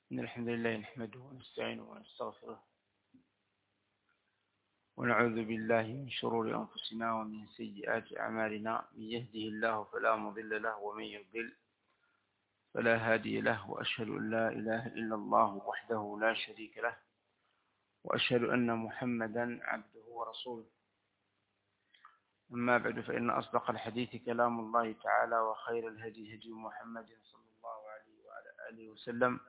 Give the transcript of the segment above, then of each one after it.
إن الحمد لله نحمده ونستعينه ونستغفره ونعوذ بالله من شرور أنفسنا ومن سيئات أعمالنا. من يهده الله فلا مضل له ومن يضلل فلا هادي له، وأشهد أن لا إله إلا الله وحده لا شريك له، وأشهد أن محمدا عبده ورسوله. أما بعد، فإن أصدق الحديث كلام الله تعالى، وخير الهدي هدي محمد صلى الله عليه وعلى آله وسلم،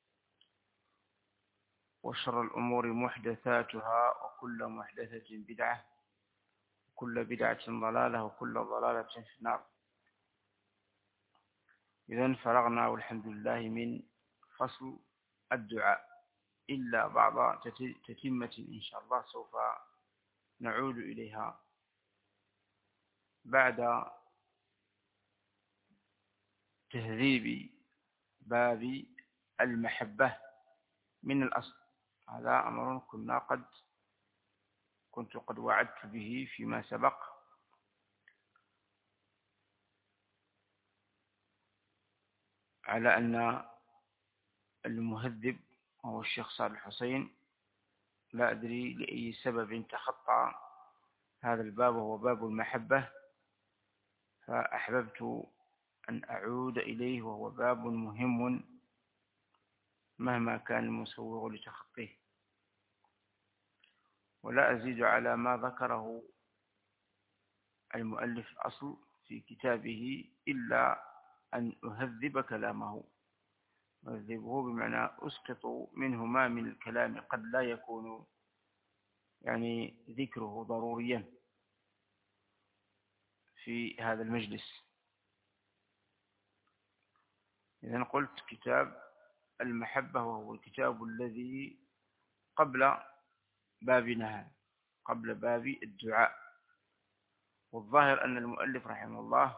وشر الأمور محدثاتها، وكل محدثة بدعة، وكل بدعة ضلالة، وكل ضلالة في النار. إذن فرغنا والحمد لله من فصل الدعاء، إلا بعض تتمة إن شاء الله سوف نعود إليها بعد تهذيب باب المحبة من الأصل. هذا أمر كنت قد وعدت به فيما سبق، على أن المهذب هو الشيخ صالح الحسين. لا أدري لأي سبب تخطى هذا الباب، وهو باب المحبة، فأحببت أن أعود إليه، وهو باب مهم مهما كان المسوغ لتخطيه. ولا أزيد على ما ذكره المؤلف الأصل في كتابه إلا أن أهذب كلامه. أهذبه بمعنى أسقط منه ما من الكلام قد لا يكون ذكره ضروريا في هذا المجلس. إذن قلت كتاب المحبة، وهو الكتاب الذي قبل بابنا، قبل باب الدعاء. والظاهر أن المؤلف رحمه الله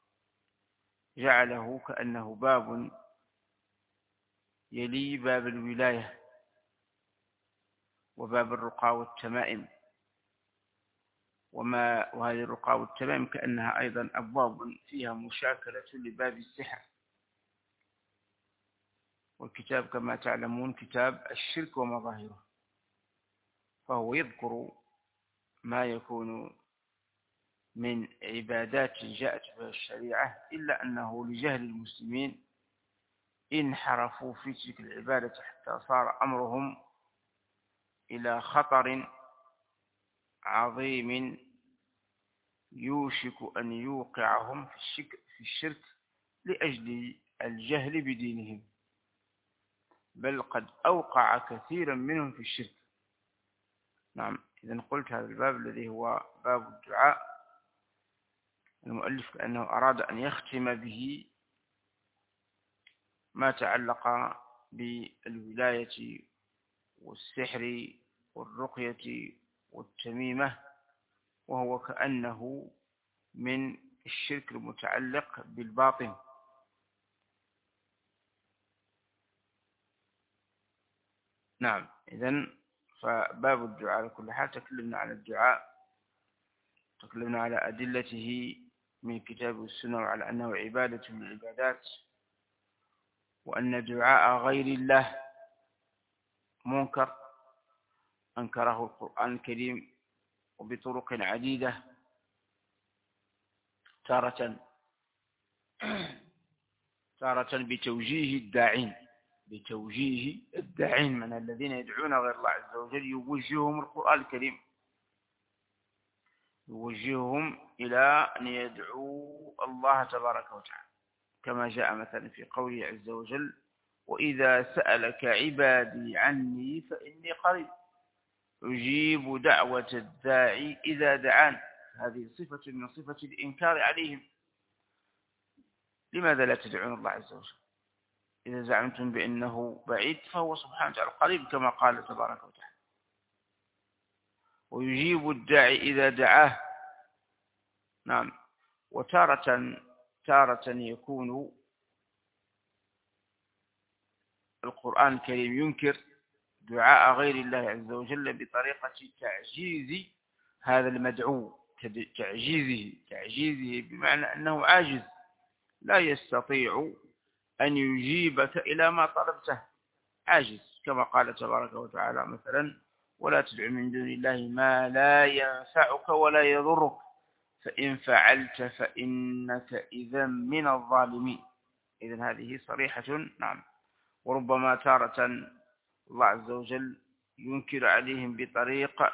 جعله كأنه باب يلي باب الولاية وباب الرقى والتمائم، وهذه الرقى والتمائم كأنها أيضا أبواب فيها مشاكلة لباب السحر. والكتاب كما تعلمون كتاب الشرك ومظاهره، فهو يذكر ما يكون من عبادات جاءت بها الشريعة، إلا أنه لجهل المسلمين انحرفوا في تلك العبادة حتى صار أمرهم إلى خطر عظيم يوشك أن يوقعهم في الشرك لأجل الجهل بدينهم، بل قد أوقع كثيرا منهم في الشرك. نعم. إذن قلت هذا الباب الذي هو باب الدعاء، المؤلف كأنه أراد أن يختم به ما تعلق بالولاية والسحر والرقية والتميمة، وهو كأنه من الشرك المتعلق بالباطن. نعم. إذن فباب الدعاء على كل حال تكلمنا عن الدعاء، تكلمنا على أدلته من كتاب والسنة، وعلى أنه عبادة من العبادات، وأن دعاء غير الله منكر أنكره القرآن الكريم وبطرق عديدة. تارة بتوجيه الداعين من الذين يدعون غير الله عز وجل، يوجههم القرآن الكريم، يوجههم إلى أن يدعوا الله تبارك وتعالى، كما جاء مثلا في قوله عز وجل: وإذا سألك عبادي عني فإني قريب أجيب دعوة الداعي إذا دعان. هذه صفة من صفة الإنكار عليهم. لماذا لا تدعون الله عز وجل؟ إذا زعمتم بأنه بعيد فهو سبحانه وتعالى قريب، كما قال تبارك وتعالى: ويجيب الداعي إذا دعاه. نعم. تارة يكون القرآن الكريم ينكر دعاء غير الله عز وجل بطريقة تعجيز هذا المدعو، تعجيزه بمعنى أنه عاجز، لا يستطيع أن يجيبك إلى ما طلبته. عاجز، كما قال تبارك وتعالى مثلا: ولا تدع من دون الله ما لا ينفعك ولا يضرك فإن فعلت فإنك إذا من الظالمين. إذن هذه صريحة. نعم. وربما تارة الله عز وجل ينكر عليهم بطريق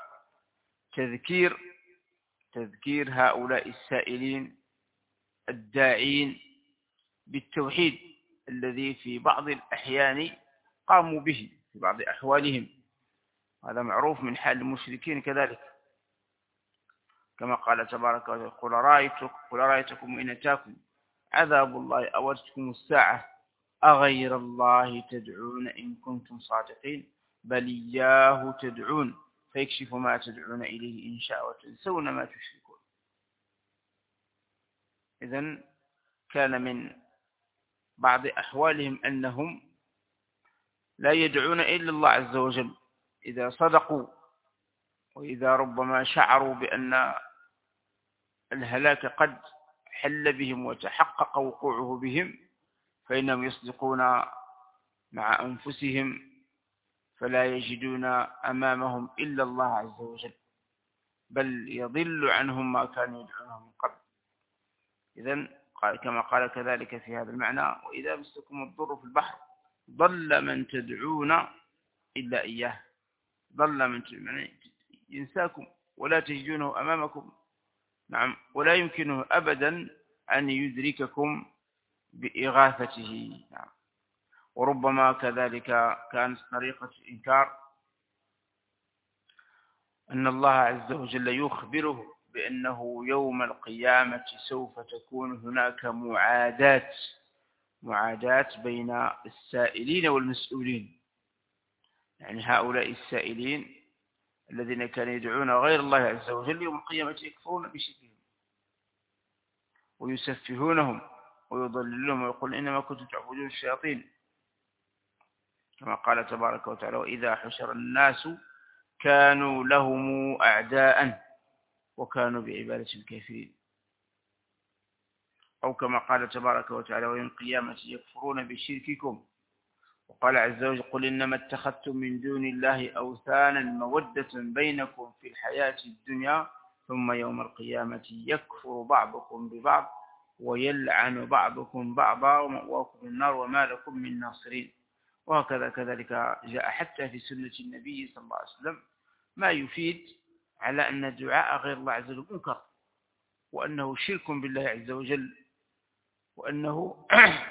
تذكير هؤلاء السائلين الداعين بالتوحيد الذي في بعض الأحيان قاموا به في بعض أحوالهم. هذا معروف من حال المشركين كذلك، كما قال تبارك وتعالى: قل رأيتكم إن أتاكم عذاب الله أو أتتكم الساعة أغير الله تدعون إن كنتم صادقين بل إياه تدعون فيكشف ما تدعون إليه إن شاء وتنسون ما تشركون. إذن كان من بعض أحوالهم أنهم لا يدعون إلا الله عز وجل إذا صدقوا، وإذا ربما شعروا بأن الهلاك قد حل بهم وتحقق وقوعه بهم فإنهم يصدقون مع أنفسهم فلا يجدون أمامهم إلا الله عز وجل، بل يضل عنهم ما كانوا يدعونه من قبل. إذن كما قال كذلك في هذا المعنى: وإذا مسكم الضر في البحر ضل من تدعون إلا إياه. ضل من تدعون ينساكم ولا تجدونه أمامكم. نعم. ولا يمكنه أبدا أن يدرككم بإغاثته. نعم. وربما كذلك كانت طريقة الإنكار أن الله عز وجل يخبره بأنه يوم القيامة سوف تكون هناك معاداة بين السائلين والمسؤولين. يعني هؤلاء السائلين الذين كانوا يدعون غير الله عز وجل يوم القيامة يكفرون بشركهم ويسفهونهم ويضللونهم ويقول إنما كنتم تعبدون الشياطين، كما قال تبارك وتعالى: وإذا حشر الناس كانوا لهم أعداء وكانوا بعبادة الكافرين. أو كما قال تبارك وتعالى: ويوم القيامة يكفرون بشرككم. وقال عز وجل: قل إنما اتخذتم من دون الله أوثانا مودة بينكم في الحياة الدنيا ثم يوم القيامة يكفر بعضكم ببعض ويلعن بعضكم بعضا ومأواكم النار وما لكم من ناصرين. وهكذا كذلك جاء حتى في سنة النبي صلى الله عليه وسلم ما يفيد على أن الدعاء غير الله عز وجل منكر، وأنه شرك بالله عز وجل، وأنه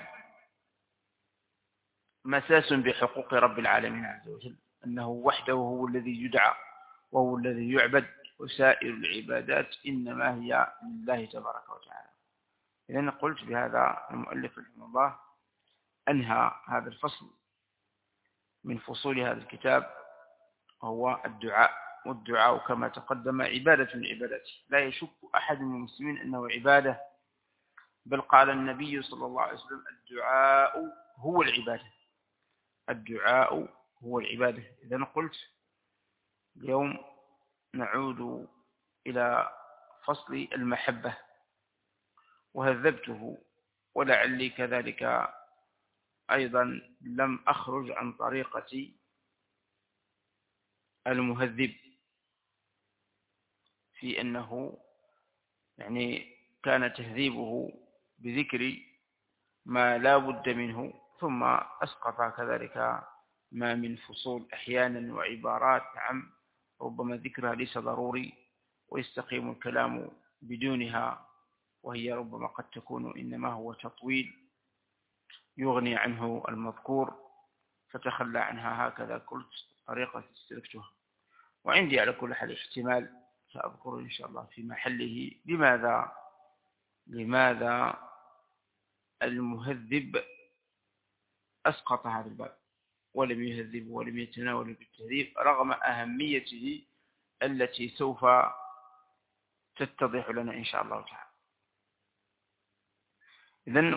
مساس بحقوق رب العالمين عز وجل، أنه وحده هو الذي يدعى وهو الذي يعبد، وسائر العبادات إنما هي لله تبارك وتعالى. إذن قلت بهذا المؤلف رحمه الله أنهى هذا الفصل من فصول هذا الكتاب، وهو الدعاء. والدعاء كما تقدم عبادة من عبادته، لا يشك أحد من المسلمين أنه عبادة، بل قال النبي صلى الله عليه وسلم: الدعاء هو العبادة. الدعاء هو العبادة. إذن قلت اليوم نعود إلى فصل المحبة، وهذبته، ولعلي كذلك أيضا لم أخرج عن طريقة المهذب في أنه يعني كان تهذيبه بذكر ما لا بد منه، ثم أسقط كذلك ما من فصول أحيانا وعبارات نعم ربما ذكرها ليس ضروري ويستقيم الكلام بدونها، وهي ربما قد تكون إنما هو تطويل يغني عنه المذكور، فتخلى عنها. هكذا قلت طريقة استركتها، وعندي على كل حال احتمال سأذكر إن شاء الله في محله لماذا المهذب أسقط هذا الباب ولم يهذبه ولم يتناول بالتهذيب رغم أهميته التي سوف تتضح لنا إن شاء الله تعالى. إذن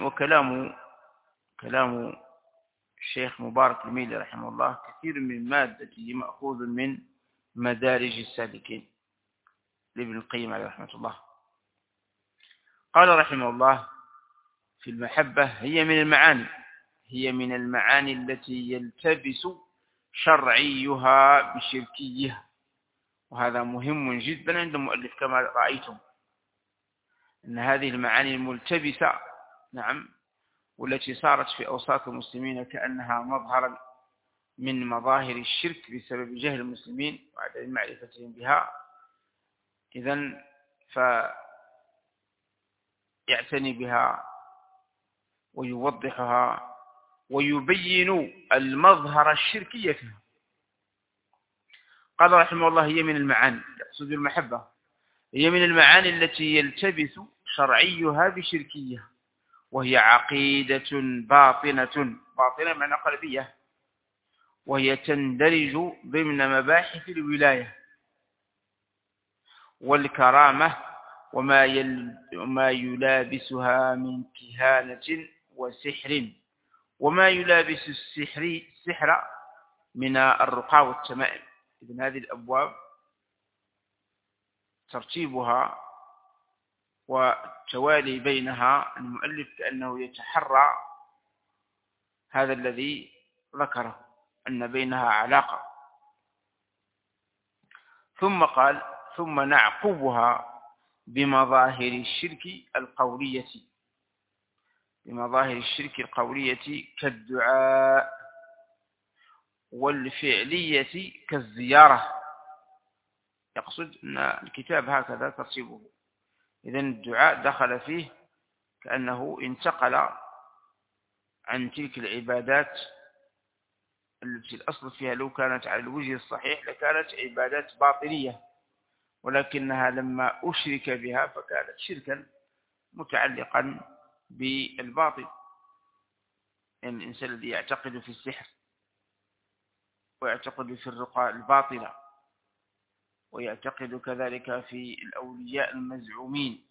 كلام الشيخ مبارك الميلي رحمه الله كثير من مادته مأخوذ من مدارج السالكين لابن القيم عليه رحمة الله. قال رحمه الله: في المحبة هي من المعاني، هي من المعاني التي يلتبس شرعيها بشركيها. وهذا مهم جدا عند المؤلف كما رأيتم، أن هذه المعاني الملتبسة نعم والتي صارت في أوساط المسلمين كأنها مظهرا من مظاهر الشرك بسبب جهل المسلمين وعدم معرفتهم بها، إذن فيعتني بها ويوضحها ويبين المظهر الشركي فيها. قال رحمه الله هي من المعاني، يقصد المحبة، هي من المعاني التي يلتبس شرعيها بشركية، وهي عقيدة باطنة معنى قلبية، وهي تندرج ضمن مباحث الولاية والكرامة وما يلابسها من كهانة وسحر، وما يلابس السحر من الرقى والتمائم. إذن هذه الأبواب ترتيبها والتوالي بينها المؤلف كأنه يتحرى هذا الذي ذكره أن بينها علاقة. ثم قال ثم نعقبها بمظاهر الشرك القولية، بمظاهر الشرك القولية كالدعاء، والفعلية كالزيارة. يقصد أن الكتاب هكذا ترتيبه. إذن الدعاء دخل فيه كأنه انتقل عن تلك العبادات التي الأصل فيها لو كانت على الوجه الصحيح لكانت عبادات باطنية، ولكنها لما أشرك بها فكانت شركا متعلقا بالباطل. يعني الإنسان الذي يعتقد في السحر ويعتقد في الرقى الباطلة ويعتقد كذلك في الأولياء المزعومين،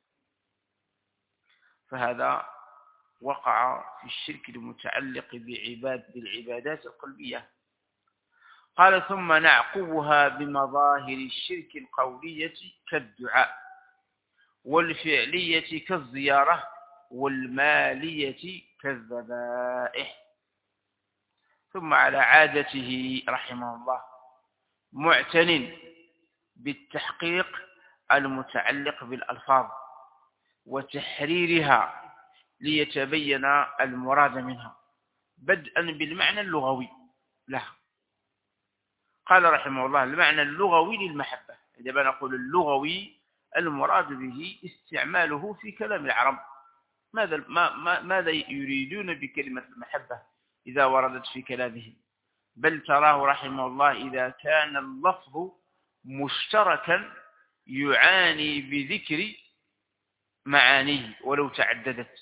فهذا وقع في الشرك المتعلق بالعبادات القلبية. قال ثم نعقبها بمظاهر الشرك القولية كالدعاء، والفعلية كالزيارة، والمالية كالذبائح. ثم على عادته رحمه الله معتن بالتحقيق المتعلق بالألفاظ وتحريرها ليتبين المراد منها بدءا بالمعنى اللغوي لها. قال رحمه الله المعنى اللغوي للمحبة، إذا نقول اللغوي المراد به استعماله في كلام العرب. ماذا يريدون بكلمة المحبة إذا وردت في كلامهم؟ بل تراه رحمه الله إذا كان اللفظ مشتركا يعاني بذكر معانيه ولو تعددت.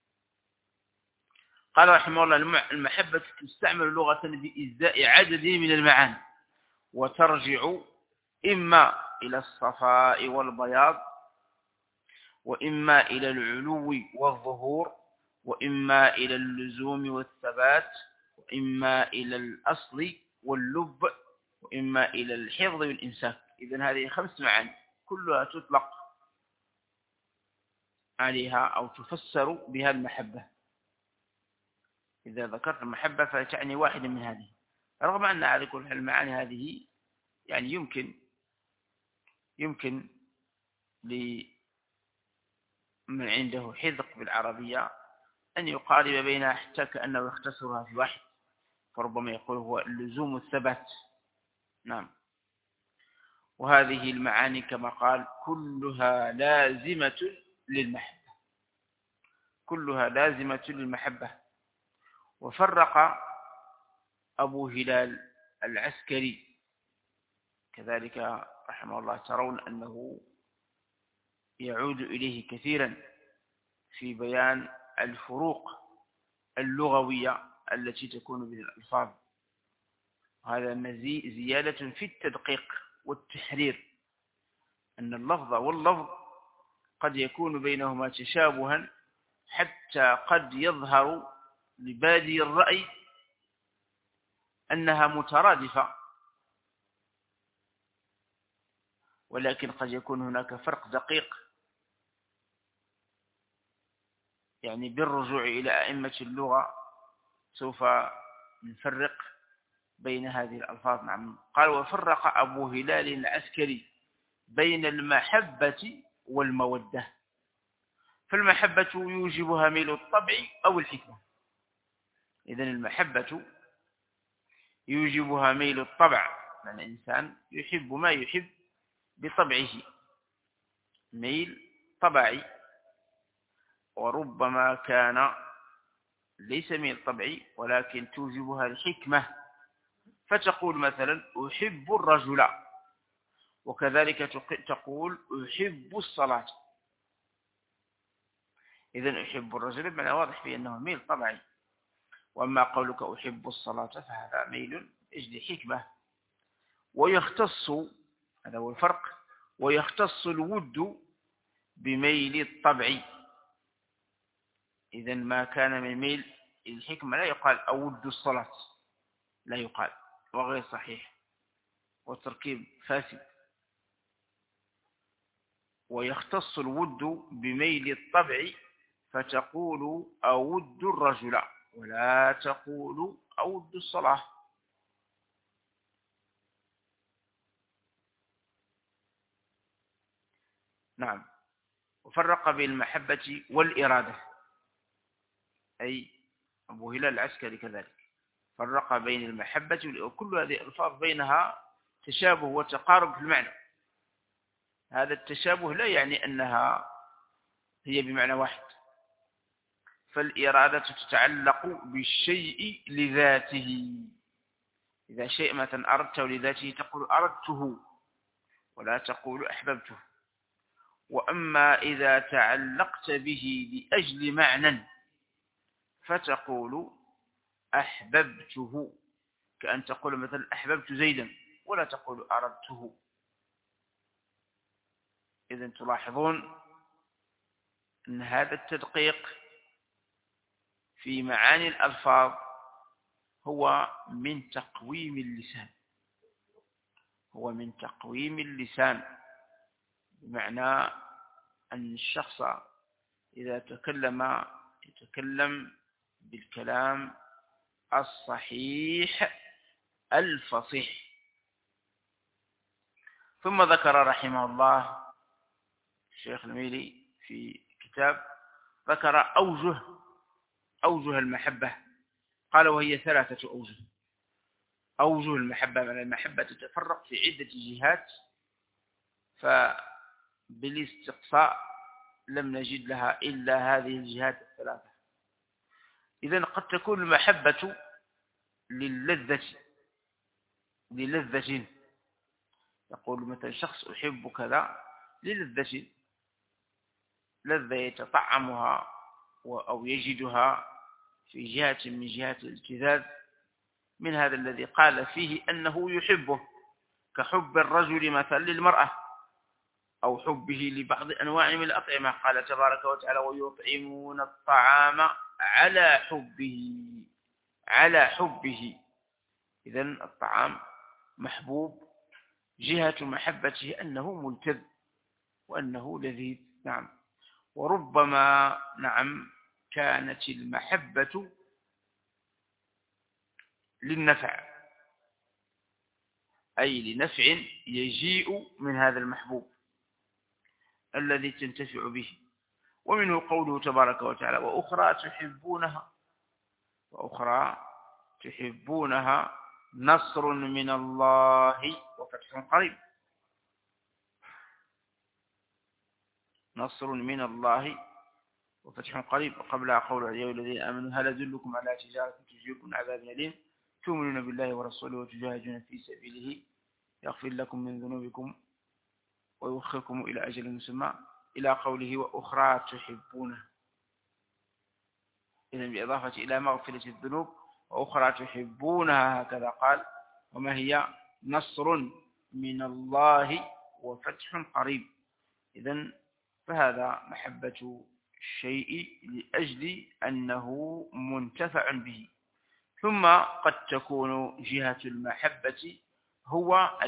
قال رحمه الله المحبة تستعمل لغة بإزاء عدد من المعاني، وترجع إما إلى الصفاء والبياض، وإما إلى العلو والظهور، وإما إلى اللزوم والثبات، وإما إلى الأصل واللب، وإما إلى الحفظ والإمساك. إذن هذه 5 معاني كلها تطلق عليها أو تفسر بها المحبة. إذا ذكرت المحبة فتعني واحدة من هذه، رغم أن على كل المعاني هذه يعني يمكن لمن عنده حذق بالعربية أن يقارب بينها حتى كأنه يختصرها في واحد، فربما يقول هو اللزوم الثبات. نعم. وهذه المعاني كما قال كلها لازمة للمحبة، كلها لازمة للمحبة. وفرق أبو هلال العسكري كذلك رحمه الله، ترون أنه يعود إليه كثيرا في بيان الفروق اللغوية التي تكون بين الألفاظ. هذا زيادة في التدقيق والتحرير، أن اللفظ واللفظ قد يكون بينهما تشابها حتى قد يظهر لبادي الرأي أنها مترادفة، ولكن قد يكون هناك فرق دقيق يعني بالرجوع إلى أئمة اللغة سوف نفرق بين هذه الألفاظ. نعم. قال وفرق أبو هلال العسكري بين المحبة والمودة. فالمحبة يوجبها ميل الطبع أو الحكمة. إذن المحبة يوجبها ميل الطبع، يعني الإنسان يحب ما يحب بطبعه، ميل طبعي. وربما كان ليس ميل طبعي ولكن توجبها الحكمة، فتقول مثلا أحب الرجل، وكذلك تقول أحب الصلاة. إذن أحب الرجل بمعنى واضح في أنه ميل طبعي. وأما قولك أحب الصلاة فهذا ميل أجل حكمة. ويختص، هذا هو الفرق، ويختص الود بميل الطبع. إذن ما كان من ميل الحكمة لا يقال أود الصلاة، لا يقال، وغير صحيح، والتركيب فاسد. ويختص الود بميل الطبع فتقول أود الرجل ولا تقول أود الصلاة. نعم. وفرق بين المحبة والإرادة، أي أبو هلال العسكري كذلك فرق بين المحبة وكل هذه الألفاظ بينها تشابه وتقارب في المعنى. هذا التشابه لا يعني أنها هي بمعنى واحد. فالإرادة تتعلق بالشيء لذاته. إذا شيء مثلا أردته لذاته تقول أردته ولا تقول أحببته. وأما إذا تعلقت به لأجل معنى فتقول أحببته، كأن تقول مثلا أحببت زيدا ولا تقول أردته. إذن تلاحظون أن هذا التدقيق في معاني الألفاظ هو من تقويم اللسان، هو من تقويم اللسان، بمعنى أن الشخص إذا تكلم يتكلم بالكلام الصحيح الفصيح. ثم ذكر رحمه الله الشيخ الميلي في كتاب، ذكر أوجه المحبة. قال وهي 3 أوجه. أوجه المحبة، من المحبة تتفرق في عدة جهات، فبالاستقصاء لم نجد لها إلا هذه الجهات 3. إذن قد تكون المحبة للذة، يقول مثلا شخص أحب كذا للذة، لذة يتطعمها أو يجدها في جهة من جهات الالتذاذ من هذا الذي قال فيه أنه يحبه، كحب الرجل مثلا للمرأة، أو حبه لبعض أنواع من الأطعمة. قال تبارك وتعالى ويطعمون الطعام على حبه. إذن الطعام محبوب، جهة محبته أنه ملتذ وأنه لذيذ. نعم. وربما نعم كانت المحبة للنفع، أي لنفع يجيء من هذا المحبوب الذي تنتفع به. ومنه قوله تبارك وتعالى وأخرى تحبونها نصر من الله وفتح قريب. نصر من الله وفتح قريب. وقبلها قول يا أيها الذين آمنوا هل أدلكم على تجارة تنجيكم من عذاب أليم تؤمنون بالله ورسوله وتجاهدون في سبيله يغفر لكم من ذنوبكم ويؤخركم إلى أجل مسمى، إلى قوله وأخرى تحبونها. إذن بإضافة إلى مغفرة الذنوب وأخرى تحبونها هكذا قال. وما هي؟ نصر من الله وفتح قريب. إذن فهذا محبة الشيء لأجل أنه منتفع به. ثم قد تكون جهة المحبة هو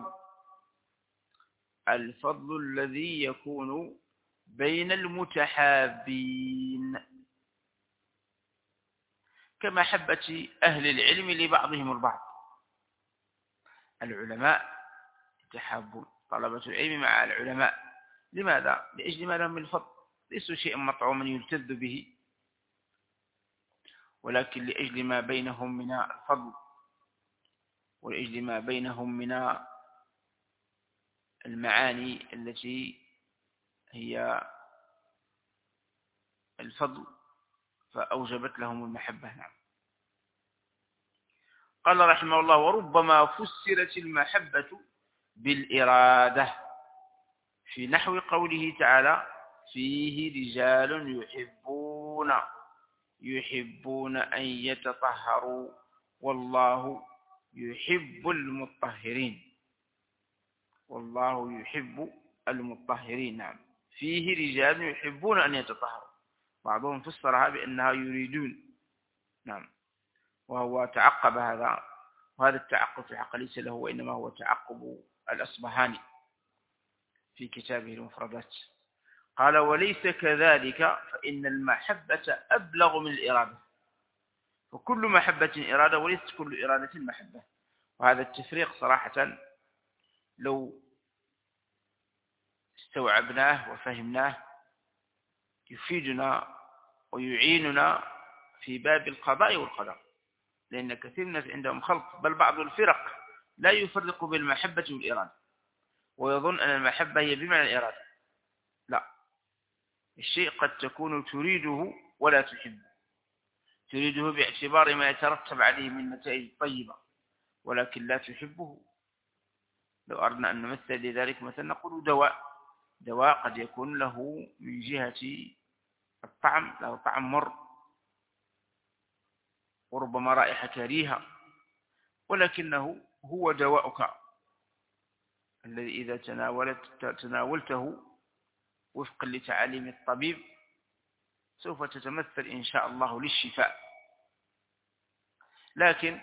الفضل الذي يكون بين المتحابين. كمحبة أهل العلم لبعضهم البعض. العلماء يتحابون، طلبة العلم مع العلماء. لماذا؟ لأجل ما لهم من الفضل، ليسوا شيئا مطعوما يلتذ به، ولكن لأجل ما بينهم من الفضل، ولأجل ما بينهم من المعاني التي هي الفضل، فأوجبت لهم المحبة. نعم. قال رحمه الله: وربما فسرت المحبة بالإرادة في نحو قوله تعالى: فيه رجال يحبون أن يتطهروا والله يحب المطهرين. والله يحب المطهرين. نعم. فيه رجال يحبون أن يتطهروا، بعضهم فسرها بأنها يريدون. نعم. وهو تعقب هذا، وهذا التعقب في الحقيقة ليس له، وإنما هو تعقب الأصبهاني في كتابه المفردات. قال: وليس كذلك، فإن المحبة أبلغ من الإرادة، وكل محبة إرادة وليست كل إرادة محبة. وهذا التفريق صراحة لو استوعبناه وفهمناه يفيدنا ويعيننا في باب القضاء والقدر، لأن كثير من الناس عندهم خلط، بل بعض الفرق لا يفرق بين المحبة والإرادة، ويظن أن المحبة هي بمعنى الإرادة. لا، الشيء قد تكون تريده ولا تحبه، تريده باعتبار ما يترتب عليه من نتائج طيبة، ولكن لا تحبه. لو أردنا أن نمثل لذلك مثلا نقول دواء قد يكون له من جهة الطعم له طعم مر، وربما رائحة كريهة، ولكنه هو دواءك الذي إذا تناولته وفقا لتعاليم الطبيب سوف تتمثل إن شاء الله للشفاء. لكن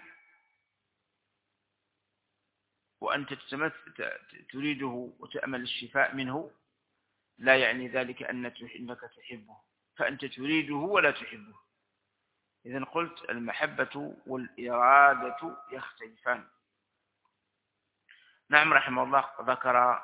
وأنت تريده وتأمل الشفاء منه لا يعني ذلك أنك تحبه، فأنت تريده ولا تحبه. إذن قلت المحبة والإرادة يختلفان. نعم. رحمه الله ذكر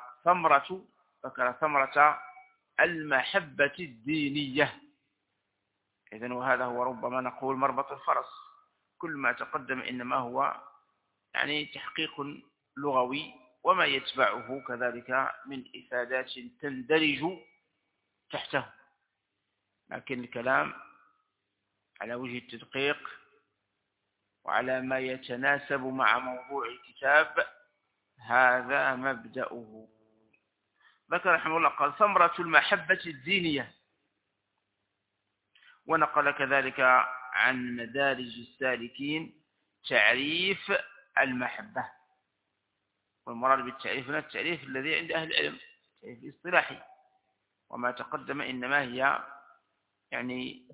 ثمرة المحبة الدينية. إذن وهذا هو ربما نقول مربط الفرس. كل ما تقدم إنما هو يعني تحقيق لغوي، وما يتبعه كذلك من إفادات تندرج تحته، لكن الكلام على وجه التدقيق وعلى ما يتناسب مع موضوع الكتاب هذا مبدأه. ذكر رحمه الله قال: ثمرة المحبة الدينية. ونقل كذلك عن مدارج السالكين تعريف المحبة. والمراد بالتعريف هنا التعريف الذي عند أهل العلم، التعريف الاصطلاحي، وما تقدم إنما هي يعني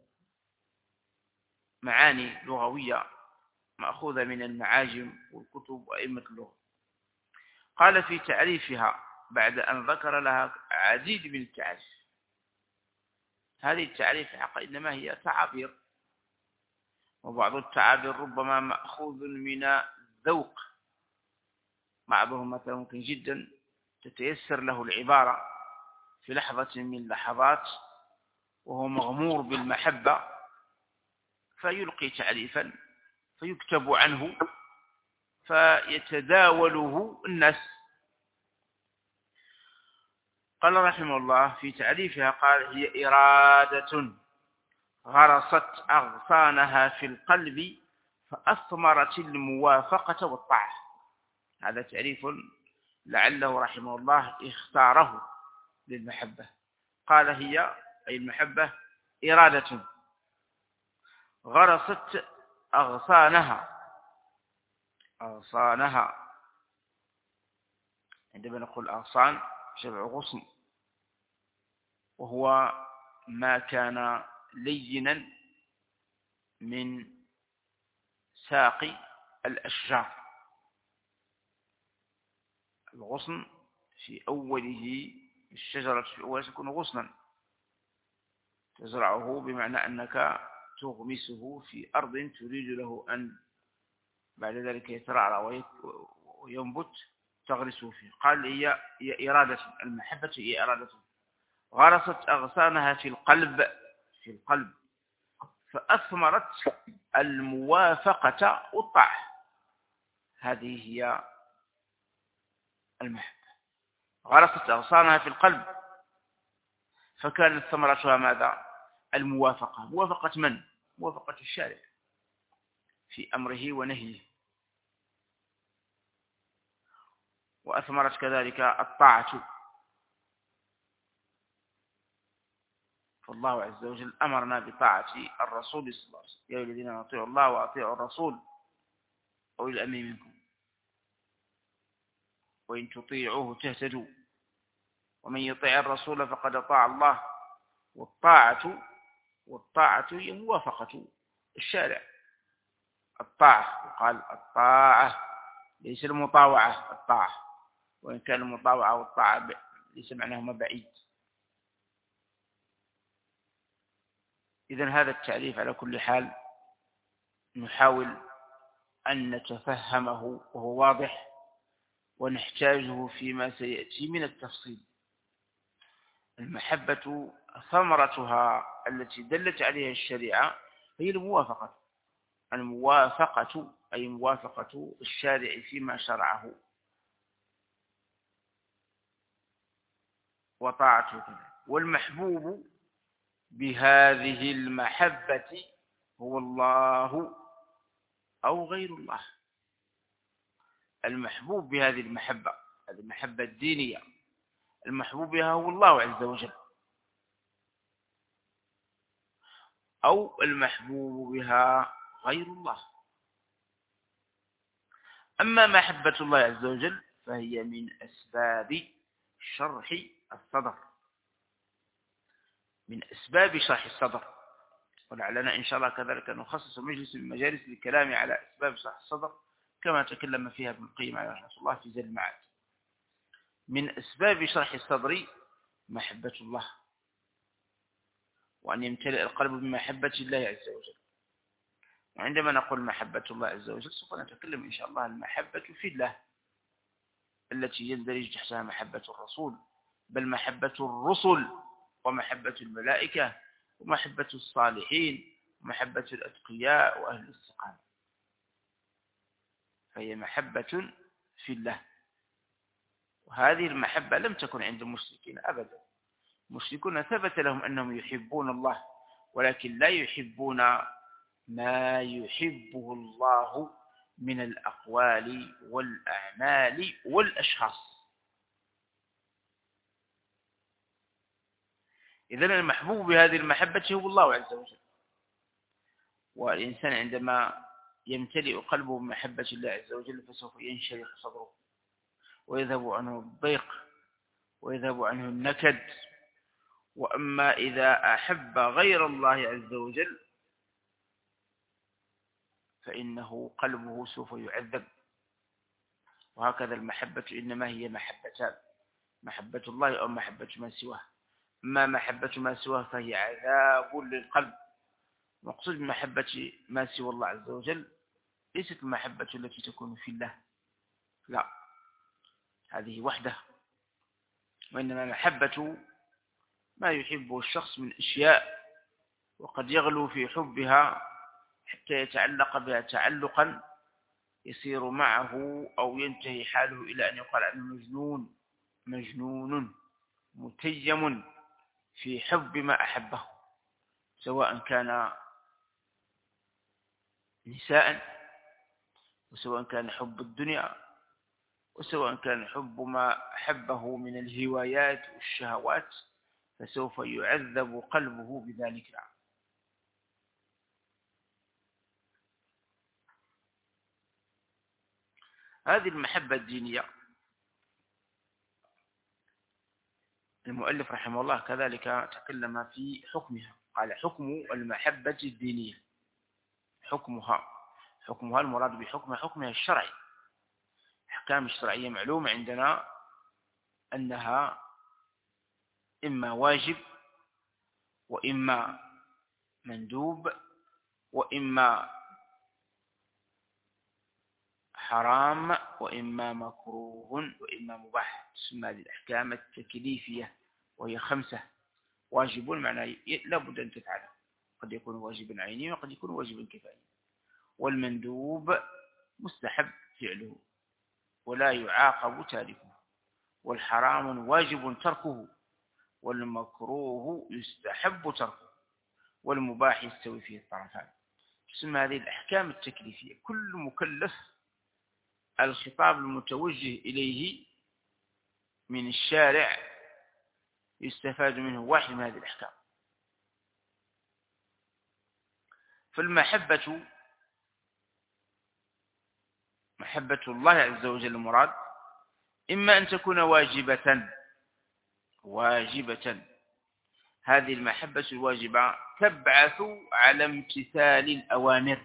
معاني لغوية مأخوذة من المعاجم والكتب وأئمة اللغة. قال في تعريفها بعد أن ذكر لها عديد من التعريف. هذه التعريف حقا إنما هي تعابير، وبعض التعابير ربما مأخوذ من الذوق. بعضهم مثلا ممكن جدا تتيسر له العبارة في لحظة من اللحظات وهو مغمور بالمحبة فيلقي تعريفا فيكتب عنه فيتداوله الناس. قال رحمه الله في تعريفها قال: هي إرادة غرست أغصانها في القلب فأثمرت الموافقة والطاعة. هذا تعريف لعله رحمه الله اختاره للمحبة. قال: هي أي المحبة إرادة غرست أغصانها. عندما نقول أغصان جمع غصن، وهو ما كان لينا من ساق الأشجار. الغصن في أوله الشجرة في أوله تكون غصنا تزرعه، بمعنى أنك تغمسه في أرض تريد له أن بعد ذلك يترعرع وينبت تغرسه فيه. قال هي إرادة المحبة، هي إرادة غرست أغصانها في القلب فأثمرت الموافقة والطاعة. هذه هي المحبة، غرست أغصانها في القلب فكانت ثمرتها ماذا؟ الموافقة. موافقة من؟ موافقة الشارع في أمره ونهيه. وأثمرت كذلك الطاعة، فالله عز وجل أمرنا بطاعة الرسول صلى الله عليه وسلم: يا الذين أطيعوا الله وأطيعوا الرسول أولي الأمر منكم وإن تطيعوه تهتدوا ومن يطيع الرسول فقد أطاع الله. والطاعة هي موافقة الشارع. الطاعة، وقال الطاعة ليس المطاوعة، الطاعة، وإن كان المطاوعة والطاعة ليس معناهما بعيد. إذن هذا التعريف على كل حال نحاول أن نتفهمه وهو واضح، ونحتاجه فيما سيأتي من التفصيل. المحبة ثمرتها التي دلت عليها الشريعة هي الموافقة أي موافقة الشارع فيما شرعه وطاعته. والمحبوب بهذه المحبة هو الله أو غير الله. المحبوب بهذه المحبة، هذه المحبة الدينية، المحبوب بها هو الله عز وجل، أو المحبوب بها غير الله. أما محبة الله عز وجل فهي من أسباب شرح الصدر، من أسباب شرح الصدر. ولعلنا إن شاء الله كذلك نخصص مجلس من مجالس للكلام على أسباب شرح الصدر كما تكلم فيها ابن القيم عليه رحمة الله في زاد المعاد. من أسباب شرح الصدر محبة الله، وأن يمتلئ القلب بمحبة الله عز وجل. وعندما نقول محبة الله عز وجل سوف نتكلم إن شاء الله عن المحبة في الله التي يندرج تحتها محبة الرسول، بل محبة الرسل ومحبة الملائكة ومحبة الصالحين ومحبة الأتقياء وأهل الاستقامة. فهي محبة في الله. وهذه المحبة لم تكن عند المشركين أبدا. المشركون ثبت لهم أنهم يحبون الله، ولكن لا يحبون ما يحبه الله من الأقوال والأعمال والأشخاص. إذن المحبوب بهذه المحبة هو الله عز وجل. والإنسان عندما يمتلئ قلبه بمحبة الله عز وجل فسوف ينشرح صدره ويذهب عنه الضيق ويذهب عنه النكد. وأما إذا أحب غير الله عز وجل فإنه قلبه سوف يعذب. وهكذا المحبة إنما هي محبتان: محبة الله أو محبة ما سواه. أما محبة ما سواه فهي عذاب للقلب. مقصود بمحبة ما سوى الله عز وجل ليست المحبة التي تكون في الله، لا، هذه وحده. وإنما محبة ما يحبه الشخص من أشياء، وقد يغلو في حبها حتى يتعلق بها تعلقا يسير معه أو ينتهي حاله إلى أن يقال عنه مجنون متيم في حب ما أحبه، سواء كان نساء، وسواء كان حب الدنيا، وسواء كان حب ما أحبه من الهوايات والشهوات، فسوف يعذب قلبه بذلك. هذه المحبة الدينية المؤلف رحمه الله كذلك تكلم في حكمها. قال: حكم المحبة الدينية. حكمها المراد حكمها الشرعي. الأحكام الشرعية معلومة عندنا أنها إما واجب وإما مندوب وإما حرام وإما مكروه وإما مباح. تسمى هذه الأحكام التكليفية، وهي 5. واجب معناه لابد أن تفعله، قد يكون واجبا عينيا وقد يكون واجبا كفائيا. والمندوب مستحب فعله ولا يعاقب تاركه. والحرام واجب تركه، والمكروه يستحب تركه، والمباح يستوي فيه الطرفان. تسمى هذه الأحكام التكليفية. كل مكلف الخطاب المتوجه إليه من الشارع يستفاد منه واحد من هذه الأحكام. فالمحبة، محبة الله عز وجل المراد، إما أن تكون واجبة. هذه المحبة الواجبة تبعث على امتثال الأوامر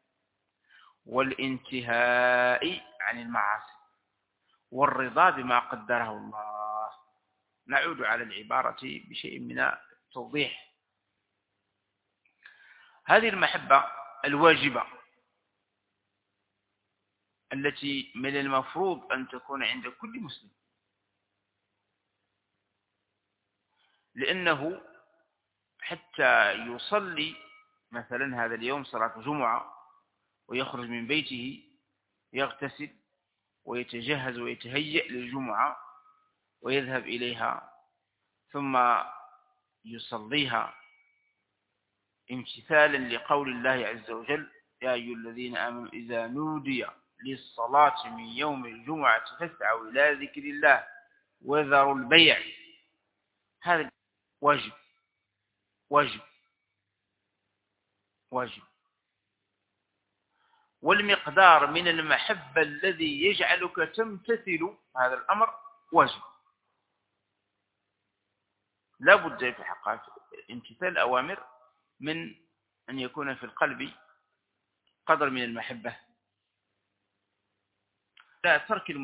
والانتهاء عن المعاصي والرضا بما قدره الله. نعود على العبارة بشيء من التوضيح. هذه المحبة الواجبة التي من المفروض أن تكون عند كل مسلم، لأنه حتى يصلي مثلا هذا اليوم صلاة الجمعة ويخرج من بيته يغتسل ويتجهز ويتهيأ للجمعة ويذهب إليها ثم يصليها امتثالا لقول الله عز وجل: يا أيها الذين آمنوا إذا نودي للصلاة من يوم الجمعة فاسعوا إلى ذكر الله وذروا البيع. هذا واجب واجب واجب. والمقدار من المحبة الذي يجعلك تمتثل هذا الأمر واجب. لا بد في حقائق امتثال الأوامر من أن يكون في القلب قدر من المحبة على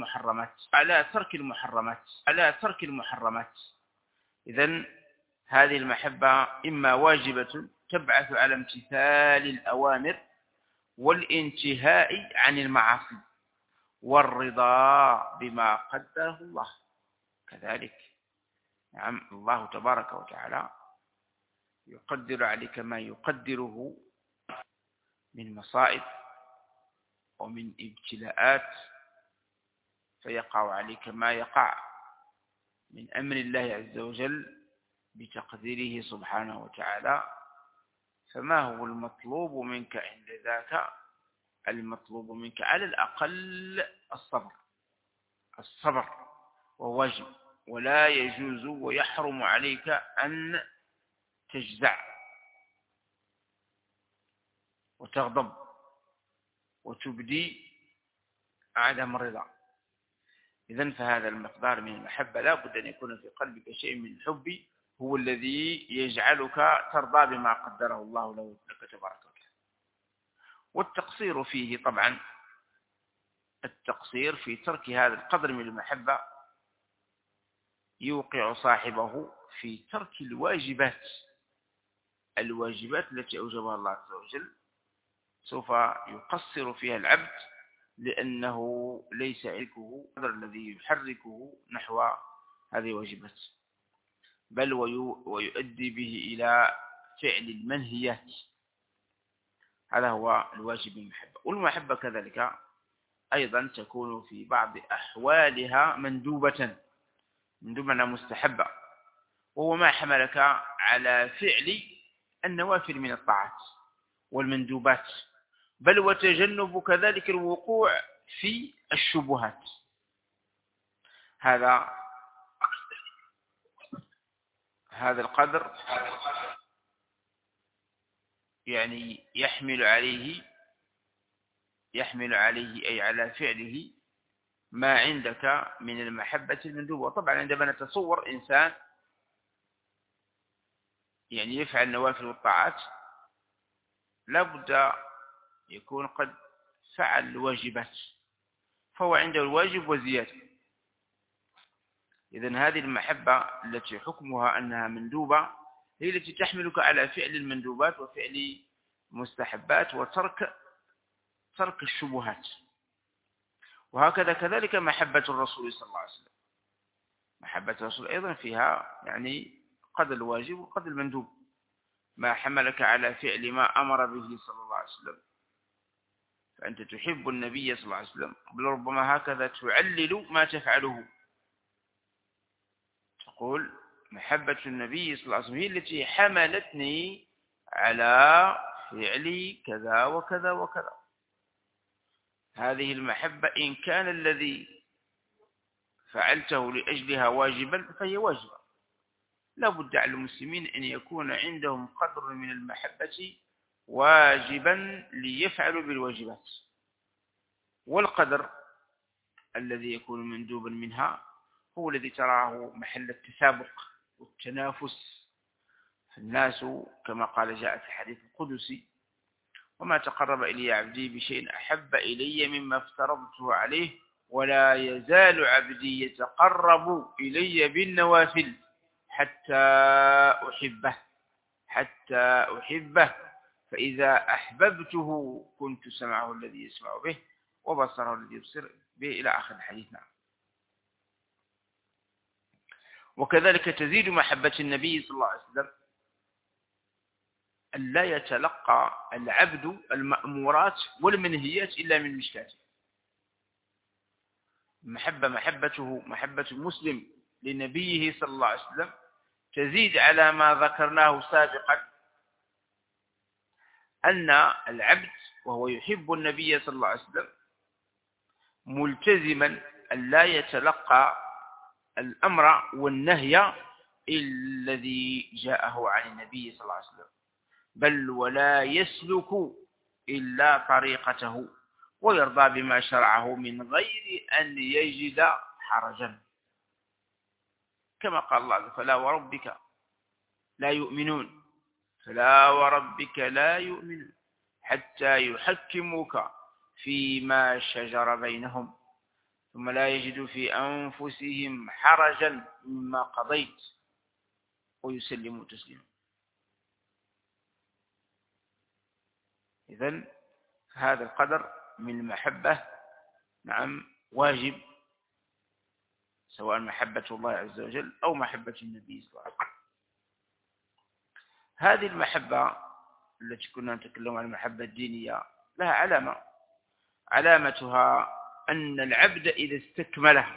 ترك المحرمات. إذن هذه المحبة إما واجبة تبعث على امتثال الأوامر والانتهاء عن المعاصي والرضا بما قدره الله. كذلك نعم، الله تبارك وتعالى يقدر عليك ما يقدره من مصائب ومن ابتلاءات، فيقع عليك ما يقع من أمر الله عز وجل بتقديره سبحانه وتعالى. فما هو المطلوب منك عند ذاك؟ المطلوب منك على الأقل الصبر وواجب، ولا يجوز ويحرم عليك أن تجزع وتغضب وتبدي عدم الرضا. إذن فهذا المقدار من المحبة لا بد أن يكون في قلبك شيء من الحب، هو الذي يجعلك ترضى بما قدره الله لك تبارك وتعالى. والتقصير فيه طبعا، التقصير في ترك هذا القدر من المحبة يوقع صاحبه في ترك الواجبات التي أوجبها الله عز وجل. سوف يقصر فيها العبد لأنه ليس عنده القدر الذي يحركه نحو هذه الواجبات، بل ويؤدي به إلى فعل المنهيات. هذا هو الواجب المحبة. والمحبة كذلك أيضا تكون في بعض أحوالها مندوبة مستحبة، وهو ما حملك على فعل النوافل من الطاعات والمندوبات، بل وتجنب كذلك الوقوع في الشبهات. هذا القدر يعني يحمل عليه أي على فعله ما عندك من المحبة المندوبة. طبعا عندما نتصور إنسان يعني يفعل النوافل والطاعات لا بد يكون قد فعل الواجبات، فهو عنده الواجب وزيادة. إذن هذه المحبة التي حكمها أنها مندوبة هي التي تحملك على فعل المندوبات وفعل المستحبات ترك الشبهات. وهكذا كذلك محبة الرسول صلى الله عليه وسلم، محبة الرسول أيضا فيها يعني قدر الواجب وقدر المندوب. ما حملك على فعل ما أمر به صلى الله عليه وسلم، فأنت تحب النبي صلى الله عليه وسلم، بل ربما هكذا تعلل ما تفعله، تقول محبة النبي صلى الله عليه وسلم هي التي حملتني على فعل كذا وكذا وكذا. هذه المحبة إن كان الذي فعلته لأجلها واجبا فهي واجبة. لا بد على المسلمين أن يكون عندهم قدر من المحبة واجبا ليفعلوا بالواجبات، والقدر الذي يكون مندوبا منها هو الذي تراه محل التسابق والتنافس. الناس كما قال جاء في الحديث القدسي: وما تقرب إلي عبدي بشيء أحب إلي مما افترضته عليه ولا يزال عبدي يتقرب إلي بالنوافل حتى أحبه فإذا أحببته كنت سمعه الذي يسمع به وبصره الذي يبصر به، إلى آخر الحديث. نعم. وكذلك تزيد محبة النبي صلى الله عليه وسلم أن لا يتلقى العبد المأمورات والمنهيات إلا من مشكاته. محبة المسلم لنبيه صلى الله عليه وسلم تزيد على ما ذكرناه سابقا، أن العبد وهو يحب النبي صلى الله عليه وسلم ملتزما أن لا يتلقى الأمر والنهي الذي جاءه عن النبي صلى الله عليه وسلم، بل ولا يسلك إلا طريقته ويرضى بما شرعه من غير أن يجد حرجا، كما قال الله: فلا وربك لا يؤمنون حتى يحكموك فيما شجر بينهم ثم لا يجدوا في أنفسهم حرجا مما قضيت ويسلموا تسليما. إذن هذا القدر من المحبة نعم واجب، سواء محبة الله عز وجل أو محبة النبي صلى الله عليه وسلم. هذه المحبة التي كنا نتكلم عن المحبة الدينية لها علامتها أن العبد إذا استكملها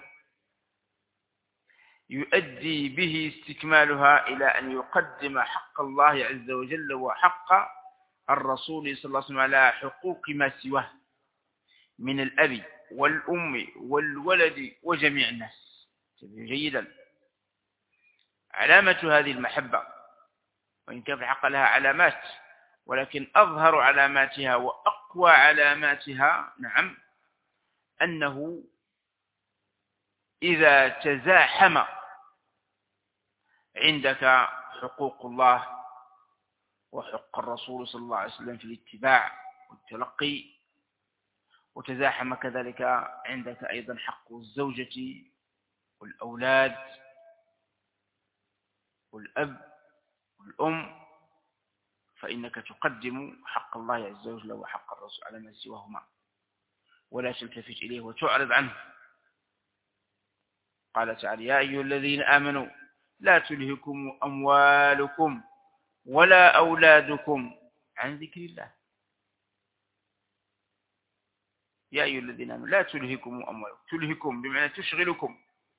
يؤدي به استكمالها إلى أن يقدم حق الله عز وجل وحق الرسول صلى الله عليه وسلم على حقوق ما سواه من الأب والأم والولد وجميع الناس. جيدا. علامة هذه المحبة، وإن كان في الحق لها علامات، ولكن أظهر علاماتها وأقوى علاماتها نعم أنه إذا تزاحم عندك حقوق الله وحق الرسول صلى الله عليه وسلم في الاتباع والتلقي، وتزاحم كذلك عندك أيضا حق الزوجة والأولاد والأب والأم، فإنك تقدم حق الله عز وجل وحق الرسول على ما سواهما ولا تلتفت إليه وتعرض عنه. قال تعالى: يا أيها الذين آمنوا لا تلهكم أموالكم ولا أولادكم عن ذكر الله. يا أيها الذين آمنوا لا تلهكم أموالكم، تلهكم بمعنى تشغلكم.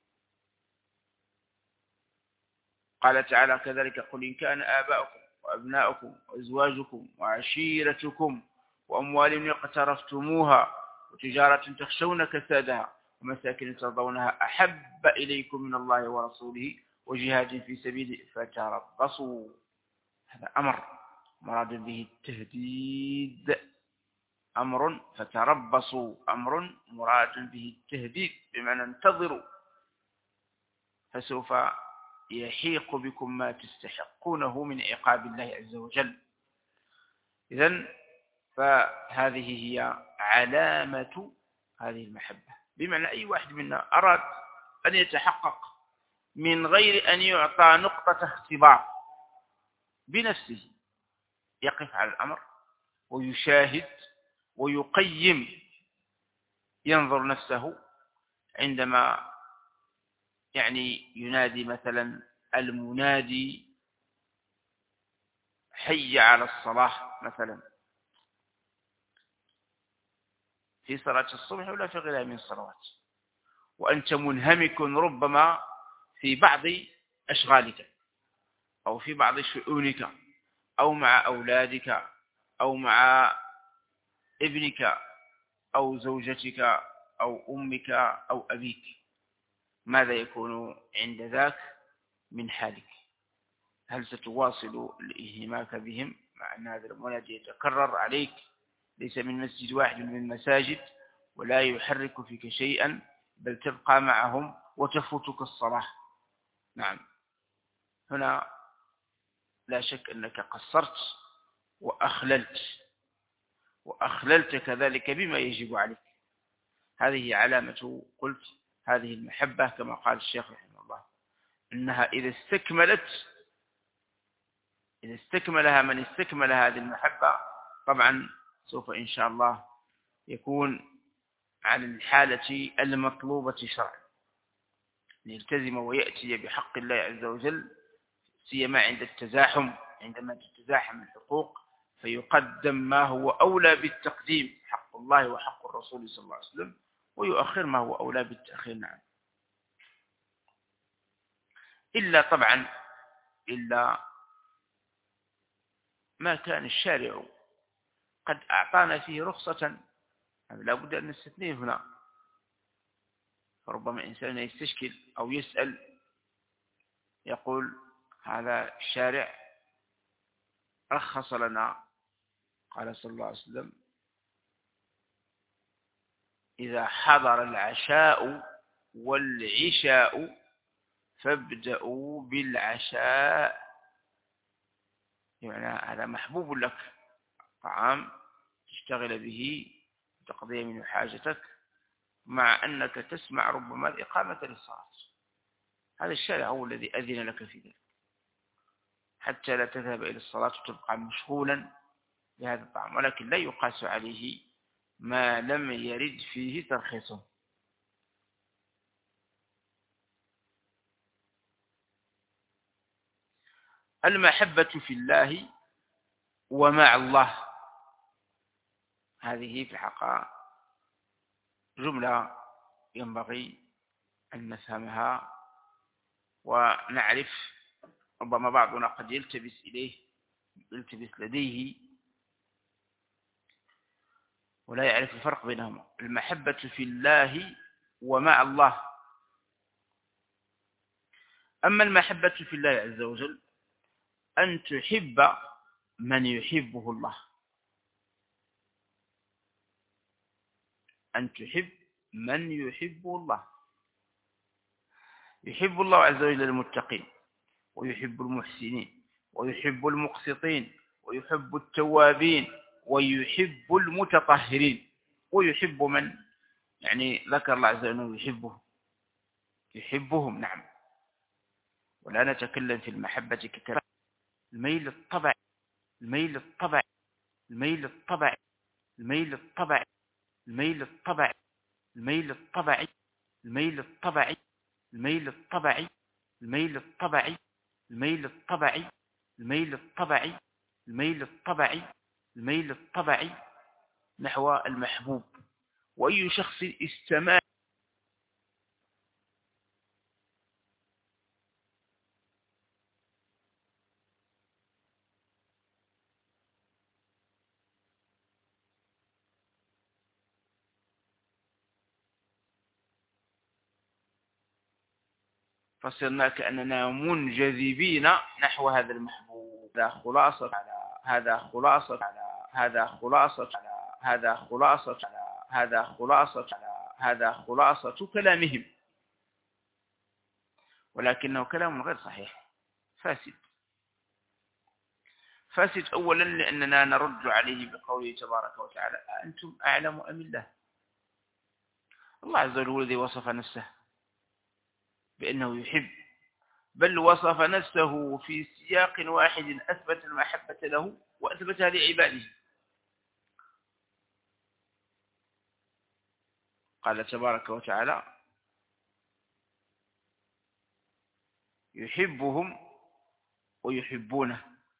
قال تعالى كذلك: قل إن كان آباؤكم وأبناؤكم وأزواجكم وعشيرتكم وأموال اقترفتموها وتجارة تخشون كسادها ومساكن ترضونها أحب إليكم من الله ورسوله وجهاد في سبيله فتربصوا. هذا أمر مراد به التهديد، أمر فتربصوا أمر مراد به التهديد بمعنى انتظروا فسوف يحيق بكم ما تستحقونه من عقاب الله عز وجل. إذن فهذه هي علامة هذه المحبة، بمعنى أي واحد منا أراد أن يتحقق من غير أن يعطى نقطة اختبار بنفسه، يقف على الأمر ويشاهد ويقيم، ينظر نفسه عندما يعني ينادي مثلا المنادي حي على الصلاة مثلا في صلاة الصبح ولا في غيرها من الصلوات، وأنت منهمك ربما في بعض أشغالك أو في بعض شؤونك أو مع أولادك أو مع ابنك أو زوجتك أو أمك أو أبيك، ماذا يكون عند ذاك من حالك؟ هل ستواصل الانهماك بهم مع أن هذا المنادي يتكرر عليك، ليس من مسجد واحد من المساجد ولا يحرك فيك شيئا، بل تبقى معهم وتفوتك الصلاة؟ نعم، هنا لا شك أنك قصرت وأخللت كذلك بما يجب عليك. هذه علامة، قلت هذه المحبة كما قال الشيخ رحمه الله، إنها إذا استكملها من استكمل هذه المحبة طبعا سوف إن شاء الله يكون على الحالة المطلوبة شرعا، يلتزم ويأتي بحق الله عز وجل، سيما عند التزاحم، عندما تتزاحم الحقوق فيقدم ما هو أولى بالتقديم، حق الله وحق الرسول صلى الله عليه وسلم، ويؤخر ما هو أولى بالتأخير. نعم، إلا طبعا إلا ما كان الشارع قد أعطانا فيه رخصة، لا بد أن نستثنيه هنا. ربما إنسان يستشكل أو يسأل يقول هذا الشارع رخص لنا، قال صلى الله عليه وسلم إذا حضر العشاء والعشاء فابدأوا بالعشاء، يعني هذا محبوب لك، طعام تشتغل به تقضي منه حاجتك مع أنك تسمع ربما الإقامة للصلاة. هذا الشارع هو الذي أذن لك في ذلك حتى لا تذهب إلى الصلاة وتبقى مشغولا بهذا الطعام، ولكن لا يقاس عليه ما لم يرد فيه ترخيصه. المحبة في الله ومع الله، هذه في الحقيقة جملة ينبغي أن نفهمها ونعرف. ربما بعضنا قد يلتبس لديه ولا يعرف الفرق بينهما. المحبة في الله ومع الله. أما المحبة في الله عز وجل أن تحب من يحبه الله، أن تحب من يحبه الله. يحب الله عز وجل المتقين، ويحب المحسنين، ويحب المقسطين، ويحب التوابين، ويحب المتطهرين، ويحب من يعني ذكر الله عز وجل يحبهم. نعم، ولا نتكلم في المحبة كثيرا. الميل الطبع الميل الطبع الميل الطبع الميل الطبع الميل الطبع الميل الطبعي الميل الطبعي الميل الطبعي الميل الطبعي الميل الطبعي الميل الطبعي الميل الطبعي الميل الطبعي نحو المحبوب. وأي شخص استمع فصرنا كأننا منجذبين نحو هذا المحبوب. هذا خلاصة كلامهم، ولكنه كلام غير صحيح، فاسد أولا لأننا نرد عليه بقوله تبارك وتعالى أنتم أعلم أم الله. الله عز وجل هو الذي وصف نفسه بأنه يحب، بل وصف نفسه في سياق واحد أثبت المحبة له وأثبتها لعباده. قال تبارك وتعالى يحبهم ويحبونه،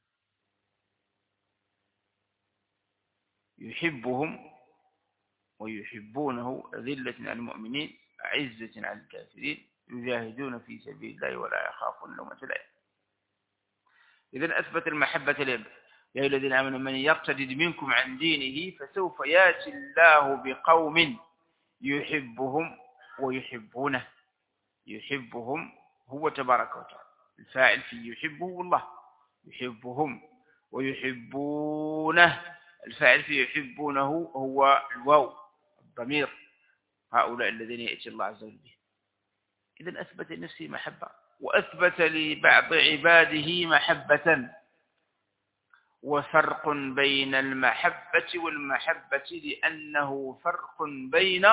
يحبهم ويحبونه أذلة على المؤمنين أعزة على الكافرين يجاهدون في سبيل الله ولا يخافون لومة لائم. إذن أثبت المحبة لهم. يا أيها الذين آمنوا من يرتد منكم عن دينه فسوف يأتي الله بقوم يحبهم ويحبونه. يحبهم هو تبارك وتعالى، الفاعل في يحبه الله، يحبهم ويحبونه الفاعل في يحبونه هو الواو الضمير، هؤلاء الذين يأتي الله عز وجل به. إذن أثبت لنفسه محبة، وأثبت لبعض عباده محبة. وفرق بين المحبة والمحبة لأنه فرق بين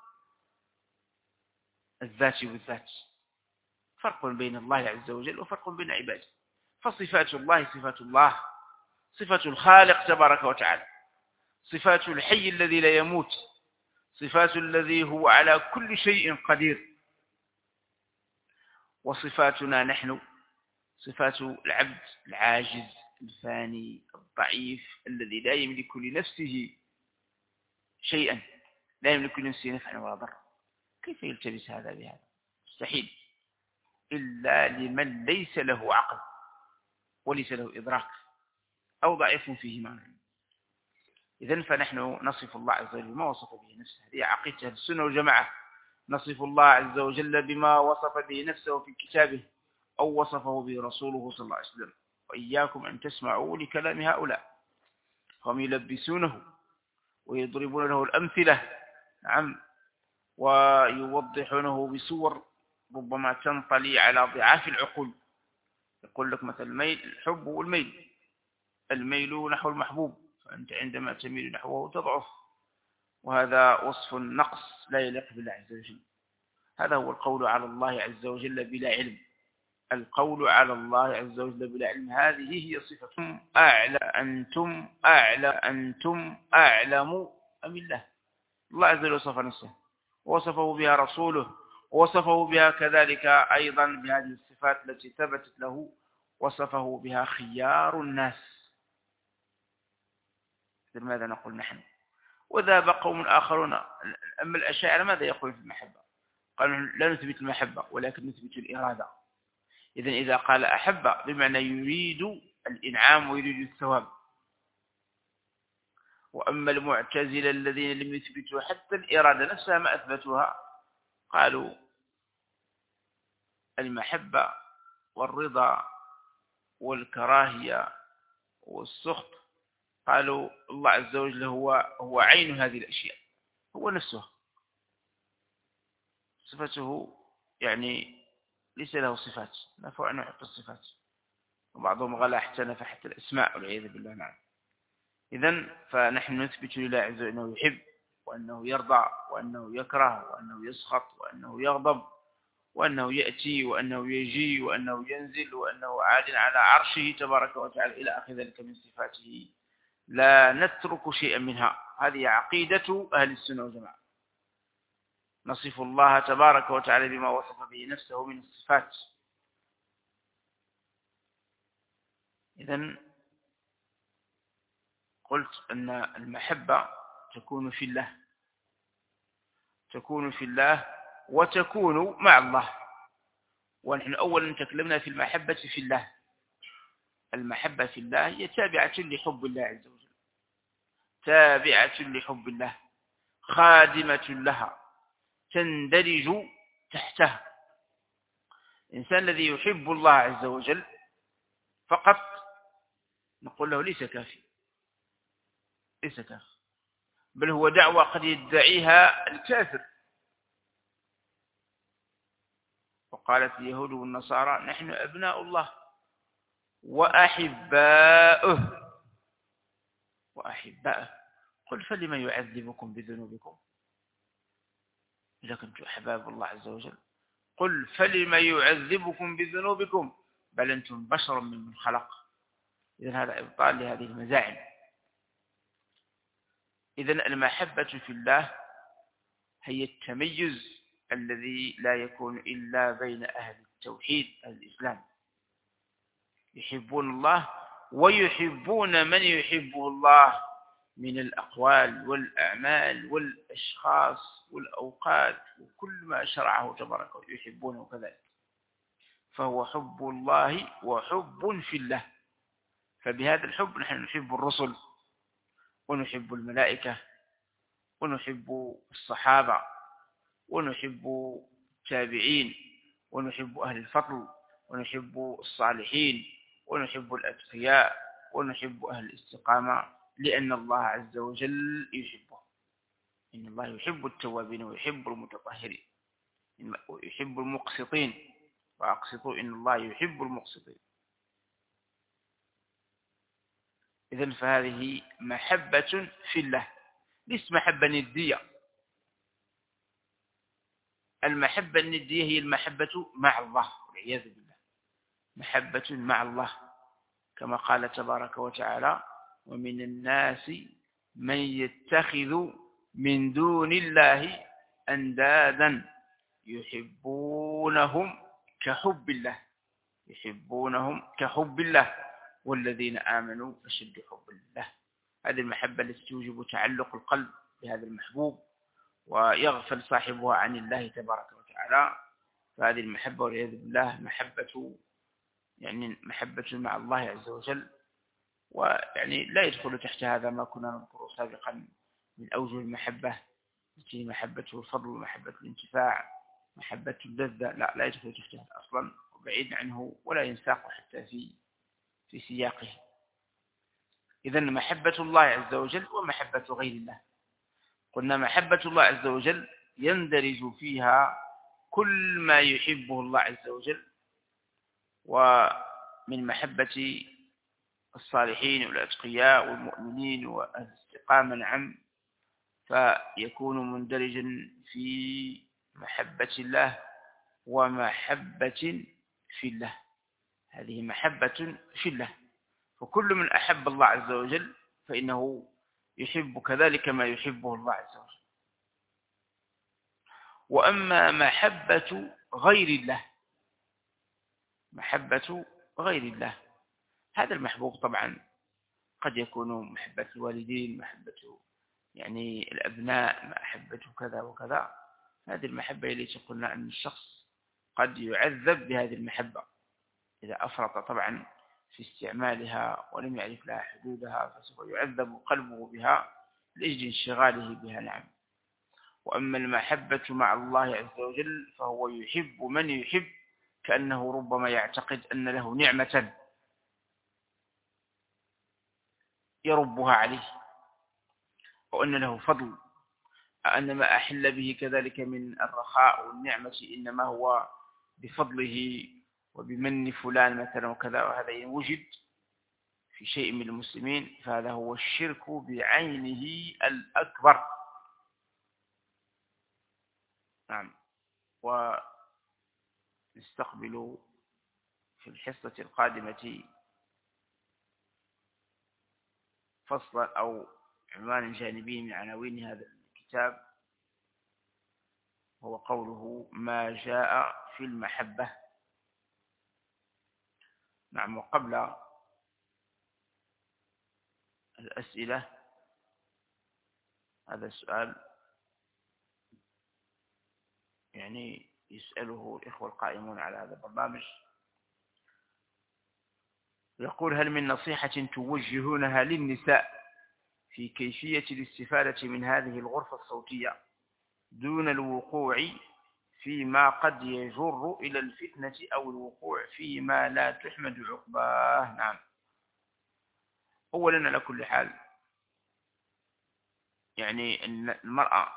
الذات والذات، فرق بين الله عز وجل وفرق بين عباده. فصفات الله صفات الله، صفة الخالق تبارك وتعالى، صفات الحي الذي لا يموت، صفات الذي هو على كل شيء قدير. وصفاتنا نحن صفات العبد العاجز الفاني الضعيف الذي لا يملك لنفسه شيئا، لا يملك لنفسه نفعا ولا ضرا. كيف يلتبس هذا بهذا؟ مستحيل، إلا لمن ليس له عقل وليس له إدراك أو ضعيف فيه معنى. إذن فنحن نصف الله عز وجل بما وصف به نفسه، هذه عقيدة السنة والجماعة. نصف الله عز وجل بما وصف به نفسه في كتابه أو وصفه به رسوله صلى الله عليه وسلم. وإياكم أن تسمعوا لكلام هؤلاء، هم يلبسونه ويضربون له الأمثلة، نعم، ويوضحونه بصور ربما تنطلي على ضعاف العقول. يقول لك مثلا الميل، الحب والميل، الميل نحو المحبوب، فأنت عندما تميل نحوه تضعف، وهذا وصف نقص لا يليق بالله عز وجل. هذا هو القول على الله عز وجل بلا علم. القول على الله عز وجل بلا علم هذه هي صفة أعلى. أنتم أعلم أم الله؟ الله عز وجل وصف نفسه ووصفه بها رسوله، ووصفه بها كذلك أيضا بهذه الصفات التي ثبتت له، وصفه بها خيار الناس. ماذا نقول نحن؟ وذهب قوم آخرون. أما الأشاعرة ماذا يقول في المحبة؟ قالوا لا نثبت المحبة ولكن نثبت الإرادة. إذا قال أحب بمعنى يريد الإنعام ويريد الثواب. وأما المعتزلة الذين لم يثبتوا حتى الإرادة نفسها ما أثبتوها، قالوا المحبة والرضا والكراهية والسخط، قالوا الله عز وجل هو عين هذه الأشياء، هو نفسه، صفته يعني ليس له صفات، نفع عنه حتى الصفات، وبعضهم غلا احتنف حتى الأسماء والعياذ بالله. نعم. إذن فنحن نثبت لله عز وجل أنه يحب وأنه يرضى وأنه يكره وأنه يسخط وأنه يغضب وأنه يأتي وأنه يجي وأنه ينزل وأنه عال على عرشه تبارك وتعالى إلى آخر ذلك من صفاته، لا نترك شيئا منها. هذه عقيدة أهل السنة والجماعة. نصف الله تبارك وتعالى بما وصف به نفسه من الصفات. إذن قلت أن المحبة تكون في الله، تكون في الله وتكون مع الله. ونحن أولا تكلمنا في المحبة في الله. المحبة في الله هي تابعة لحب الله عز وجل، تابعة لحب الله، خادمة لها، تندرج تحتها. الإنسان الذي يحب الله عز وجل فقط نقول له ليس كافي، ليس كافي، بل هو دعوة قد يدعيها الكافر. وقالت اليهود والنصارى نحن أبناء الله وأحباؤه. قل فلما يعذبكم بذنوبكم إذا كنتم أحباب الله عز وجل؟ قل فلما يعذبكم بذنوبكم بل أنتم بشر ممن خلق. إذن هذا إبطال لهذه المزاعم. إذن المحبة في الله هي التميز الذي لا يكون إلا بين أهل التوحيد الإسلام، يحبون الله ويحبون من يحبه الله من الأقوال والأعمال والأشخاص والأوقات وكل ما شرعه تبارك يحبونه كذلك. فهو حب الله وحب في الله. فبهذا الحب نحن نحب الرسل ونحب الملائكة ونحب الصحابة ونحب التابعين ونحب أهل الفضل ونحب الصالحين ونحب الأتقياء ونحب أهل الاستقامة، لأن الله عز وجل يحبه. إن الله يحب التوابين ويحب المتطهرين ويحب المقسطين، وأقسطوا إن الله يحب المقسطين. إذن فهذه محبة في الله، ليس محبة ندية. المحبة الندية هي المحبة مع الله والعياذ بالله، محبة مع الله كما قال تبارك وتعالى: ومن الناس من يتخذ من دون الله أندادا يحبونهم كحب الله، يحبونهم كحب الله والذين آمنوا أشد حب الله. هذه المحبة التي توجب تعلق القلب بهذا المحبوب ويغفل صاحبها عن الله تبارك وتعالى. فهذه المحبة والعياذ بالله محبة محبة مع الله عز وجل. لا يدخل تحت هذا ما كنا نذكره سابقا من أوجه المحبة التي محبة الفضل ومحبة الانتفاع محبة اللذة، لا يدخل تحتها أصلا وبعيد عنه ولا ينساق حتى في سياقه. إذن محبة الله عز وجل ومحبة غير الله. قلنا محبة الله عز وجل يندرج فيها كل ما يحبه الله عز وجل، ومن محبة الصالحين والأتقياء والمؤمنين والاستقامة نعم، فيكون مندرجا في محبة الله ومحبة في الله. هذه محبة في الله، فكل من أحب الله عز وجل فإنه يحب كذلك ما يحبه الله عز وجل. وأما محبة غير الله، محبة غير الله هذا المحبوب طبعا قد يكون محبة الوالدين، محبة الأبناء، محبة كذا وكذا. هذه المحبة التي قلنا أن الشخص قد يعذب بهذه المحبة إذا أفرط طبعا في استعمالها ولم يعرف لها حدودها، فسوف يعذب قلبه بها لأجل انشغاله بها نعم. وأما المحبة مع الله عز وجل فهو يحب من يحب كأنه ربما يعتقد أن له نعمة يربها عليه، وأن له فضل، أن ما أحل به كذلك من الرخاء والنعمة إنما هو بفضله وبمن فلان مثلا وكذا. وهذا إن وجد في شيء من المسلمين فهذا هو الشرك بعينه الأكبر نعم. ونستقبل في الحصة القادمة فصلا أو عنوان جانبي من عناوين هذا الكتاب، هو قوله ما جاء في المحبة نعم. وقبل الأسئلة هذا السؤال يسأله الإخوة القائمون على هذا البرنامج، يقول: هل من نصيحة توجهونها للنساء في كيفية الاستفادة من هذه الغرفة الصوتية دون الوقوع فيما قد يجر إلى الفتنة أو الوقوع فيما لا تحمد عقباه؟ نعم. أولا على كل حال أن المرأة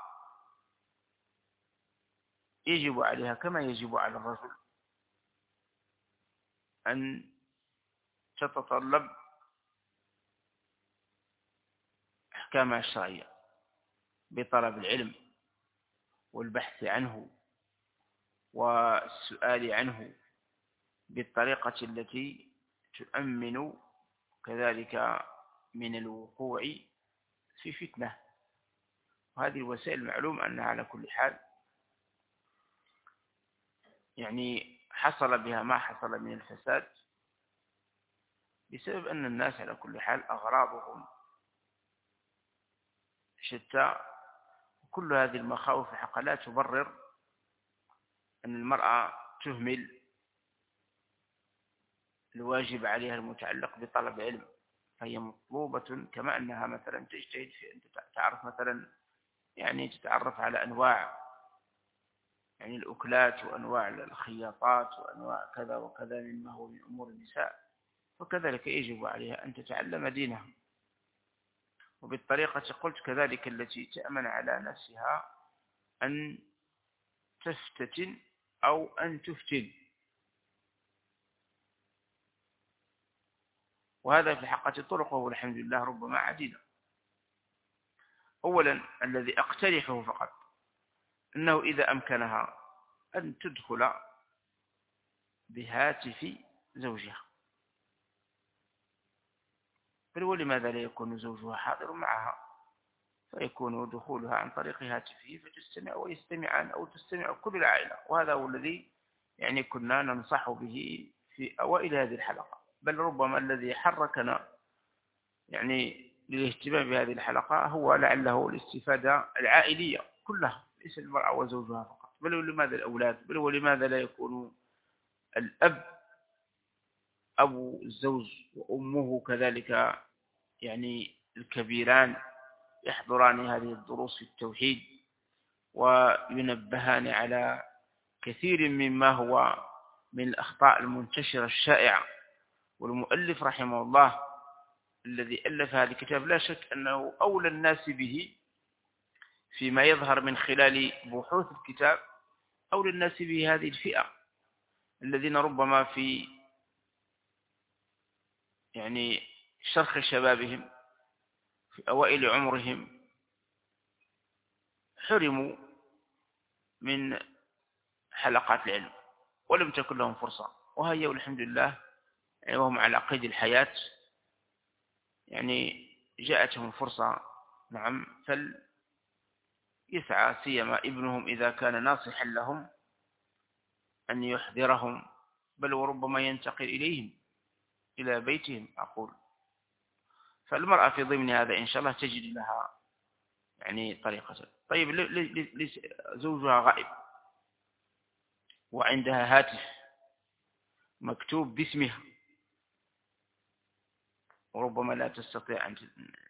يجب عليها كما يجب على الرجل أن تتطلب أحكامها الشرعية بطلب العلم والبحث عنه والسؤال عنه بالطريقة التي تؤمن كذلك من الوقوع في فتنة. وهذه الوسائل معلوم أنها على كل حال يعني حصل بها ما حصل من الفساد بسبب أن الناس على كل حال أغراضهم شتى. كل هذه المخاوف الحق لا تبرر أن المرأة تهمل الواجب عليها المتعلق بطلب علم، فهي مطلوبة كما أنها مثلا تجتهد في أن تعرف مثلا يعني تتعرف على أنواع يعني الأكلات وأنواع الخياطات وأنواع كذا وكذا مما هو من أمور النساء، وكذلك يجب عليها أن تتعلم دينها. وبالطريقة قلت كذلك التي تأمن على نفسها أن تفتتن أو أن تفتن. وهذا في الحقيقة طرقه والحمد لله ربما عديدة. أولا الذي أقترحه فقط أنه إذا أمكنها أن تدخل بهاتف زوجها، بل ولماذا لا يكون زوجها حاضر معها فيكون دخولها عن طريق هاتفه فتستمع ويستمعان أو تستمع كل العائلة. وهذا هو الذي يعني كنا ننصح به في أوائل هذه الحلقة، بل ربما الذي حركنا يعني للاهتمام بهذه الحلقة هو لعله الاستفادة العائلية كلها، ليس المرأة وزوجها فقط، بل ولماذا الأولاد، بل ولماذا لا يكون الأب أبو الزوج وأمه كذلك يعني الكبيران يحضران هذه الدروس في التوحيد وينبهان على كثير مما هو من الأخطاء المنتشرة الشائعة. والمؤلف رحمه الله الذي ألف هذا الكتاب لا شك أنه أولى الناس به فيما يظهر من خلال بحوث الكتاب، أولى الناس به هذه الفئة الذين ربما في يعني شرخ شبابهم في أوائل عمرهم حرموا من حلقات العلم ولم تكن لهم فرصة، وهي والحمد لله يعني وهم على قيد الحياة يعني جاءتهم فرصة. نعم، فليسعى سيما ابنهم إذا كان ناصحا لهم أن يحذرهم، بل وربما ينتقل إليهم إلى بيتهم أقول. فالمرأة في ضمن هذا إن شاء الله تجد لها يعني طريقة. طيب زوجها غائب وعندها هاتف مكتوب باسمها وربما لا تستطيع أن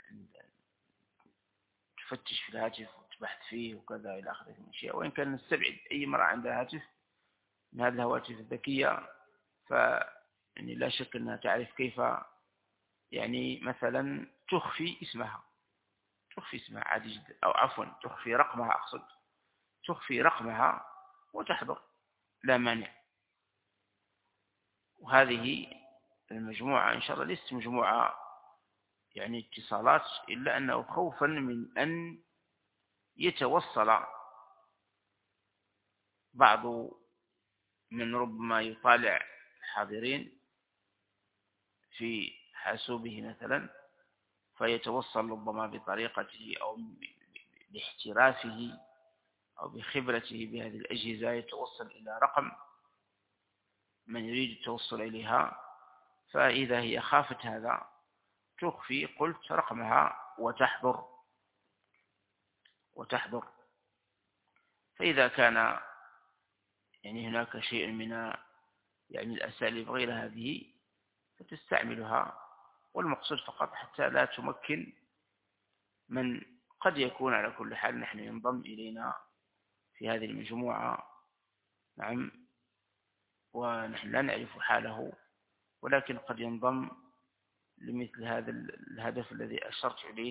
تفتش في الهاتف وتبحث فيه وكذا إلى آخره من الأشياء. وإن كان نستبعد أي امرأة عندها هاتف من هذه الهواتف الذكية يعني لا شك أنها تعرف كيف يعني مثلا تخفي اسمها عادي جدا، أو عفوا تخفي رقمها، أقصد تخفي رقمها وتحضر لا مانع. وهذه المجموعة إن شاء الله ليست مجموعة يعني اتصالات، إلا أنه خوفا من أن يتوصل بعض من ربما يطالع الحاضرين في حاسوبه مثلا فيتوصل ربما بطريقته أو باحترافه أو بخبرته بهذه الأجهزة يتوصل إلى رقم من يريد التوصل إليها، فإذا هي خافت هذا تخفي قلت رقمها وتحضر. فإذا كان يعني هناك شيء من يعني الأساليب غير هذه فتستعملها، والمقصود فقط حتى لا تمكن من قد يكون على كل حال نحن ينضم إلينا في هذه المجموعة. نعم، ونحن لا نعرف حاله ولكن قد ينضم لمثل هذا الهدف الذي أشرت إليه.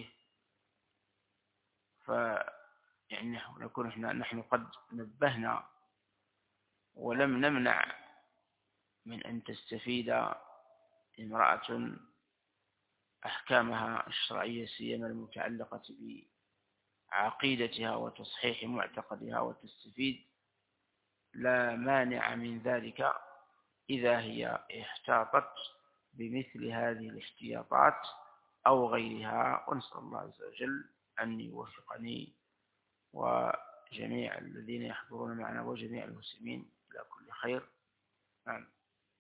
يعني نكون نحن قد نبهنا ولم نمنع من أن تستفيد امرأة أحكامها الشرعية سيما المتعلقة بعقيدتها وتصحيح معتقدها وتستفيد، لا مانع من ذلك إذا هي احتاطت بمثل هذه الاحتياطات أو غيرها. ونسأل الله عز وجل أن يوفقني وجميع الذين يحضرون معنا وجميع المسلمين إلى كل خير. نعم.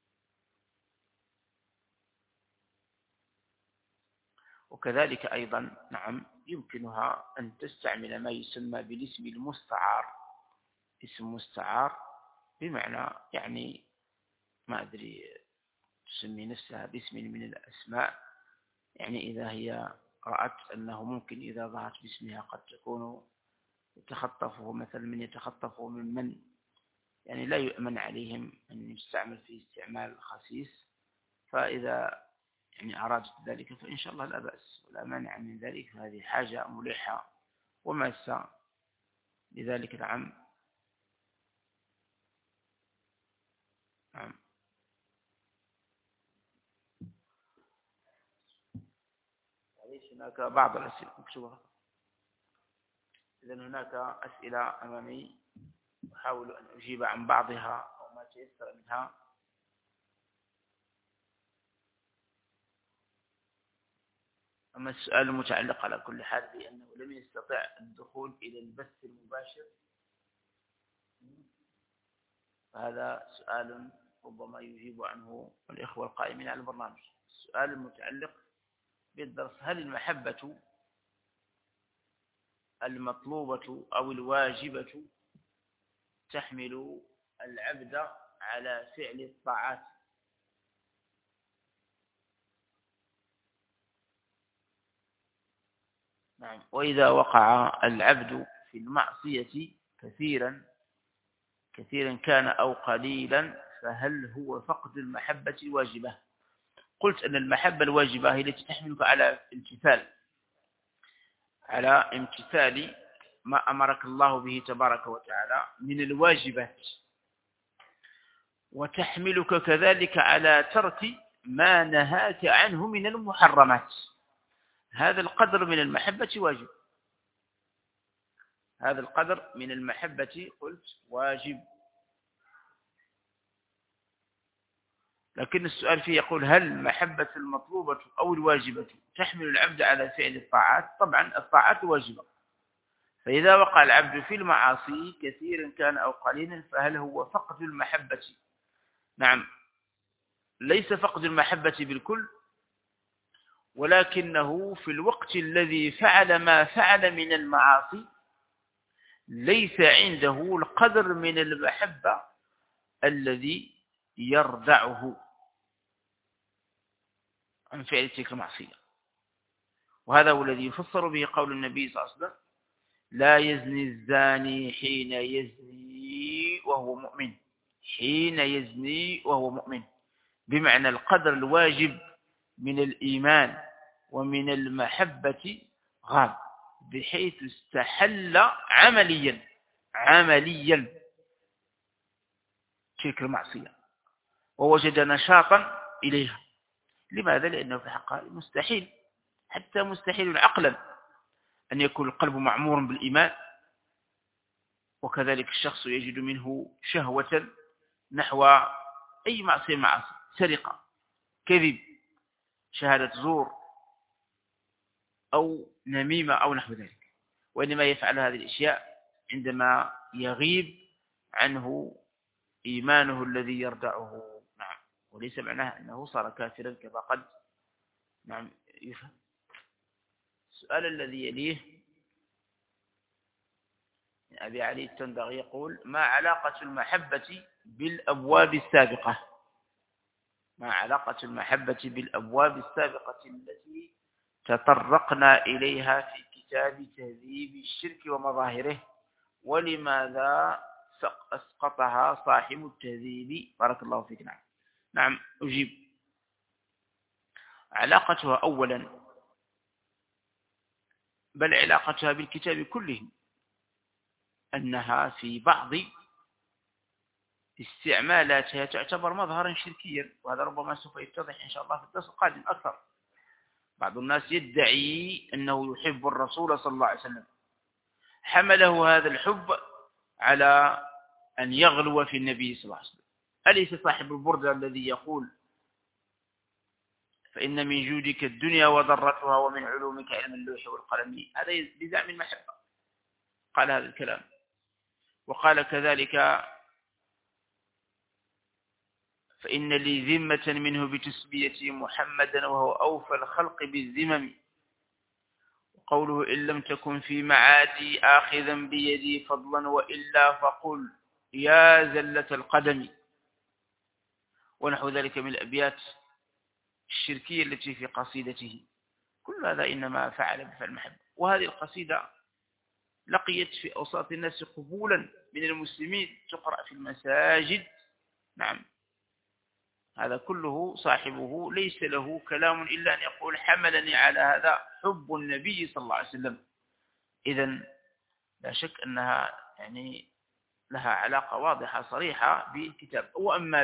وكذلك أيضا نعم يمكنها أن تستعمل ما يسمى بالاسم المستعار. اسم مستعار بمعنى يعني ما أدري تسمي نفسها باسم من الأسماء، يعني إذا هي رأت أنه ممكن إذا ظهرت باسمها قد تكون يتخطفه مثل من يتخطفه من يعني لا يؤمن عليهم أن يستعمل فيه استعمال خسيس، فإذا يعني أرادت ذلك فإن شاء الله لا بأس ولا مانع من ذلك، فهذه حاجة ملحة وماسة لذلك. نعم. نعم. ليش هناك بعض الأسئلة مكتوبة؟ إذن هناك أسئلة أمامي أحاول أن أجيب عن بعضها أو ما تيسر منها. أما السؤال المتعلق على كل حال بأنه لم يستطع الدخول إلى البث المباشر، فهذا سؤال ربما يجيب عنه الإخوة القائمين على البرنامج. السؤال المتعلق بالدرس: هل المحبة المطلوبة أو الواجبة تحمل العبد على فعل الطاعات؟ نعم. وإذا وقع العبد في المعصية كثيرا كان أو قليلا، فهل هو فقد المحبة الواجبة؟ قلت أن المحبة الواجبة هي التي تحملك على امتثال ما أمرك الله به تبارك وتعالى من الواجبات، وتحملك كذلك على ترك ما نهاك عنه من المحرمات. هذا القدر من المحبة واجب. هذا القدر من المحبة قلت واجب. لكن السؤال فيه يقول: هل المحبة المطلوبة أو الواجبة تحمل العبد على فعل الطاعات؟ طبعا الطاعات واجبة، فإذا وقع العبد في المعاصي كثيرا كان أو قليلا، فهل هو فقد المحبة؟ نعم، ليس فقد المحبة بالكل، ولكنه في الوقت الذي فعل ما فعل من المعاصي ليس عنده القدر من المحبة الذي يردعه عن فعل تلك المعصية. وهذا هو الذي يفسر به قول النبي صلى الله عليه وسلم: لا يزني الزاني حين يزني وهو مؤمن. حين يزني وهو مؤمن، بمعنى القدر الواجب من الإيمان ومن المحبة غاب، بحيث استحل عمليا تلك المعصية ووجد نشاطا إليها. لماذا؟ لأنه في حقها مستحيل، حتى مستحيل عقلا، أن يكون القلب معمور بالإيمان وكذلك الشخص يجد منه شهوة نحو أي معصية، سرقة، كذب، شهادة زور، أو نميمة أو نحو ذلك، وإنما يفعل هذه الأشياء عندما يغيب عنه إيمانه الذي يردعه. نعم. وليس معناه أنه صار كافرا كما قد نعم يفهم. السؤال الذي يليه أبي علي التندغي يقول: ما علاقة المحبة بالأبواب السابقة؟ ما علاقة المحبة بالأبواب السابقة التي تطرقنا إليها في كتاب تهذيب الشرك ومظاهره، ولماذا أسقطها صاحب التهذيب؟ بارك الله فيك. نعم أجيب. علاقتها أولا، بل علاقتها بالكتاب كله، أنها في بعض استعمالاتها تعتبر مظهرا شركيا، وهذا ربما سوف يتضح إن شاء الله في الدرس القادم أكثر. بعض الناس يدعي أنه يحب الرسول صلى الله عليه وسلم، حمله هذا الحب على أن يغلو في النبي صلى الله عليه وسلم. أليس صاحب البردة الذي يقول: فإن من جودك الدنيا وضرتها ومن علومك علم اللوح والقلم؟ هذا بزعم المحبة. قال هذا الكلام. وقال كذلك: فإن لي ذمة منه بتسميتي محمدا وهو أوفى الخلق بالذمم. وقوله: إن لم تكن في معادي آخذا بيدي فضلا وإلا فقل يا زلة القدم. ونحو ذلك من الأبيات الشركية التي في قصيدته. كل هذا إنما فعل بفعل المحبة. وهذه القصيدة لقيت في أوساط الناس قبولا من المسلمين، تقرأ في المساجد. نعم، هذا كله صاحبه ليس له كلام إلا أن يقول: حملني على هذا حب النبي صلى الله عليه وسلم. إذن لا شك أنها يعني لها علاقة واضحة صريحة بالكتاب. وأما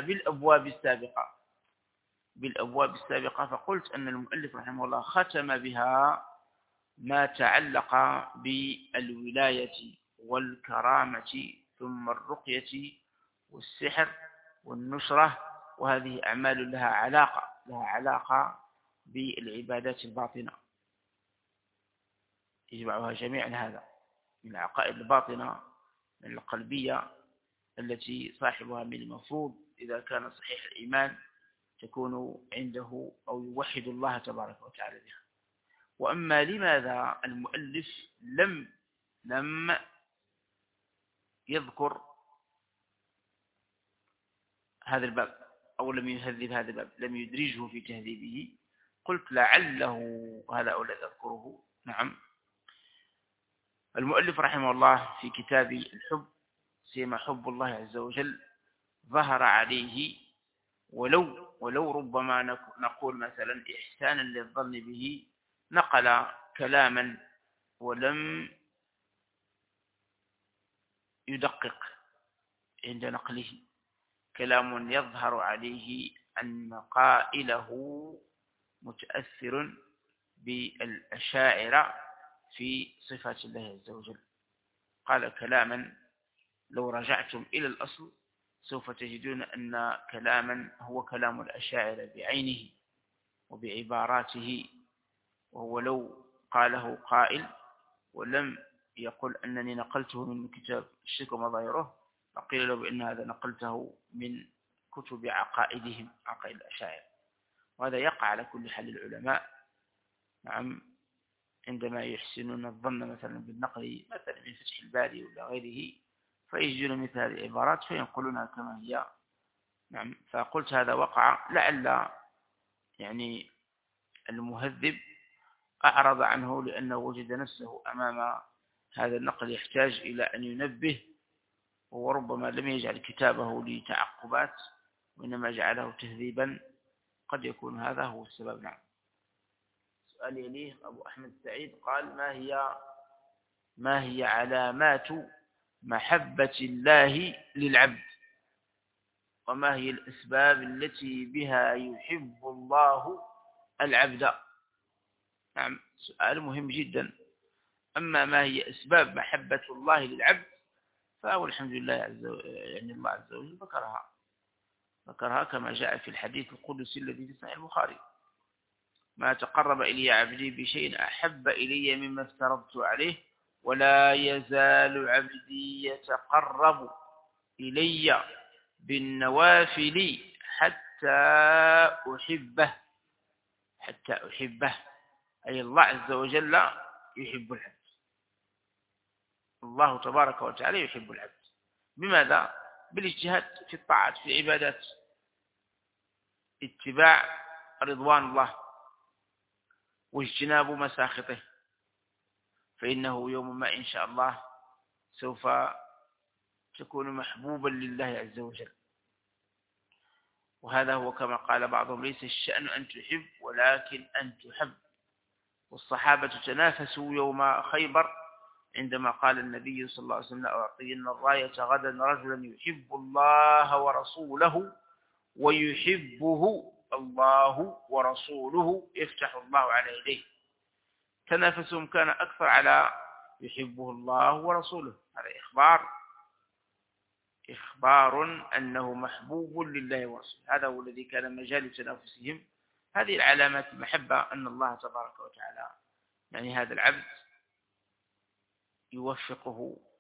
بالأبواب السابقة فقلت أن المؤلف رحمه الله ختم بها ما تعلق بالولاية والكرامة، ثم الرقية والسحر والنشرة، وهذه أعمال لها علاقة بالعبادات الباطنة، يجمعها جميعا. هذا من العقائد الباطنة من القلبية التي صاحبها من المفروض إذا كان صحيح الإيمان تكون عنده أو يوحد الله تبارك وتعالى بها. وأما لماذا المؤلف لم يذكر هذا الباب أو لم يهذب هذا الباب، لم يدرجه في تهذيبه، قلت لعله هذا أولا أذكره. نعم، المؤلف رحمه الله في كتاب الحب سيما حب الله عز وجل ظهر عليه، ولو ربما نقول مثلا إحسانا للظن به، نقل كلاما ولم يدقق عند نقله، كلام يظهر عليه أن قائله متأثر بالأشاعرة في صفات الله عز وجل. قال كلاما لو رجعتم إلى الأصل سوف تجدون أن كلاما هو كلام الأشاعرة بعينه وبعباراته، وهو لو قاله قائل ولم يقل أنني نقلته من كتاب الشرك ومظاهره، فقيل له بأن هذا نقلته من كتب عقائدهم، عقائد الأشاعرة. وهذا يقع على كل حال العلماء. نعم، عندما يحسنون الظن مثلا بالنقل مثلا من فتح الباري ولا غيره، فيجدون مثل هذه العبارات فينقلونها كما هي. نعم، فقلت هذا وقع، لعل يعني المهذب أعرض عنه لأنه وجد نفسه أمام هذا النقل يحتاج إلى أن ينبه، وربما لم يجعل كتابه لتعقبات وإنما جعله تهذيبا. قد يكون هذا هو السبب. نعم. سؤال يليه أبو أحمد السعيد قال: ما هي علامات محبة الله للعبد، وما هي الأسباب التي بها يحب الله العبد؟ نعم، سؤال مهم جدا. أما ما هي أسباب محبة الله للعبد فهو الحمد لله يعني الله عز وجل ذكرها كما جاء في الحديث القدسي الذي في صحيح البخاري: ما تقرب إلي عبدي بشيء أحب إلي مما افترضت عليه، ولا يزال عبدي يتقرب إلي بالنوافل حتى أحبه. أي الله عز وجل يحب العبد، الله تبارك وتعالى يحب العبد. بماذا؟ بالاجتهاد في الطاعات في العبادات، اتباع رضوان الله واجتناب مساخطه، فإنه يوم ما إن شاء الله سوف تكون محبوبا لله عز وجل. وهذا هو كما قال بعضهم: ليس الشأن أن تحب ولكن أن تحب. والصحابة تنافسوا يوم خيبر عندما قال النبي صلى الله عليه وسلم: أعطينا الراية غدا رجلا يحب الله ورسوله ويحبه الله ورسوله يفتح الله على يديه. تنافسهم كان أكثر على يحبه الله ورسوله. هذا إخبار أنه محبوب لله ورسوله. هذا هو الذي كان مجال تنافسهم. هذه العلامات المحبة أن الله تبارك وتعالى يعني هذا العبد يوفقه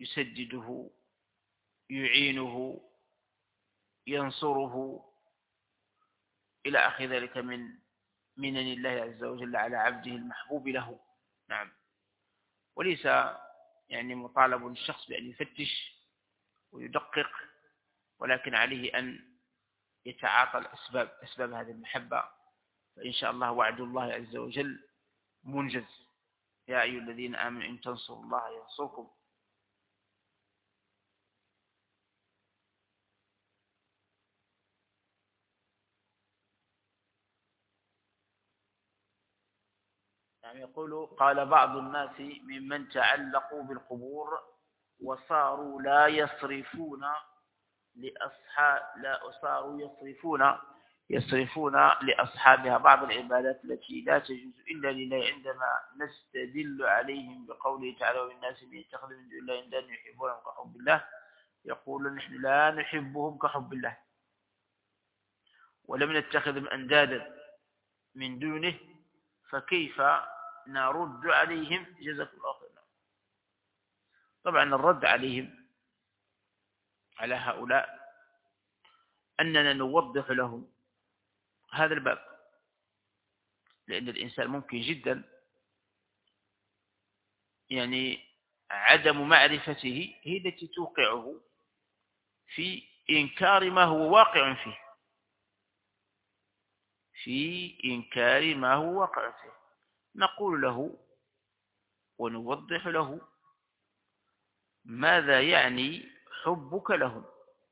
يسدده، يعينه، ينصره، إلى آخر ذلك من منن الله عز وجل على عبده المحبوب له. نعم. وليس يعني مطالب الشخص بأن يفتش ويدقق، ولكن عليه أن يتعاطى أسباب هذه المحبة، فإن شاء الله وعد الله عز وجل منجز. يا أيها الذين آمنوا إن تنصروا الله ينصركم. يعني يقول: قال بعض الناس ممن تعلقوا بالقبور وصاروا لا يصرفون يصرفون لأصحابها بعض العبادات التي لا تجوز إلا لله، عندما نستدل عليهم بقوله تعالى: والناس من يتخذ من دون الله أندادا يحبونهم كحب الله، يقول: نحن لا نحبهم كحب الله، ولم نتخذهم أندادا من دونه، فكيف نرد عليهم؟ جزاكم الله خيرا. طبعا الرد عليهم على هؤلاء أننا نوضح لهم هذا الباب، لأن الإنسان ممكن جدا يعني عدم معرفته هي التي توقعه في إنكار ما هو واقع فيه، نقول له ونوضح له ماذا يعني حبك لهم،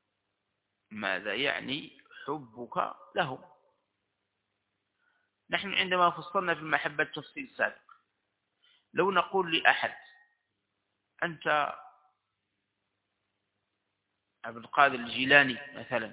نحن عندما فصلنا في المحبة تفصيل سابق، لو نقول لأحد: أنت عبد القادر الجيلاني مثلا،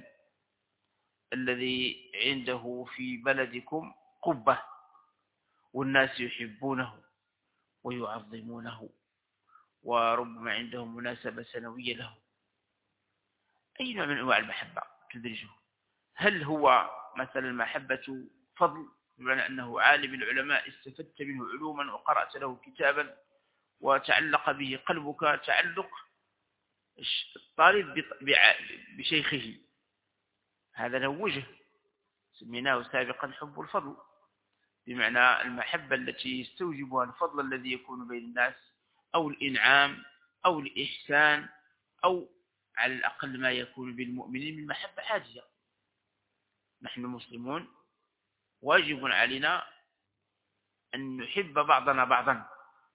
الذي عنده في بلدكم قبة والناس يحبونه ويعظمونه، وربما عندهم مناسبة سنوية له، أي نوع من أنواع المحبة تدرجه؟ هل هو مثلا محبة فضل، بمعنى أنه عالم العلماء استفدت منه علوما وقرأت له كتابا وتعلق به قلبك تعلق الطالب بشيخه، هذا له وجه سميناه سابقا حب الفضل، بمعنى المحبة التي يستوجبها الفضل الذي يكون بين الناس، أو الإنعام أو الإحسان، أو على الأقل ما يكون بالمؤمنين من محبة عادية. نحن مسلمون واجب علينا أن نحب بعضنا بعضا،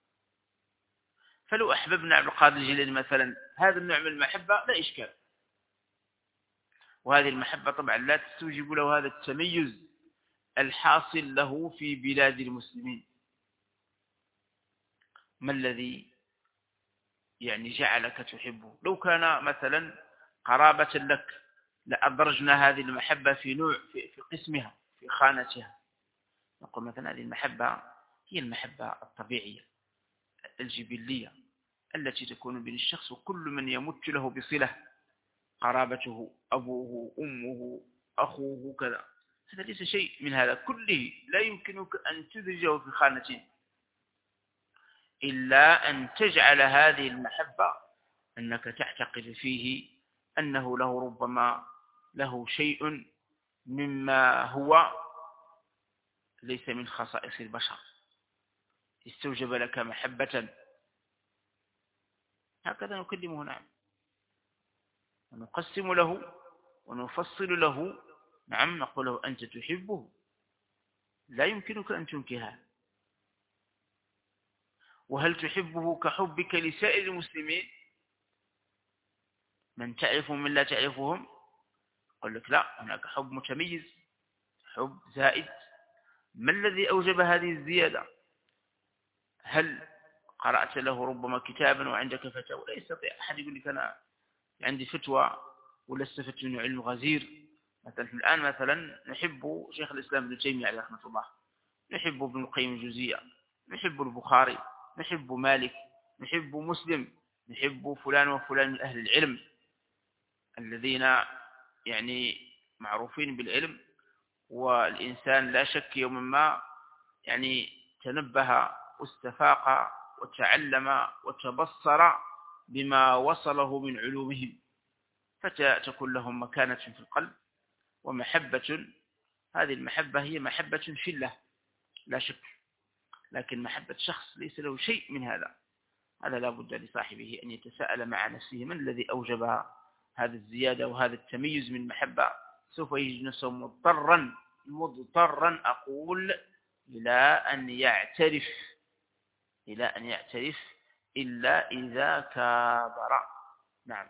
فلو أحببنا عبد القادر الجيلاني مثلا هذا النوع من المحبة لا إشكال، وهذه المحبة طبعا لا تستوجب له هذا التميز الحاصل له في بلاد المسلمين. ما الذي يعني جعلك تحبه؟ لو كان مثلا قرابة لك لأدرجنا هذه المحبة في نوع في قسمها في خانتها، نقول مثلا هذه المحبة هي المحبة الطبيعية الجبلية التي تكون بين الشخص وكل من يمت له بصلة، قرابته، أبوه، أمه، أخوه، كذا. هذا ليس شيء من هذا كله، لا يمكنك أن تدرجه في خانتين، إلا أن تجعل هذه المحبة أنك تعتقد فيه أنه له ربما له شيء مما هو ليس من خصائص البشر، استوجب لك محبة، هكذا نكلمه. نعم، ونقسم له ونفصل له. نعم، نقول له: أنت تحبه، لا يمكنك أن تنكرها. وهل تحبه كحبك لسائر المسلمين من تعرف من لا تعرفهم؟ قل لك: لا، هناك حب متميز، حب زائد. ما الذي أوجب هذه الزيادة؟ هل قرأت له ربما كتابا وعندك فتوى؟ لا يستطيع أحد يقول لك أنا عندي فتوى ولا استفدت منه علم غزير. مثلا الآن مثلا نحب شيخ الإسلام ابن تيمية عليه رحمة الله، نحب ابن القيم الجوزية، نحب البخاري، نحب مالك، نحب مسلم، نحب فلان وفلان من أهل العلم الذين يعني معروفين بالعلم، والإنسان لا شك يوما ما يعني تنبه واستفاق وتعلم وتبصر بما وصله من علومهم، فتكون لهم مكانة في القلب ومحبة. هذه المحبة هي محبة في الله لا شك، لكن محبة شخص ليس له شيء من هذا، هذا لا بد لصاحبه أن يتساءل مع نفسه من الذي أوجب هذا الزيادة وهذا التميز من محبة. سوف يجد نفسه مضطرا أقول إلى أن يعترف إلا إذا كابر. نعم.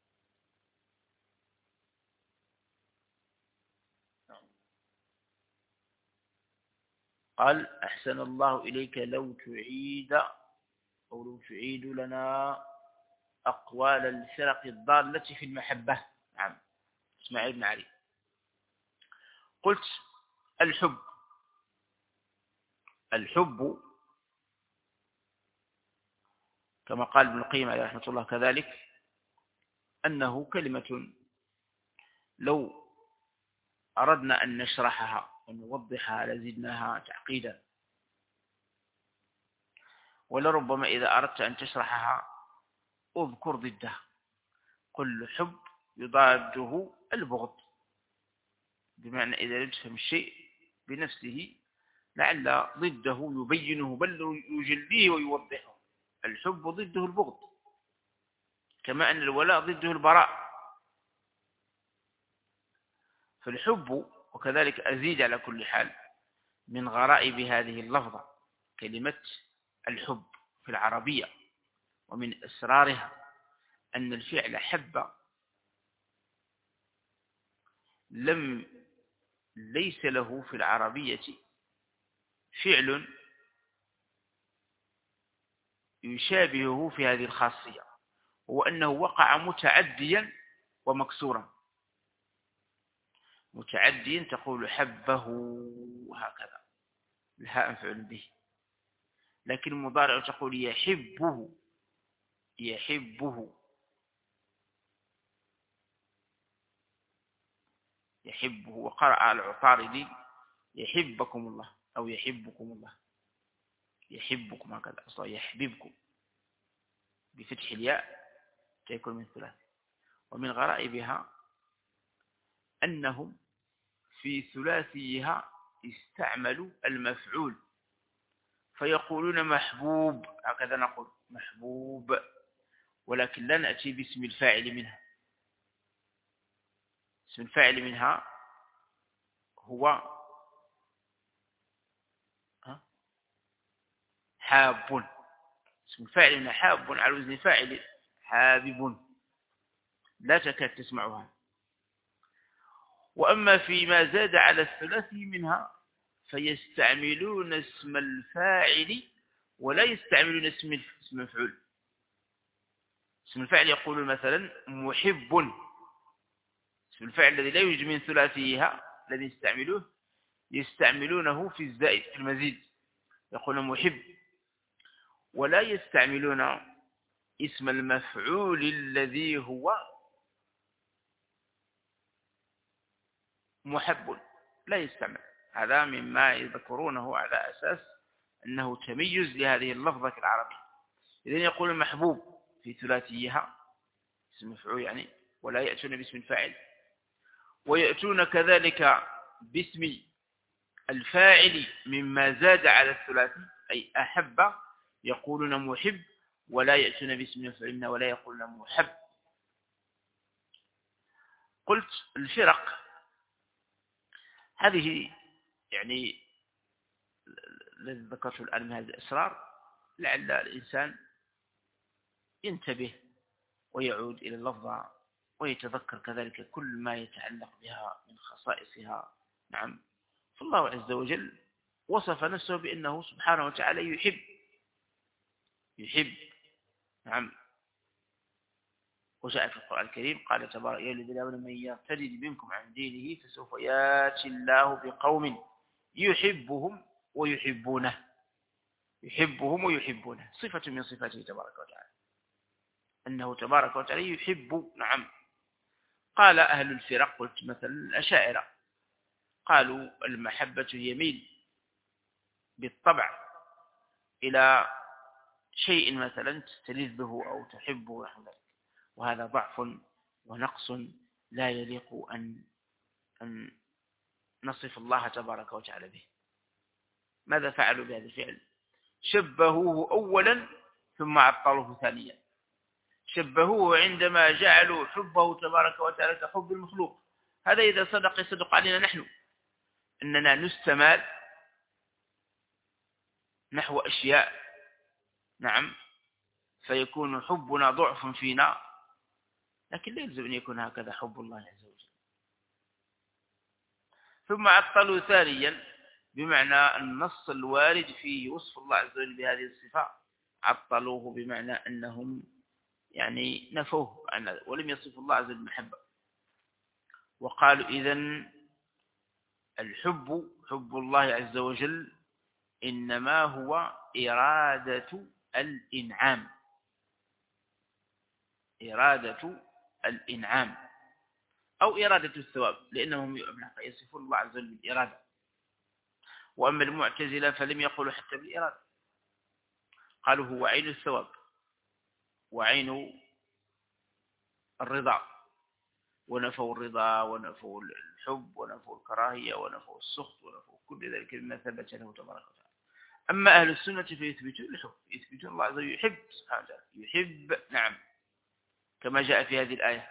قال أحسن الله إليك لو تعيد لنا أقوال الفرق الضالة في المحبة. نعم. اسماعيل بن علي. قلت الحب كما قال ابن القيم عليه رحمة الله كذلك أنه كلمة لو أردنا أن نشرحها ونوضحها لزدناها تعقيدا، ولربما إذا أردت أن تشرحها اذكر ضدها. كل حب يضاده البغض، بمعنى إذا لم تفهم الشيء بنفسه لعل ضده يبينه بل يجليه ويوضحه. الحب ضده البغض، كما أن الولاء ضده البراء. فالحب، وكذلك أزيد على كل حال من غرائب هذه اللفظة كلمة الحب في العربية، ومن أسرارها أن الفعل حب ليس له في العربية فعل يشابهه في هذه الخاصية، هو أنه وقع متعديا ومكسورا. متعديا تقول حبه هكذا الهاء مفعول به، لكن المضارع تقول يحبه وقرأ العطاردي يحبكم الله أو يحبكم الله، يحبكم هكذا أصلا يحببكم بفتح الياء تكون من ثلاث. ومن غرائبها أنهم في ثلاثيها استعملوا المفعول فيقولون محبوب، هكذا نقول محبوب، ولكن لا نأتي باسم الفاعل منها. اسم الفاعل منها هو حاب. اسم الفاعل منها حاب على وزن فاعل حابب، لا تكاد تسمعها. وأما فيما زاد على الثلاثي منها فيستعملون اسم الفاعل ولا يستعملون اسم المفعول. اسم الفاعل يقول مثلا محب، اسم الفاعل الذي لا يوجد من ثلاثيها الذي يستعملونه في الزائد في المزيد، يقولون محب، ولا يستعملون اسم المفعول الذي هو محب، لا يستعمل. هذا مما يذكرونه على أساس أنه تميز لهذه اللفظة العربية. إذن يقول محبوب في ثلاثيها اسم مفعول يعني، ولا يأتون باسم الفاعل، ويأتون كذلك باسم الفاعل مما زاد على الثلاثي أي أحب، يقولون محب ولا يأتون باسم الفاعل ولا يقولون محب. قلت الفرق هذه يعني الذي ذكرته الآن من هذه الأسرار لعل الإنسان ينتبه ويعود إلى اللفظة ويتذكر كذلك كل ما يتعلق بها من خصائصها. نعم. فالله عز وجل وصف نفسه بأنه سبحانه وتعالى يحب. نعم. وجاء في القرآن الكريم قال تبارك يا الذين آمنوا من يرتد منكم عن دينه فسوف يأتي الله بقوم يحبهم ويحبونه. يحبهم ويحبونه صفة من صفاته تبارك وتعالى، أنه تبارك وتعالى يحب. نعم. قال أهل الفرق قلت مثلا الأشاعرة قالوا المحبة يميل بالطبع إلى شيء مثلا تستلذه أو تحبه ونحو ذلك، وهذا ضعف ونقص لا يليق أن نصف الله تبارك وتعالى به. ماذا فعلوا بهذا الفعل؟ شبهوه أولا ثم عطلوه ثانيا. شبهوه عندما جعلوا حبه تبارك وتعالى كحب المخلوق. هذا إذا صدق يصدق علينا نحن أننا نستمال نحو أشياء، نعم، فيكون حبنا ضعف فينا، لكن لا يلزم أن يكون هكذا حب الله عز وجل. ثم عطلوا ثانيا بمعنى النص الوارد فيه وصف الله عز وجل بهذه الصفة، عطلوه بمعنى أنهم يعني نفوه ولم يصف الله عز وجل بالمحبة، وقالوا إذن الحب حب الله عز وجل إنما هو إرادة الإنعام، إرادة الإنعام أو إرادة الثواب، لأنهم يصفون الله عز وجل بالإرادة. وأما المعتزلة فلم يقولوا حتى بالإرادة، قالوا هو عين الثواب وعين الرضا، ونفوا الرضا ونفوا الحب ونفوا الكراهية ونفوا السخط ونفوا كل ذلك مما ثبت له تبارك وتعالى. أما أهل السنة فيثبتون الحب، يثبتون الله عز وجل يحب سبحانه وتعالى، يحب، نعم، كما جاء في هذه الآية،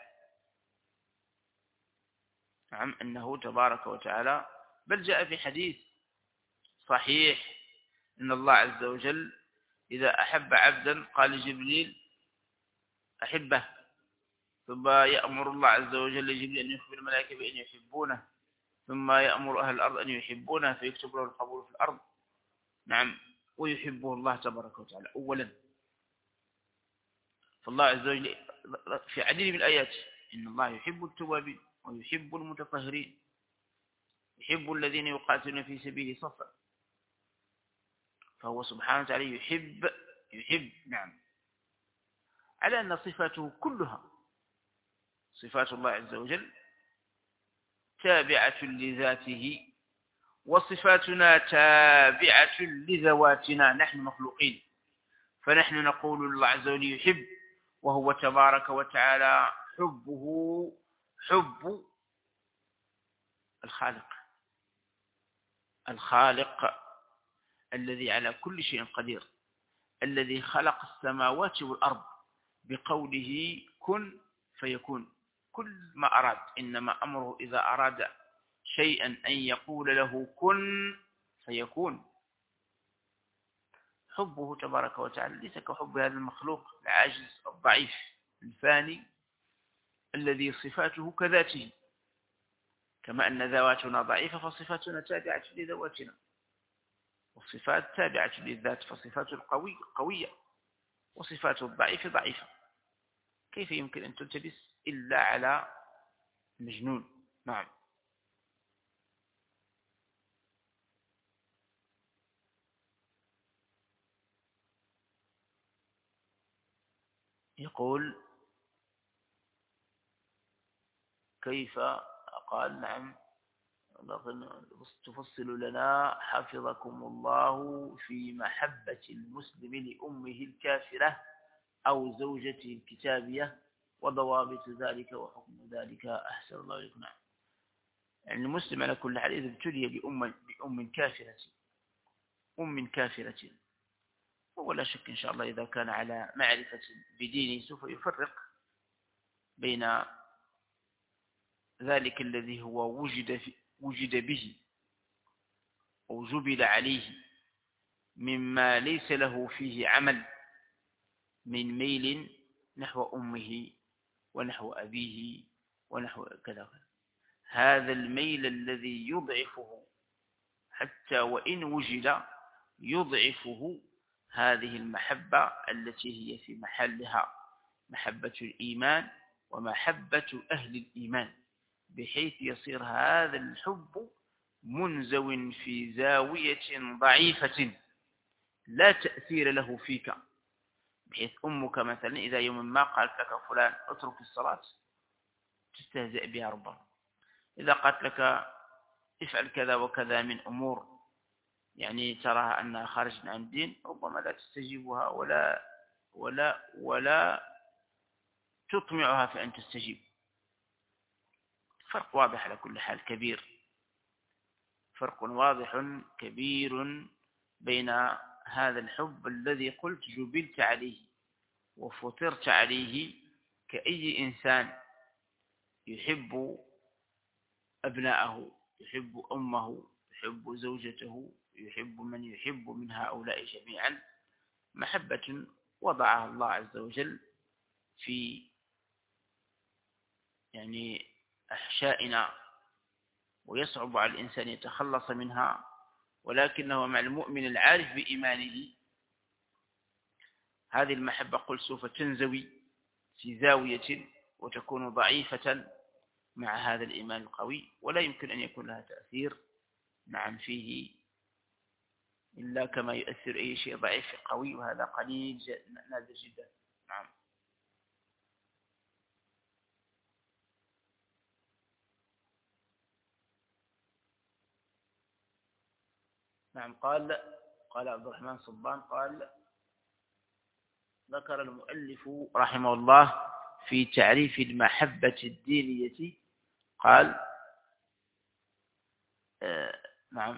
نعم، أنه تبارك وتعالى، بل جاء في حديث صحيح أن الله عز وجل إذا أحب عبدا قال جبريل أحبه، ثم يأمر الله عز وجل جبريل أن يخبر الملائكة بأن يحبونه، ثم يأمر أهل الأرض أن يحبونه فيكتب له القبول في الأرض، نعم، ويحبه الله تبارك وتعالى أولا. فالله عز وجل في عديد من الآيات إن الله يحب التوابين ويحب المتطهرين، يحب الذين يقاتلون في سبيله صفا، فهو سبحانه وتعالى يحب، نعم، على أن صفاته كلها صفات الله عز وجل تابعة لذاته، وصفاتنا تابعة لذواتنا، نحن مخلوقين، فنحن نقول الله عز وجل يحب، وهو تبارك وتعالى حبه حب الخالق الذي على كل شيء قدير، الذي خلق السماوات والأرض بقوله كن فيكون، كل ما أراد، إنما أمره إذا أراد شيئا أن يقول له كن فيكون. حبه تبارك وتعالى ليس كحب هذا المخلوق العاجز الضعيف الفاني الذي صفاته كذاته، كما أن ذواتنا ضعيفة فصفاتنا تابعة لذواتنا، والصفات تابعة للذات، فصفات القوي قوية وصفات الضعيف ضعيفة. كيف يمكن أن تلتبس إلا على مجنون؟ نعم. يقول كيف، قال نعم، تفصل لنا حفظكم الله في محبة المسلم لأمه الكافرة أو زوجته الكتابية وضوابط ذلك وحكم ذلك، أحسن الله إليكم. نعم، يعني المسلم على كل حال إذا ابتلي بأم كافرة ولا شك إن شاء الله إذا كان على معرفة بدينه سوف يفرق بين ذلك الذي هو وجد به أو جبل عليه مما ليس له فيه عمل من ميل نحو أمه ونحو أبيه ونحو كذا، هذا الميل الذي يضعفه حتى وإن وجد يضعفه هذه المحبة التي هي في محلها محبة الإيمان ومحبة أهل الإيمان، بحيث يصير هذا الحب منزو في زاوية ضعيفة لا تأثير له فيك، بحيث أمك مثلا إذا يوم ما قالت لك فلان اترك الصلاة تستهزئ بها ربما، إذا قالت لك افعل كذا وكذا من أمور يعني تراها أنها خارج عن الدين، ربما لا تستجيبها ولا تطمعها في أن تستجيب. فرق واضح على كل حال كبير، فرق واضح كبير بين هذا الحب الذي قلت جبلت عليه وفطرت عليه كأي إنسان يحب أبناءه، يحب أمه، يحب زوجته، يحب من يحب من هؤلاء جميعا، محبة وضعها الله عز وجل في يعني أحشائنا، ويصعب على الإنسان يتخلص منها، ولكنه مع المؤمن العارف بإيمانه هذه المحبة قل سوف تنزوي في زاوية وتكون ضعيفة مع هذا الإيمان القوي، ولا يمكن أن يكون لها تأثير نعم فيه إلا كما يؤثر أي شيء ضعيف في قوي، وهذا قليل نادر جدا. نعم. نعم. قال عبد الرحمن صبان قال ذكر المؤلف رحمه الله في تعريف المحبة الدينية قال نعم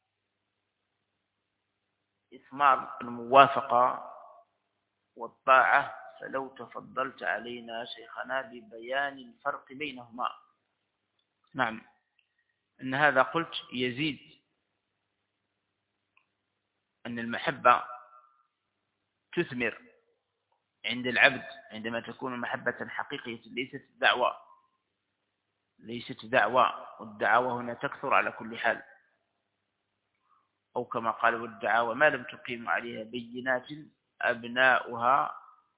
إثمار الموافقة والطاعة، فلو تفضلت علينا شيخنا ببيان الفرق بينهما. نعم. أن هذا قلت يزيد أن المحبة تثمر عند العبد عندما تكون محبة حقيقية ليست دعوة، والدعوة هنا تكثر على كل حال، أو كما قال والدعوة ما لم تقيم عليها بينات أبناؤها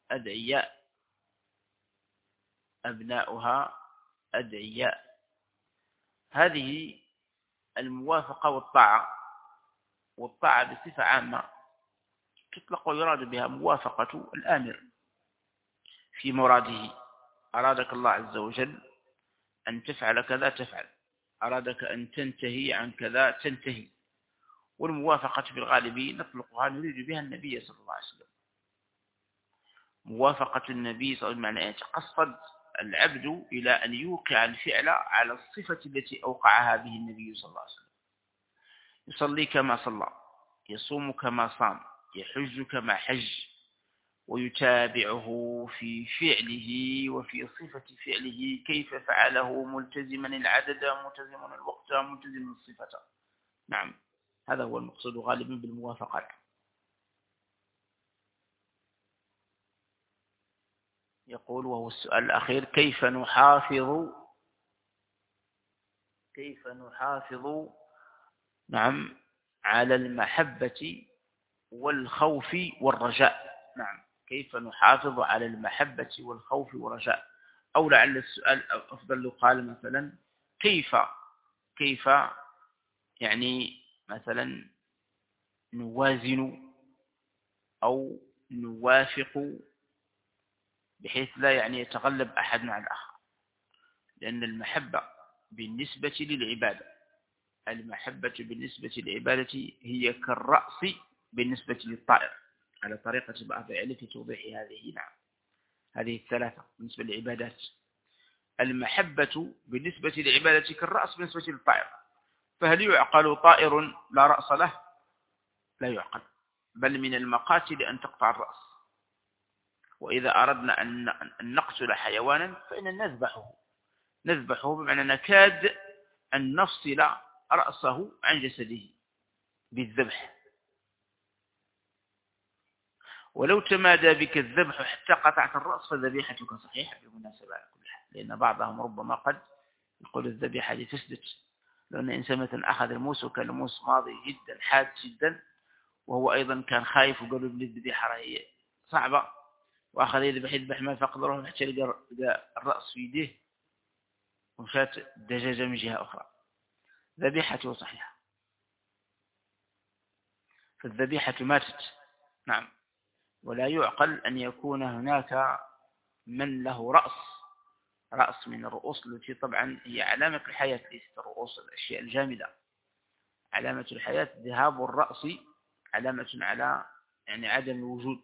أدعياء. هذه الموافقة والطاعة بصفة عامة تطلق ويراد بها موافقة الآمر في مراده، أرادك الله عز وجل أن تفعل كذا تفعل، أرادك أن تنتهي عن كذا تنتهي. والموافقة في الغالب نطلقها نريد بها النبي صلى الله عليه وسلم، موافقة النبي صلى الله عليه وسلم معنى يتقصد العبد إلى أن يوقع الفعل على الصفة التي أوقعها به النبي صلى الله عليه وسلم، يصلي كما صلى، يصوم كما صام، يحج كما حج، ويتابعه في فعله وفي صفة فعله كيف فعله، ملتزما العدد، ملتزما الوقت، ملتزما الصفة. نعم. هذا هو المقصود غالبا بالموافقات. يقول وهو السؤال الأخير كيف نحافظ نعم على المحبة والخوف والرجاء. نعم. كيف نحافظ على المحبة والخوف والرجاء، أو لعل السؤال أفضل لو قال مثلا كيف يعني مثلا نوازن أو نوافق بحيث لا يعني يتغلب أحد مع الآخر، لأن المحبة بالنسبة للعبادة هي كالرأس بالنسبة للطائر، على طريقة بعض العلم في توضيح هذه. نعم. هذه الثلاثة بالنسبة للعبادات. المحبة بالنسبة للعبادة كالرأس بالنسبة للطائر، فهل يعقل طائر لا رأس له؟ لا يعقل، بل من المقاتل أن تقطع الرأس. وإذا أردنا أن نقتل حيوانا فإن نذبحه بمعنى نكاد أن نفصل رأسه عن جسده بالذبح. ولو تمادى بك الذبح حتى قطعت الرأس فذبيحتك صحيحة بالمناسبة على كل حال، لأن بعضهم ربما قد يقول الذبيحة لتسدت، لأن إنسان مثلا أخذ الموس وكان الموس ماضي جدا حاد جدا، وهو أيضا كان خايف وقالوا ابن الذبيحة هي صعبة، وأخذ يذبح ما فقدره حتى لقى الرأس في يديه ومشات الدجاجة من جهة أخرى، ذبيحته صحيحة، فالذبيحة ماتت. نعم. ولا يعقل أن يكون هناك من له رأس من الرؤوس التي طبعا هي علامة الحياة، ليست رؤوس الأشياء الجامدة، علامة الحياة ذهاب الرأس علامة على يعني عدم الوجود.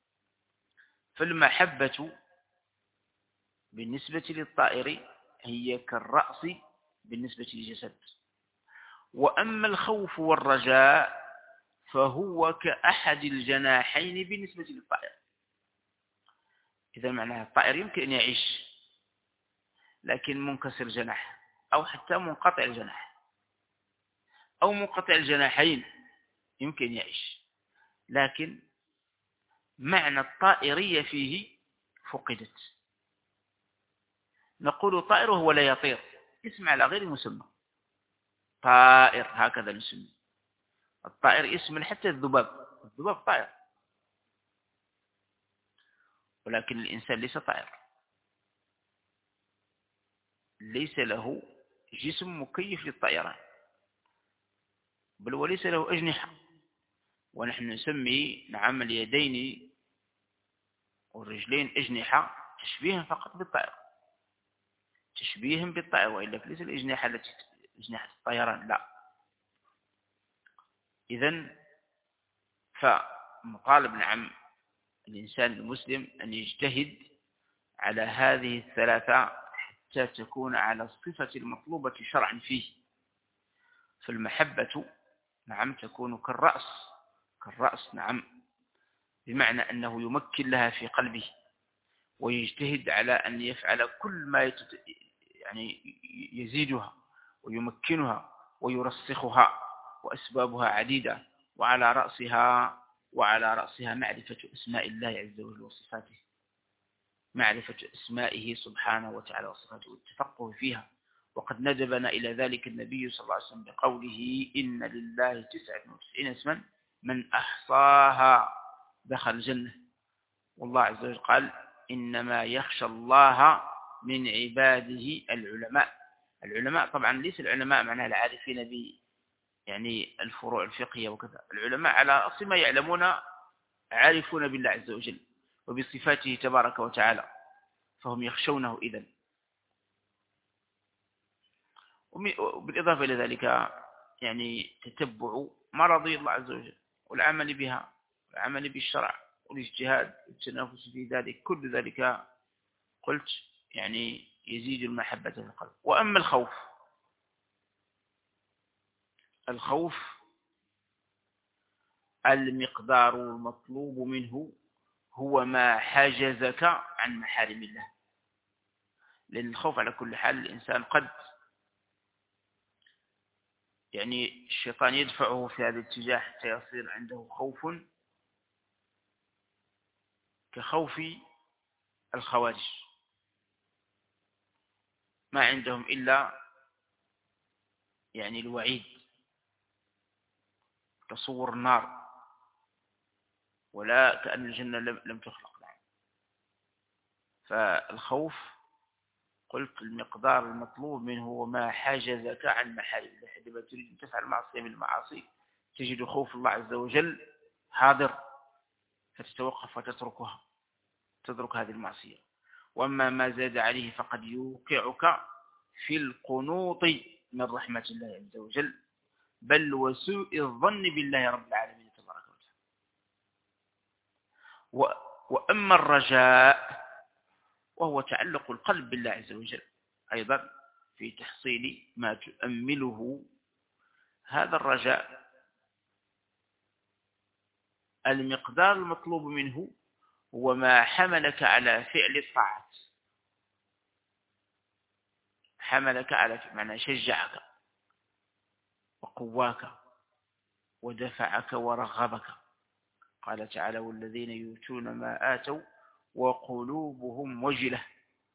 فالمحبة بالنسبة للطائر هي كالرأس بالنسبة للجسد. وأما الخوف والرجاء فهو كأحد الجناحين بالنسبة للطائر. إذا معناها الطائر يمكن أن يعيش لكن منكسر جناح، أو حتى منقطع الجناح، أو منقطع الجناحين يمكن أن يعيش، لكن معنى الطائرية فيه فقدت. نقول طائر وهو لا يطير، اسم على غير مسمى، طائر هكذا نسمي الطائر اسم. حتى الذباب طائر، ولكن الإنسان ليس طائر، ليس له جسم مكيف للطيران، بل وليس له أجنحة. ونحن نسمي نعم اليدين والرجلين أجنحة تشبيها فقط بالطائر، تشبيها بالطائر، وإلا ليس الأجنحة التي أجنحة الطيران، لا. إذن فمطالب نعم الإنسان المسلم أن يجتهد على هذه الثلاثة حتى تكون على الصفة المطلوبة شرعا فيه. فالمحبة نعم تكون كالرأس نعم، بمعنى أنه يمكن لها في قلبه ويجتهد على أن يفعل كل ما يعني يزيدها ويمكنها ويرسخها، وأسبابها عديدة، وعلى رأسها معرفة أسماء الله عز وجل وصفاته، معرفة أسمائه سبحانه وتعالى وصفاته والتفقه فيها. وقد ندبنا إلى ذلك النبي صلى الله عليه وسلم بقوله إن لله 99 اسما من أحصاها دخل الجنة. والله عز وجل قال إنما يخشى الله من عباده العلماء. العلماء طبعا ليس العلماء معناها العارفين يعني الفروع الفقهية وكذا، العلماء على أصل ما يعلمون عارفون بالله عز وجل وبصفاته تبارك وتعالى، فهم يخشونه إذن. وبالإضافة إلى ذلك يعني تتبع مرضي الله عز وجل والعمل بها والعمل بالشرع والاجتهاد والتنافس في ذلك، كل ذلك قلت يعني يزيد المحبة في القلب. وأما الخوف المقدار المطلوب منه هو ما حجزك عن محارم الله. لأن الخوف على كل حال الإنسان قد يعني الشيطان يدفعه في هذا الاتجاه حتى يصير عنده خوف كخوف الخوارج، ما عندهم إلا يعني الوعيد، تصور النار، ولا كأن الجنة لم تخلق لها. فالخوف قلت المقدار المطلوب منه هو ما حجزك عن محارم الله. عندما تريد أن تفعل معصية من المعاصي تجد خوف الله عز وجل حاضر، فتتوقف وتتركها، تترك هذه المعصية. وأما ما زاد عليه فقد يوقعك في القنوط من رحمة الله عز وجل، بل وسوء الظن بالله رب العالمين تبارك وتعالى. وأما الرجاء وهو تعلق القلب بالله عز وجل أيضا في تحصيل ما تؤمله. هذا الرجاء المقدار المطلوب منه هو ما حملك على فعل الطاعات، حملك على معنى شجعك وقواك ودفعك ورغبك. قال تعالى والذين يؤتون ما آتوا وقلوبهم وجلة.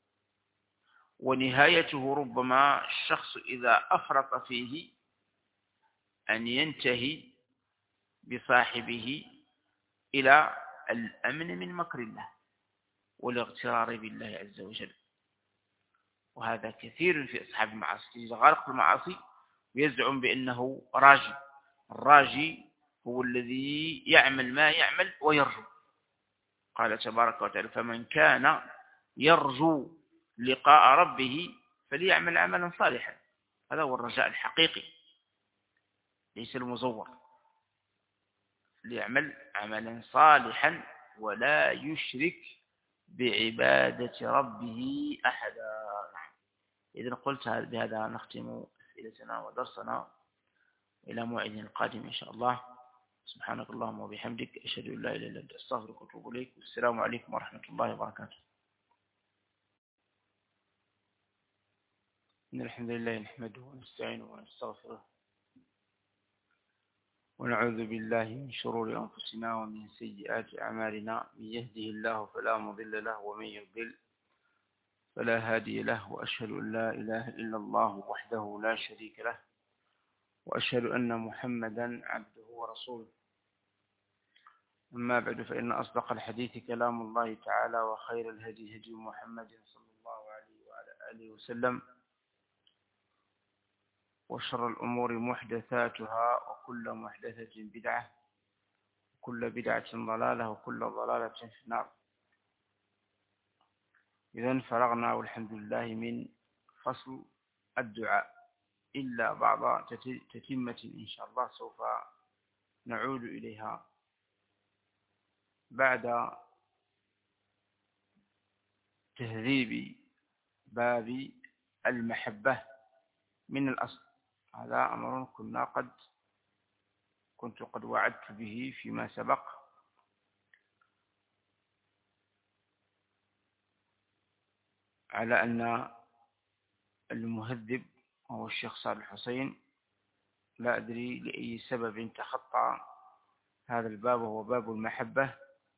ونهايته ربما الشخص إذا أفرط فيه أن ينتهي بصاحبه إلى الأمن من مكر الله والاغترار بالله عز وجل. وهذا كثير في أصحاب المعاصي، إذا غرق في المعاصي ويزعم بأنه راجي. الراجي هو الذي يعمل ما يعمل ويرجو. قال تبارك وتعالى فمن كان يرجو لقاء ربه فليعمل عملا صالحا. هذا هو الرجاء الحقيقي، ليس المزور، ليعمل عملا صالحا ولا يشرك بعبادة ربه أحدا. إذن قلت بهذا نختم أسئلتنا ودرسنا إلى موعد القادم إن شاء الله. سبحانك اللهم وبحمدك، أشهد أن لا إله إلا أنت، أستغفرك وأتوب إليك، والسلام عليكم ورحمة الله وبركاته. إن الحمد لله نحمده ونستعينه ونستغفره ونعوذ بالله من شرور أنفسنا ومن سيئات أعمالنا، من يهده الله فلا مضل له ومن يضلل فلا هادي له، وأشهد أن لا إله إلا الله وحده لا شريك له، وأشهد أن محمدا عبده ورسوله. أما بعد، فإن أصدق الحديث كلام الله تعالى، وخير الهدي هدي محمد صلى الله عليه وعلى آله وسلم، وشر الأمور محدثاتها، وكل محدثة بدعة، وكل بدعة ضلالة، وكل ضلالة في النار. إذن فرغنا والحمد لله من فصل الدعاء، إلا بعض تتمة إن شاء الله سوف نعود إليها بعد تهذيب باب المحبة من الأصل. هذا أمر كنت قد وعدت به فيما سبق، على أن المهذب هو الشيخ صالح الحسين. لا أدري لأي سبب تخطى هذا الباب، وهو باب المحبة،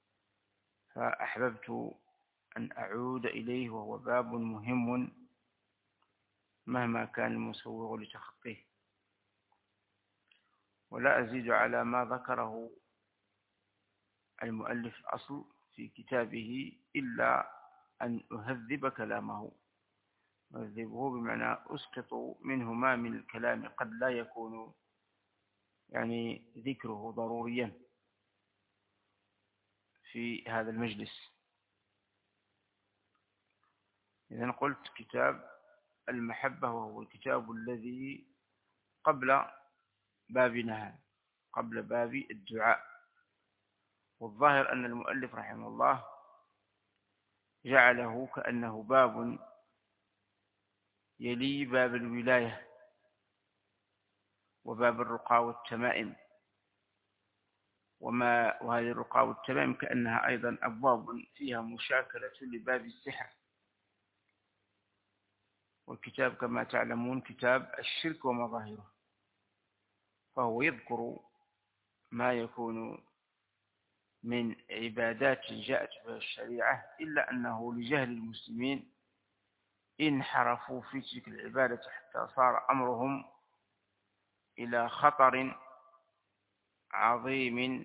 فأحببت أن أعود إليه، وهو باب مهم مهما كان المسوغ لتخطيه. ولا أزيد على ما ذكره المؤلف الأصل في كتابه إلا أن أهذب كلامه. أهذبه بمعنى أسقط منه ما من الكلام قد لا يكون ذكره ضروريا في هذا المجلس. إذن قلت كتاب المحبة، وهو الكتاب الذي قبل بابنا، قبل باب الدعاء. والظاهر أن المؤلف رحمه الله جعله كأنه باب يلي باب الولاية وباب الرقى والتمائم، وهذه الرقى والتمائم كأنها أيضا أبواب فيها مشاكلة لباب السحر. والكتاب كما تعلمون كتاب الشرك ومظاهره، فهو يذكر ما يكون من عبادات جاءت بها الشريعة، إلا أنه لجهل المسلمين انحرفوا في تلك العبادة حتى صار أمرهم إلى خطر عظيم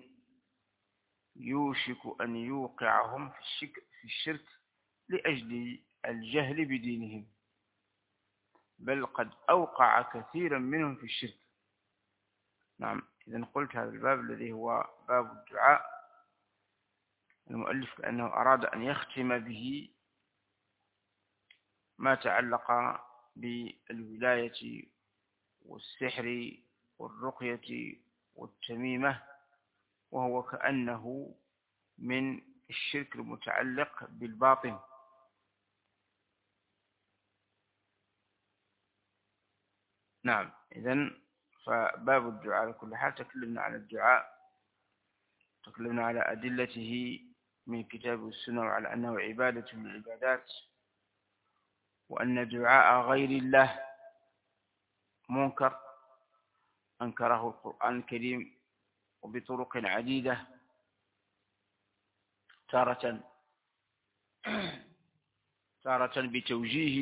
يوشك أن يوقعهم في الشرك لأجل الجهل بدينهم، بل قد أوقع كثيرا منهم في الشرك. نعم. إذن قلت هذا الباب الذي هو باب الدعاء، المؤلف كأنه أراد أن يختم به ما تعلق بالولاية والسحر والرقية والتميمة، وهو كأنه من الشرك المتعلق بالباطن. نعم. إذن فباب الدعاء على كل حال تكلمنا عن الدعاء، تكلمنا على أدلته من كتاب والسنة، وعلى أنه عبادة من العبادات، وأن دعاء غير الله منكر أنكره القرآن الكريم وبطرق عديدة، تارة بتوجيه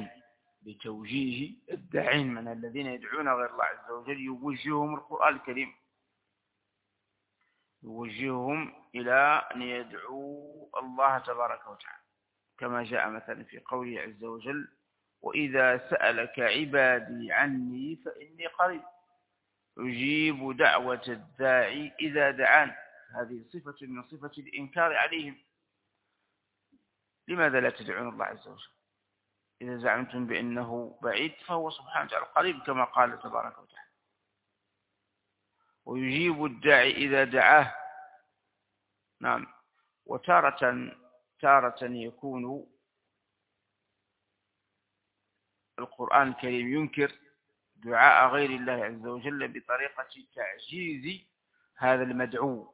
الداعين من الذين يدعون غير الله عز وجل، يوجههم القرآن الكريم، يوجههم إلى أن يدعوا الله تبارك وتعالى، كما جاء مثلا في قوله عز وجل: وإذا سألك عبادي عني فإني قريب أجيب دعوة الداعي إذا دعان. هذه صفة من صفة الإنكار عليهم. لماذا لا تدعون الله عز وجل؟ إذا زعمتم بأنه بعيد فهو سبحانه وتعالى قريب، كما قال تبارك وتعالى. ويجيب الداعي إذا دعاه. نعم. تارة يكون القرآن الكريم ينكر دعاء غير الله عز وجل بطريقة تعجيز هذا المدعو،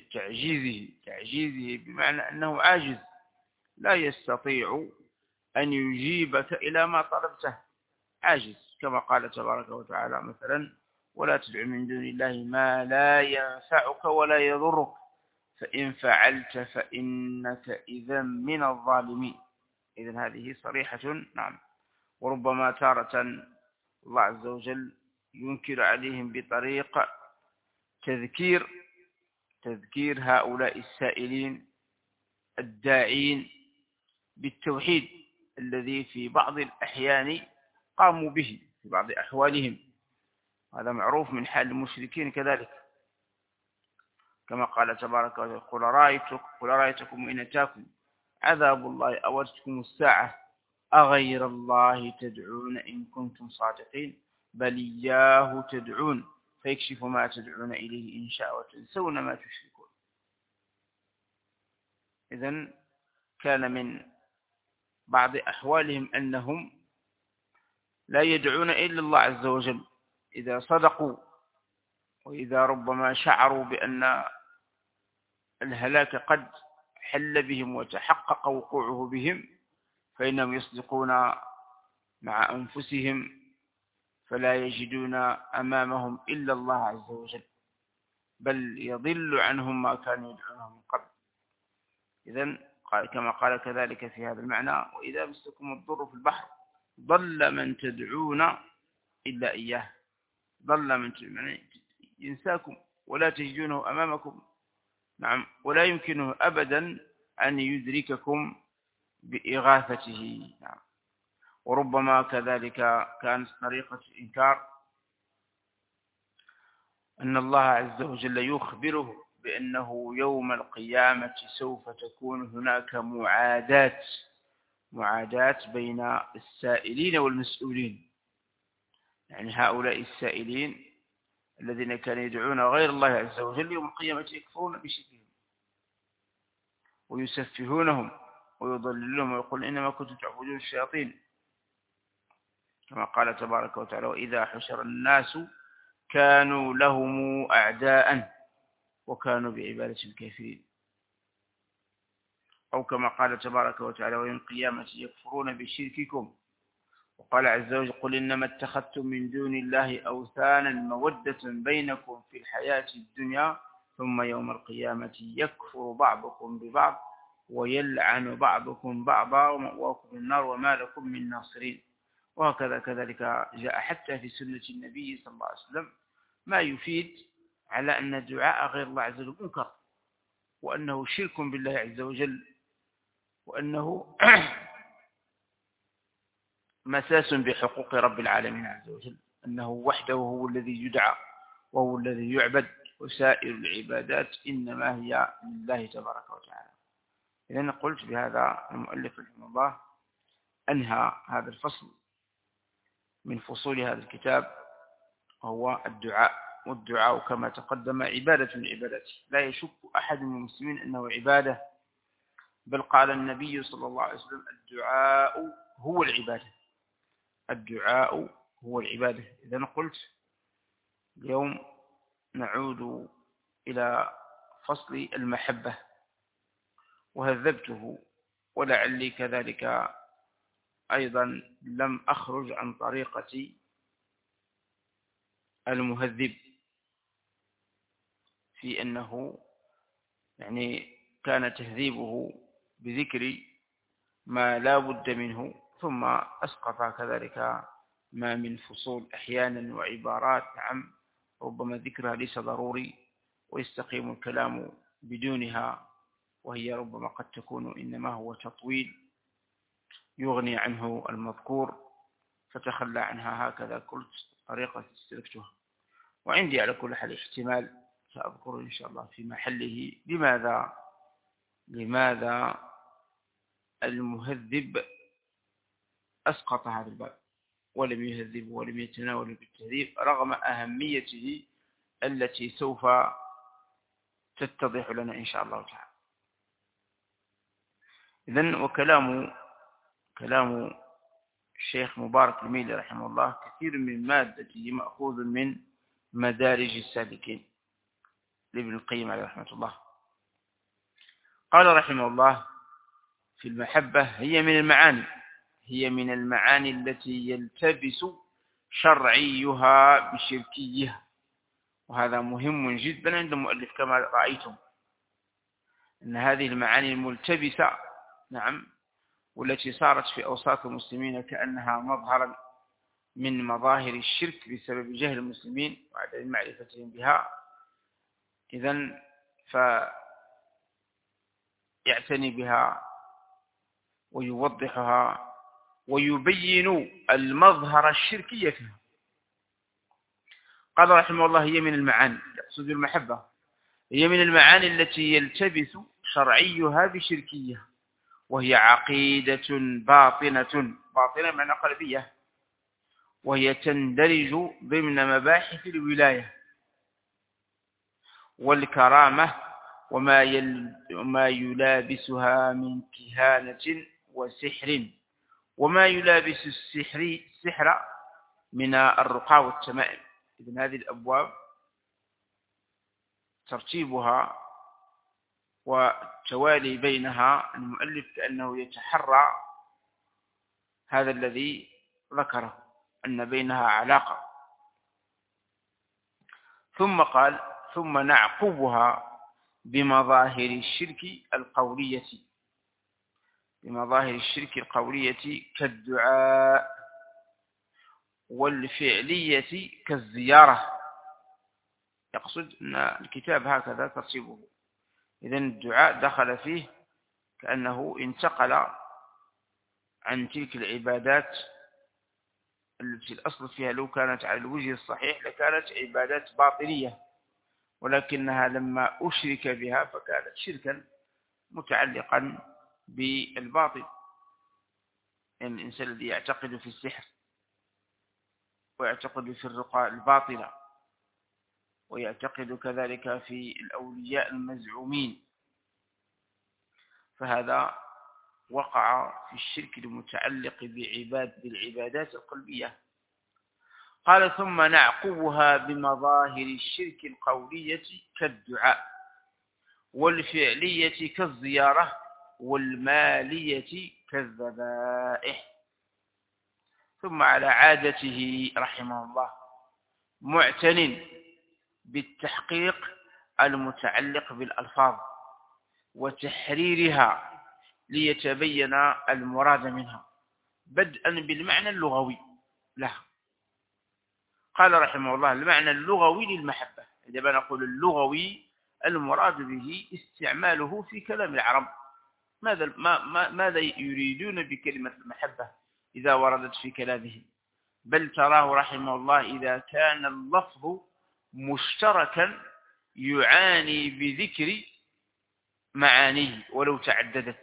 تعجيزه بمعنى أنه عاجز لا يستطيع أن يجيبك إلى ما طلبته، عاجز، كما قال تبارك وتعالى مثلا: ولا تدع من دون الله ما لا ينفعك ولا يضرك فإن فعلت فإنك إذا من الظالمين. إذن هذه صريحة. نعم. وربما تارة الله عز وجل ينكر عليهم بطريق تذكير هؤلاء السائلين الداعين بالتوحيد الذي في بعض الأحيان قاموا به في بعض أحوالهم. هذا معروف من حال المشركين كذلك، كما قال تبارك وتعالى: قل رأيتكم إن أتاكم عذاب الله أو أتتكم الساعة أغير الله تدعون إن كنتم صادقين بل إياه تدعون فيكشف ما تدعون إليه إن شاء وتنسون ما تشركون. إذن كان من بعض أحوالهم أنهم لا يدعون إلا الله عز وجل إذا صدقوا، وإذا ربما شعروا بأن الهلاك قد حل بهم وتحقق وقوعه بهم فإنهم يصدقون مع أنفسهم فلا يجدون أمامهم إلا الله عز وجل، بل يضل عنهم ما كانوا يدعونه من قبل. إذن كما قال كذلك في هذا المعنى: وإذا مسكم الضر في البحر ضل من تدعون إلا إياه. ضل من تدعون ينساكم ولا تجدونه أمامكم. نعم. ولا يمكنه أبدا أن يدرككم بإغاثته. نعم. وربما كذلك كانت طريقة الإنكار أن الله عز وجل يخبره بأنه يوم القيامة سوف تكون هناك معاداة بين السائلين والمسؤولين. يعني هؤلاء السائلين الذين كانوا يدعون غير الله عز وجل يوم القيامة يكفرون بشركهم ويسفهونهم ويضللونهم ويقول إنما كنتم تعبدون الشياطين، كما قال تبارك وتعالى: وإذا حشر الناس كانوا لهم أعداء وكانوا بعبادة الكافرين. أو كما قال تبارك وتعالى: ويوم القيامة يكفرون بشرككم. وقال عز وجل: قل إنما اتخذتم من دون الله أوثانا مودة بينكم في الحياة الدنيا ثم يوم القيامة يكفر بعضكم ببعض ويلعن بعضكم بعضا ومأواكم النار وما لكم من ناصرين. وهكذا كذلك جاء حتى في سنة النبي صلى الله عليه وسلم ما يفيد على أن دعاء غير الله عز وجل منكر، وأنه شرك بالله عز وجل، وأنه مساس بحقوق رب العالمين عز وجل، أنه وحده هو الذي يدعى وهو الذي يعبد، وسائر العبادات إنما هي لله تبارك وتعالى. إذن قلت بهذا المؤلف رحمه الله أنهى هذا الفصل من فصول هذا الكتاب، وهو الدعاء. والدعاء كما تقدم عبادة من العبادات، لا يشك أحد من المسلمين أنه عبادة، بل قال النبي صلى الله عليه وسلم: الدعاء هو العبادة. الدعاء هو العبادة. إذن قلت اليوم نعود إلى فصل المحبة، وهذبته، ولعلي كذلك أيضا لم أخرج عن طريقة المهذب في أنه يعني كان تهذيبه بذكر ما لا بد منه، ثم أسقط كذلك ما من فصول أحيانا وعبارات نعم ربما ذكرها ليس ضروري ويستقيم الكلام بدونها، وهي ربما قد تكون إنما هو تطويل يغني عنه المذكور، فتخلى عنها. هكذا قلت طريقة استلكتها، وعندي على كل حال احتمال سأذكر إن شاء الله في محله لماذا المهذب أسقط هذا الباب ولم يهذبه ولم يتناول بالتهذيب رغم أهميته التي سوف تتضح لنا إن شاء الله تعالى. إذن كلام الشيخ مبارك الميلي رحمه الله كثير من مادته مأخوذ من مدارج السالكين لابن القيم عليه رحمة الله. قال رحمه الله في المحبة: هي من المعاني التي يلتبس شرعيها بشركيها. وهذا مهم جدا عند المؤلف كما رأيتم، أن هذه المعاني الملتبسة نعم والتي صارت في أوساط المسلمين كأنها مظهرا من مظاهر الشرك بسبب جهل المسلمين وعدم معرفتهم بها، إذن فيعتني بها ويوضحها ويبين المظهر الشركي فيها. قال رحمه الله: هي من المعاني، يقصد المحبة، هي من المعاني التي يلتبس شرعيها بشركية، وهي عقيدة باطنة معنى قلبية، وهي تندرج ضمن مباحث الولاية والكرامة وما يلابسها من كهانة وسحر، وما يلابس السحر من الرقى والتمائم. إذن هذه الأبواب ترتيبها والتوالي بينها المؤلف كأنه يتحرى هذا الذي ذكره أن بينها علاقة. ثم قال: ثم نعقبها بمظاهر الشرك القولية كالدعاء، والفعلية كالزيارة. يقصد أن الكتاب هكذا ترتيبه. إذن الدعاء دخل فيه كأنه انتقل عن تلك العبادات التي الأصل فيها لو كانت على الوجه الصحيح لكانت عبادات باطنية، ولكنها لما أشرك بها فكانت شركا متعلقا بالباطل. يعني الإنسان الذي يعتقد في السحر ويعتقد في الرقى الباطلة ويعتقد كذلك في الأولياء المزعومين، فهذا وقع في الشرك المتعلق بالعبادات القلبية. قال: ثم نعقبها بمظاهر الشرك القولية كالدعاء، والفعلية كالزيارة، والمالية كالذبائح. ثم على عادته رحمه الله معتن بالتحقيق المتعلق بالألفاظ وتحريرها ليتبين المراد منها بدءا بالمعنى اللغوي لها. قال رحمه الله: المعنى اللغوي للمحبة، عندما نقول اللغوي المراد به استعماله في كلام العرب. ماذا يريدون بكلمة المحبة إذا وردت في كلامهم؟ بل تراه رحمه الله إذا كان اللفظ مشتركا يعاني بذكر معانيه ولو تعددت.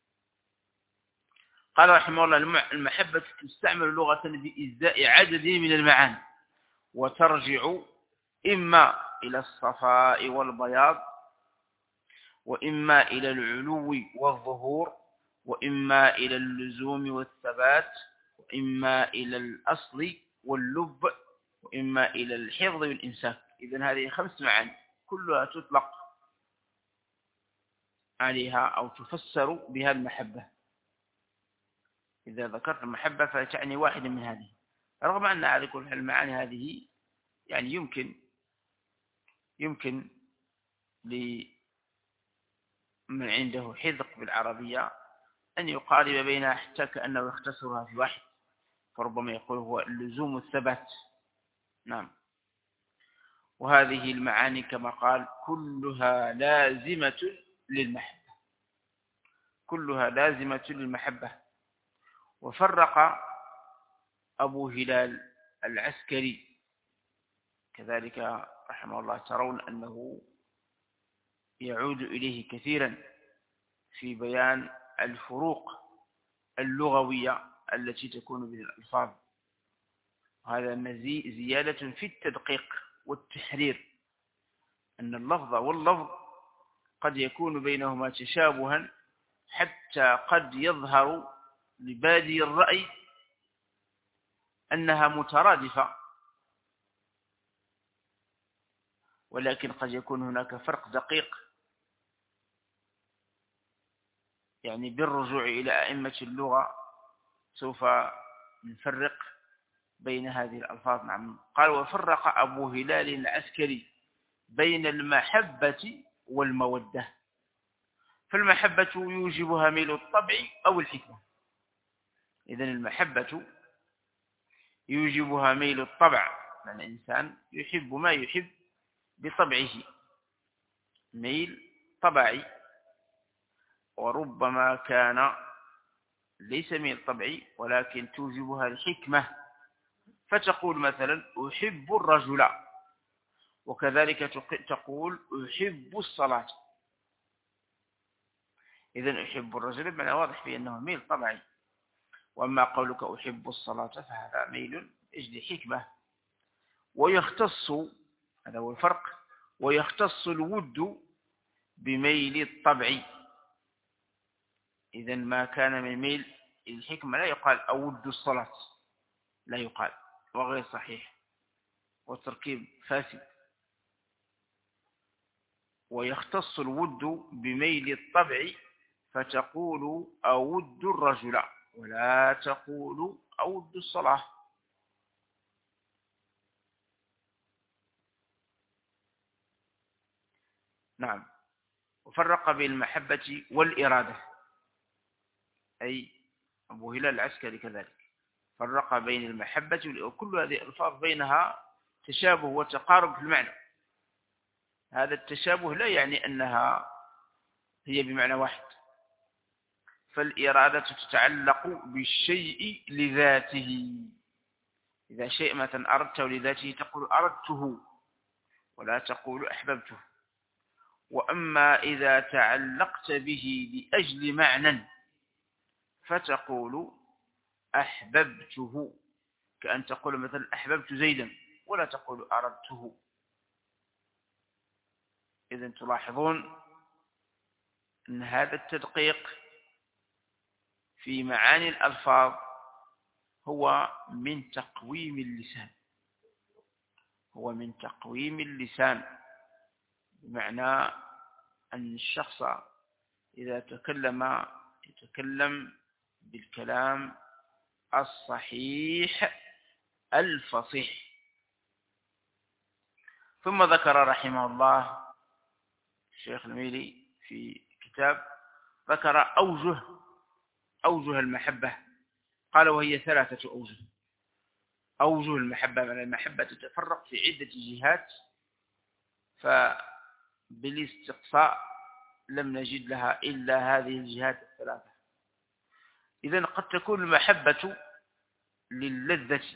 قال رحمه الله: المحبة تستعمل لغة بإزاء عدد من المعاني، وترجع إما إلى الصفاء والبياض، وإما إلى العلو والظهور، وإما إلى اللزوم والثبات، وإما إلى الأصل واللب، وإما إلى الحفظ والإمساك. إذن هذه 5 معاني كلها تطلق عليها أو تفسر بها المحبة. إذا ذكرت المحبة فتعني واحد من هذه، رغم أن هذه كل المعاني هذه يعني يمكن لمن عنده حذق بالعربية أن يقارب بينها حتى كأنه يختصرها في واحد، فربما يقول هو اللزوم الثبات. نعم. وهذه المعاني كما قال كلها لازمة للمحبة. وفرق أبو هلال العسكري كذلك رحمه الله، ترون أنه يعود إليه كثيرا في بيان الفروق اللغوية التي تكون بين الألفاظ. هذا زيادة في التدقيق والتحرير أن اللفظ واللفظ قد يكون بينهما تشابها حتى قد يظهر لبادي الرأي أنها مترادفة، ولكن قد يكون هناك فرق دقيق، يعني بالرجوع إلى أئمة اللغة سوف نفرق بين هذه الألفاظ. نعم. قال وفرق أبو هلال العسكري بين المحبة والمودة. فالمحبة يوجبها ميل الطبع أو الحكمة. إذن المحبة يوجبها ميل الطبع، يعني الإنسان يحب ما يحب بطبعه، ميل طبعي. وربما كان ليس ميل طبعي ولكن توجبها الحكمة، فتقول مثلا أحب الرجل، وكذلك تقول أحب الصلاة. إذن أحب الرجل بمعنى واضح في أنه ميل طبعي، وأما قولك أحب الصلاة فهذا ميل أجل حكمة. ويختص، هذا هو الفرق، ويختص الود بميل الطبع. إذن ما كان من ميل الحكمة لا يقال أود الصلاة، لا يقال، وغير صحيح، والتركيب فاسد. ويختص الود بميل الطبع فتقول أود الرجل ولا تقول أود الصلاة. نعم. وفرق بين المحبة والإرادة، أي أبو هلال العسكري كذلك فرق بين المحبة وكل هذه الألفاظ بينها تشابه وتقارب في المعنى. هذا التشابه لا يعني أنها هي بمعنى واحد، فالإرادة تتعلق بالشيء لذاته. إذا شيء مثلا أردته لذاته تقول أردته ولا تقول أحببته. وأما إذا تعلقت به لأجل معنى فتقول أحببته، كأن تقول مثلا أحببت زيدا ولا تقول أردته. إذن تلاحظون أن هذا التدقيق في معاني الألفاظ هو من تقويم اللسان، هو من تقويم اللسان، بمعنى أن الشخص إذا تكلم يتكلم بالكلام الصحيح الفصيح. ثم ذكر رحمه الله الشيخ الميلي في كتاب، ذكر أوجه المحبة. قال وهي 3 أوجه. أوجه المحبة، من المحبة تتفرق في عدة جهات، فبالاستقصاء لم نجد لها إلا هذه الجهات 3. إذن قد تكون المحبة للذة،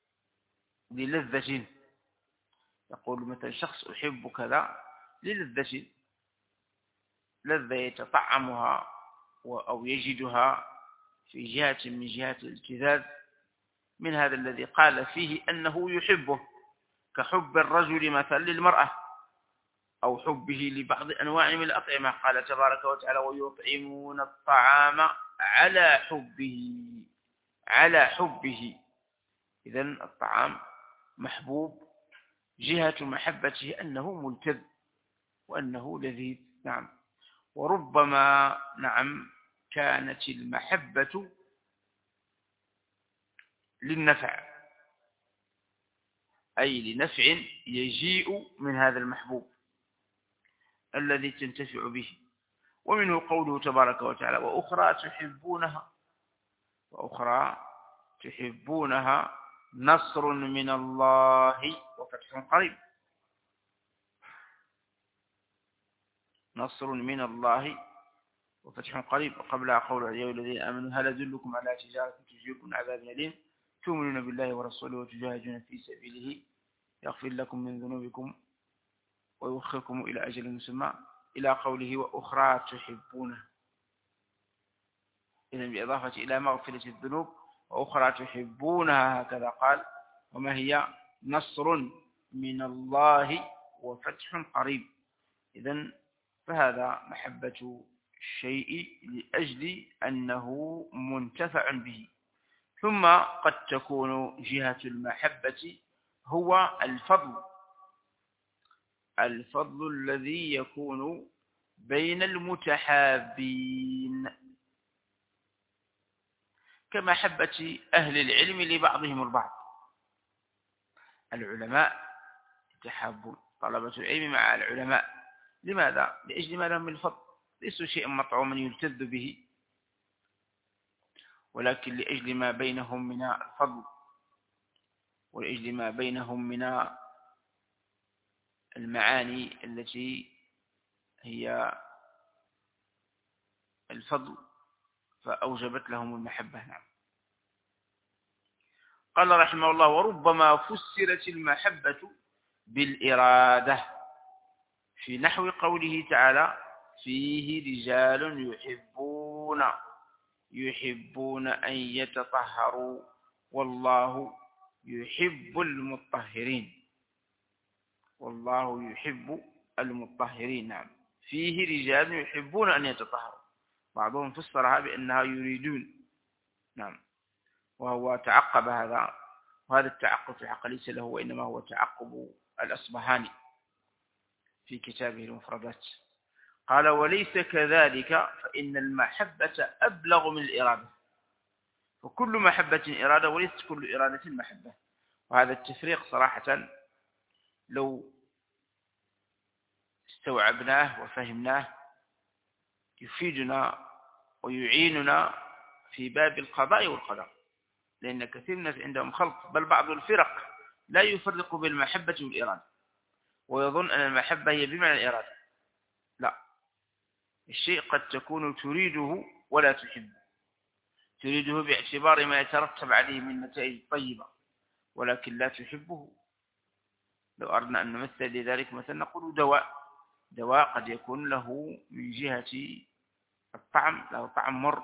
يقول مثلا شخص أحب كذا للذة، لذة يتطعمها أو يجدها في جهة من جهات الالتذاذ من هذا الذي قال فيه أنه يحبه، كحب الرجل مثلا للمرأة، أو حبه لبعض أنواع من الأطعمة. قال تبارك وتعالى ويطعمون الطعام على حبه. إذن الطعام محبوب، جهة محبته أنه ملتذ وأنه لذيذ. نعم. وربما نعم كانت المحبة للنفع، أي لنفع يجيء من هذا المحبوب الذي تنتفع به. ومنه قوله تبارك وتعالى وأخرى تحبونها نصر من الله وفتح قريب. نصر من الله وفتح قريب. وقبلها قول يا أيها الذين آمنوا هل أدلكم على تجارة تجيركم من عذاب أليم تؤمنون بالله ورسوله وتجاهدون في سبيله يغفر لكم من ذنوبكم ويؤخركم إلى أجل مسمى، إلى قوله وأخرى تحبونها. إذن بإضافة إلى مغفرة الذنوب وأخرى تحبونها، هكذا قال. وما هي؟ نصر من الله وفتح قريب. إذن فهذا محبة الشيء لأجل أنه منتفع به. ثم قد تكون جهة المحبة هو الفضل الذي يكون بين المتحابين، كمحبة أهل العلم لبعضهم البعض. العلماء يتحابون، طلبة العلم مع العلماء. لماذا؟ لأجل ما لهم من الفضل، ليسوا شيئا مطعوما يلتذ به، ولكن لأجل ما بينهم من الفضل، ولأجل ما بينهم من المعاني التي هي الفضل، فأوجبت لهم المحبة. نعم. قال رحمه الله: وربما فسرت المحبة بالإرادة، في نحو قوله تعالى: فيه رجال يحبون أن يتطهروا والله يحب المطهرين. والله يحب المطهرين. نعم. فيه رجال يحبون أن يتطهروا، بعضهم فسرها بأنها يريدون. نعم. وهو تعقب هذا، وهذا التعقب في الحقيقة ليس له، وإنما هو تعقب الأصبهاني في كتابه المفردات. قال: وليس كذلك، فإن المحبة أبلغ من الإرادة، فكل محبة إرادة وليست كل إرادة محبة. وهذا التفريق صراحة لو استوعبناه وفهمناه يفيدنا ويعيننا في باب القضاء والقدر، لأن كثير من الناس عندهم خلط، بل بعض الفرق لا يفرق بين المحبة والإرادة، ويظن أن المحبة هي بمعنى الإرادة. لا، الشيء قد تكون تريده ولا تحبه، تريده باعتبار ما يترتب عليه من نتائج طيبة، ولكن لا تحبه. لو أردنا أن نمثل لذلك مثلا نقول دواء قد يكون له من جهة الطعم له طعم مر،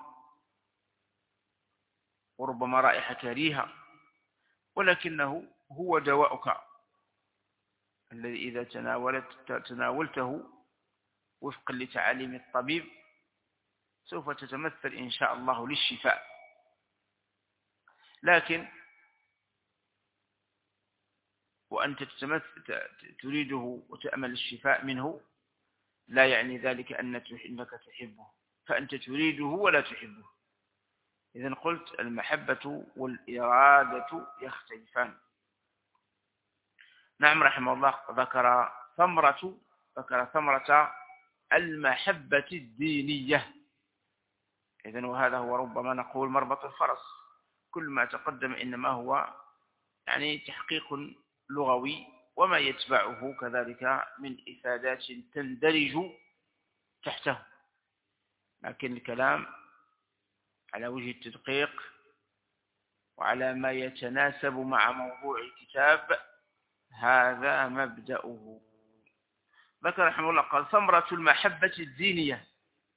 وربما رائحة كريهة، ولكنه هو دواءك الذي إذا تناولته وفقا لتعاليم الطبيب سوف تتمثل إن شاء الله للشفاء. لكن وأنت تريده وتأمل الشفاء منه لا يعني ذلك أنك تحبه، فأنت تريده ولا تحبه. إذن قلت المحبة والإرادة يختلفان. نعم. رحمه الله ذكر ثمرة المحبة الدينية. إذن وهذا هو ربما نقول مربط الفرس. كل ما تقدم إنما هو يعني تحقيق لغوي، وما يتبعه كذلك من إفادات تندرج تحته، لكن الكلام على وجه التدقيق وعلى ما يتناسب مع موضوع الكتاب هذا مبدأه. ذكر رحمه الله قال: ثمرة المحبة الدينية.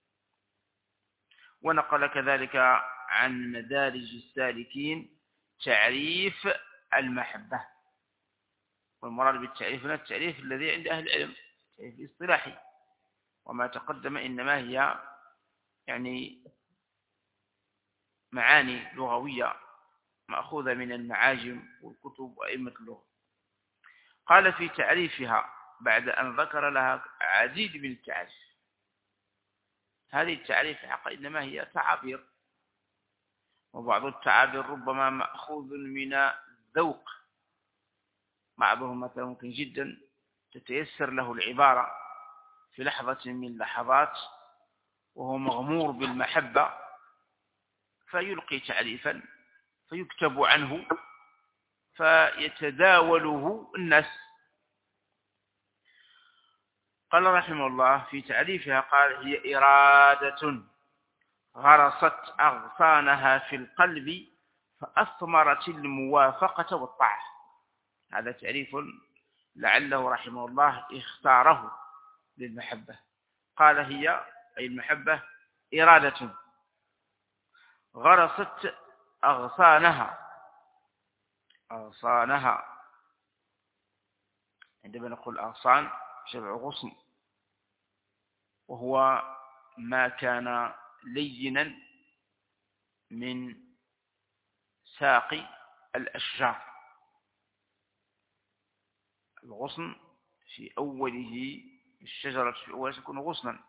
ونقل كذلك عن مدارج السالكين تعريف المحبة. والمراد بالتعريف هنا التعريف الذي عند أهل العلم، التعريف الاصطلاحي، وما تقدم إنما هي يعني معاني لغوية مأخوذة من المعاجم والكتب وأئمة اللغة. قال في تعريفها بعد أن ذكر لها عديد من التعاريف. هذه التعريف حقا إنما هي تعابير، وبعض التعابير ربما مأخوذ من الذوق. بعضهم مثلا ممكن جدا تتيسر له العبارة في لحظة من اللحظات وهو مغمور بالمحبة فيلقي تعريفا فيكتب عنه فيتداوله الناس. قال رحمه الله في تعريفها قال: هي إرادة غرست أغصانها في القلب فأثمرت الموافقة والطاعة. هذا تعريف لعله رحمه الله اختاره للمحبة. قال: هي أي المحبة إرادة غرست أغصانها عندما نقول أغصان جمع غصن، وهو ما كان لينا من ساق الأشجار. الغصن في أوله الشجرة في أولها تكون غصنا،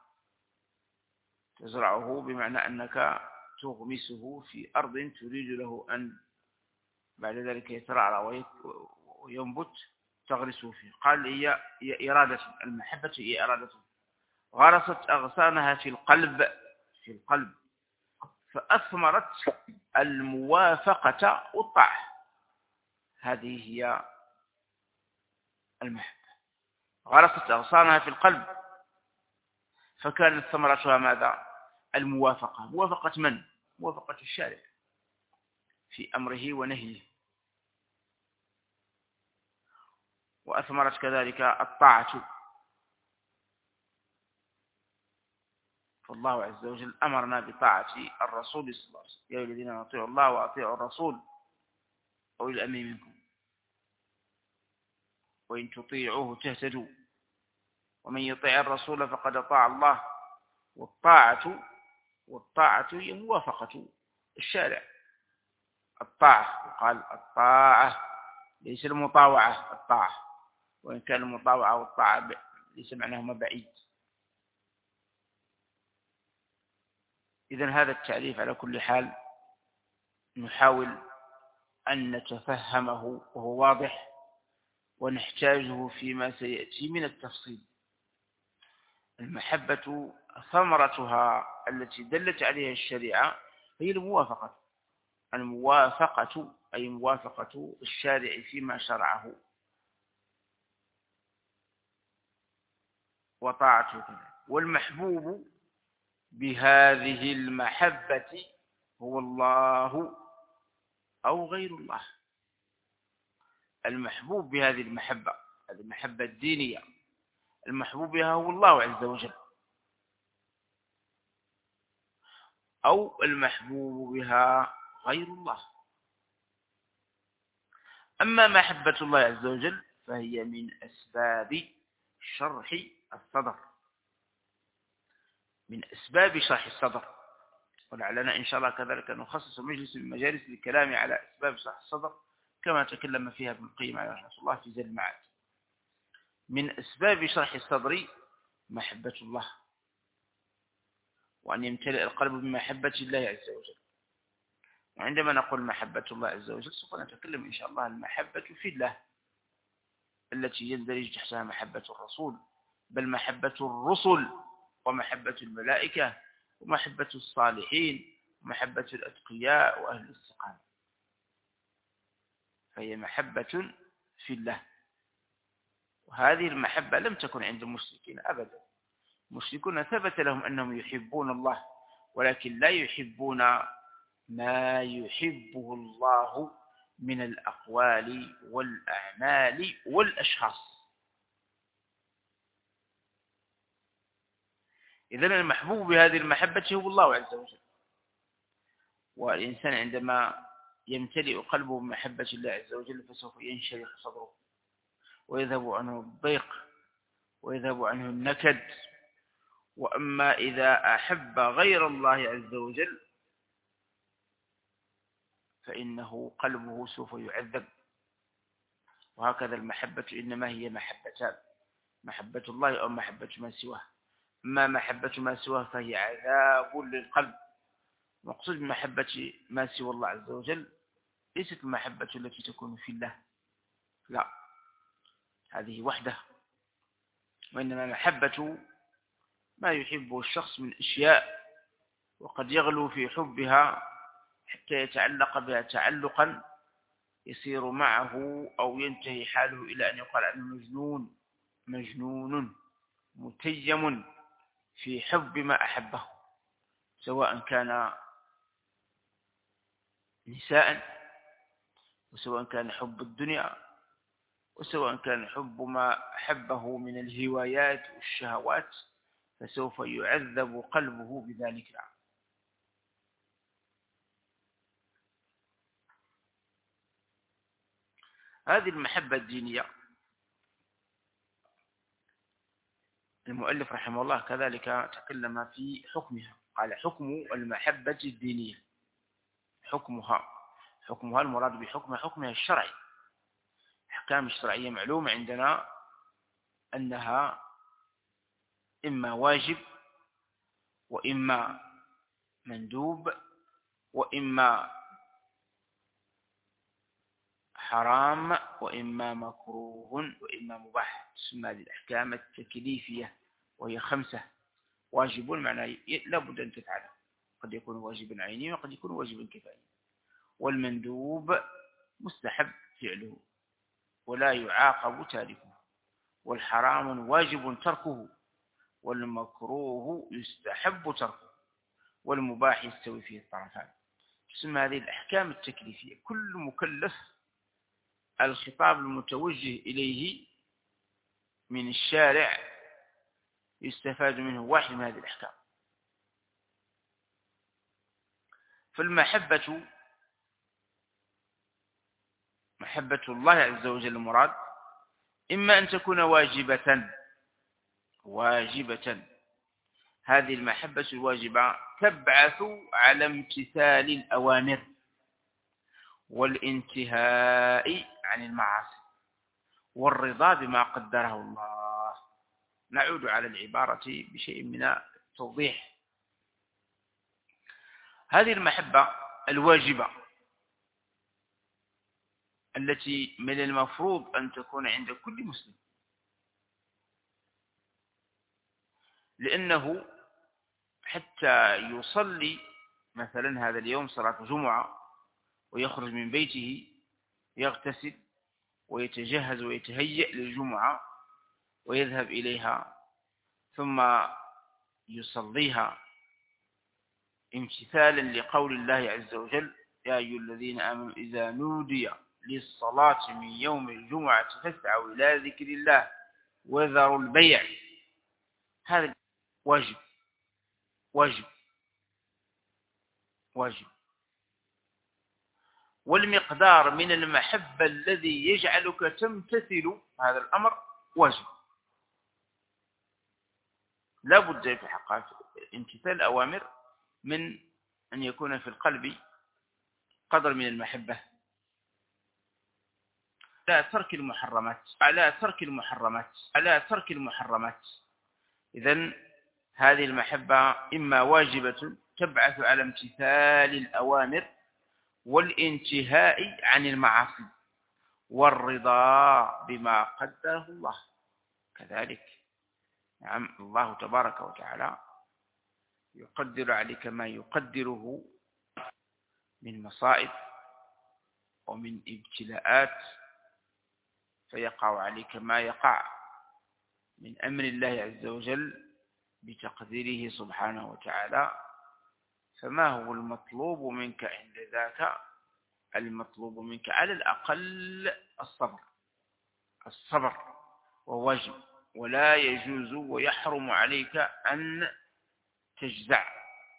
تزرعه بمعنى أنك تغمسه في أرض تريد له أن بعد ذلك يترعرع وينبت، تغرسه فيه. قال هي إرادة المحبة، هي إرادة غرست أغصانها في القلب، فأثمرت الموافقة والطاعة. هذه هي المحبة، غرست أغصانها في القلب فكانت ثمرتها ماذا؟ الموافقة. موافقة من؟ موافقة الشارع في أمره ونهيه. وأثمرت كذلك الطاعة، فالله عز وجل أمرنا بطاعة الرسول صلى الله عليه وسلم: يا أيها الذين أطيعوا الله وأطيعوا الرسول أولي الأمر منكم وإن تطيعوه تهتدوا ومن يطيع الرسول فقد أطاع الله. والطاعة هي موافقة الشارع. الطاعة وقال الطاعة ليس المطاوعة، الطاعة، وإن كان المطاوعة والطاعة ليس معناهما بعيد. إذن هذا التعريف على كل حال نحاول أن نتفهمه وهو واضح، ونحتاجه فيما سيأتي من التفصيل. المحبة ثمرتها التي دلت عليها الشريعة هي الموافقة أي موافقة الشارع فيما شرعه وطاعته. والمحبوب بهذه المحبة هو الله أو غير الله. المحبوب بهذه المحبة، هذه المحبة الدينية، المحبوب بها هو الله عز وجل، أو المحبوب بها غير الله. أما محبة الله عز وجل فهي من أسباب شرح الصدر، من أسباب شرح الصدر. ولعلنا إن شاء الله كذلك نخصص مجلس من مجالس للكلام على أسباب شرح الصدر كما تكلم فيها ابن القيم عليه رحمة الله في زاد المعاد. من أسباب شرح الصدر محبة الله، وأن يمتلئ القلب بمحبة الله عز وجل. وعندما نقول محبة الله عز وجل سوف نتكلم إن شاء الله المحبة في الله التي يندرج تحتها محبة الرسول، بل محبة الرسل ومحبة الملائكة ومحبة الصالحين ومحبة الأتقياء وأهل الاستقامة. فهي محبة في الله. وهذه المحبة لم تكن عند المشركين أبدا. المشركون ثبت لهم أنهم يحبون الله، ولكن لا يحبون ما يحبه الله من الأقوال والأعمال والأشخاص. إذن المحبوب بهذه المحبة هو الله عز وجل. والإنسان عندما يمتلئ قلبه بمحبة الله عز وجل فسوف ينشرح صدره ويذهب عنه الضيق ويذهب عنه النكد. وأما إذا أحب غير الله عز وجل فإنه قلبه سوف يعذب. وهكذا المحبة إنما هي محبتان: محبة الله أو محبة ما سواه. أما محبة ما سواه فهي عذاب للقلب. مقصود بمحبة ما سوى الله عز وجل ليست المحبة التي تكون في الله، لا، هذه وحده. وإنما محبة ما يحبه الشخص من أشياء، وقد يغلو في حبها حتى يتعلق بها تعلقا يسير معه أو ينتهي حاله إلى أن يقال عنه مجنون متيم في حب ما أحبه، سواء كان نساء، وسواء كان حب الدنيا، وسواء كان حب ما أحبه من الهوايات والشهوات، فسوف يعذب قلبه بذلك. هذه المحبة الدينية المؤلف رحمه الله كذلك تكلم في حكمها، قال حكم المحبة الدينية، حكمها المراد حكمها الشرعي. الأحكام الشرعية معلومة عندنا أنها إما واجب وإما مندوب وإما حرام وإما مكروه وإما مباح، تسمى هذه الأحكام التكليفية، وهي 5. واجب معناه لا بد أن تفعله، قد يكون واجبا عينيا وقد يكون واجبا كفائيا. والمندوب مستحب فعله ولا يعاقب تاركه. والحرام واجب تركه، والمكروه يستحب تركه، والمباح يستوي فيه الطرفان. تسمى هذه الأحكام التكليفية. كل مكلف الخطاب المتوجه إليه من الشارع يستفاد منه واحد من هذه الأحكام. فالمحبة، محبة الله عز وجل المراد إما أن تكون واجبة. هذه المحبة الواجبة تبعث على امتثال الأوامر والانتهاء عن المعاصي والرضا بما قدره الله. نعود على العبارة بشيء من التوضيح. هذه المحبة الواجبة التي من المفروض أن تكون عند كل مسلم، لأنه حتى يصلي مثلا هذا اليوم صلاة جمعة ويخرج من بيته يغتسل ويتجهز ويتهيأ للجمعة ويذهب إليها ثم يصليها امتثالا لقول الله عز وجل: يا أيها الذين آمنوا إذا نودي للصلاة من يوم الجمعة فاسعوا إلى ذكر الله وذروا البيع. هذا واجب واجب واجب. والمقدار من المحبة الذي يجعلك تمتثل هذا الأمر واجب. لا بد في حقائق امتثال الأوامر من أن يكون في القلب قدر من المحبة على ترك المحرمات. إذن هذه المحبة إما واجبة تبعث على امتثال الأوامر والانتهاء عن المعاصي والرضا بما قدره الله كذلك. نعم، الله تبارك وتعالى يقدر عليك ما يقدره من مصائب ومن ابتلاءات، فيقع عليك ما يقع من أمر الله عز وجل بتقديره سبحانه وتعالى. فما هو المطلوب منك عند ذاك؟ المطلوب منك على الأقل الصبر وواجب، ولا يجوز ويحرم عليك أن تجزع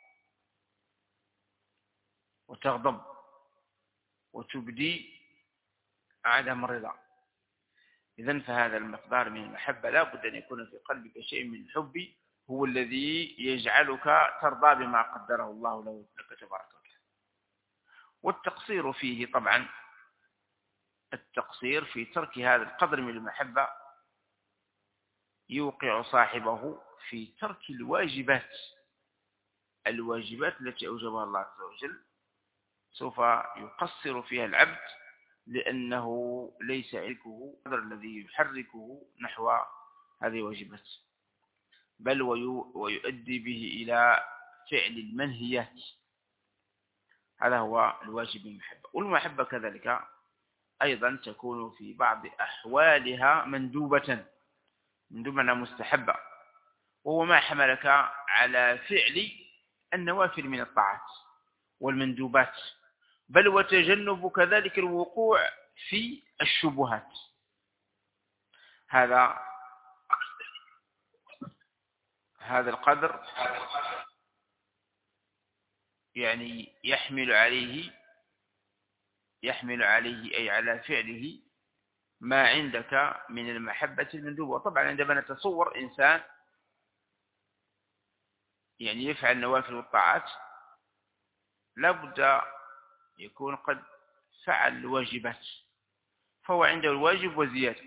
وتغضب وتبدي عدم الرضا. إذن فهذا المقدار من المحبة لا بد أن يكون في قلبك شيء من الحب، هو الذي يجعلك ترضى بما قدره الله لك تبارك وتعالى. والتقصير فيه طبعا، التقصير في ترك هذا القدر من المحبة يوقع صاحبه في ترك الواجبات التي أوجبها الله عز وجل، سوف يقصر فيها العبد لأنه ليس عنده القدر الذي يحركه نحو هذه الواجبات، بل ويؤدي به إلى فعل المنهيات. هذا هو الواجب المحبة. والمحبة كذلك أيضا تكون في بعض أحوالها مندوبة مستحبة، وهو ما حملك على فعل النوافل من الطاعات والمندوبات، بل وتجنب كذلك الوقوع في الشبهات. هذا القدر يعني يحمل عليه أي على فعله ما عندك من المحبة المندوبة. وطبعا عندما نتصور إنسان يعني يفعل النوافل والطاعات لابد يكون قد فعل الواجبات، فهو عنده الواجب وزيادة.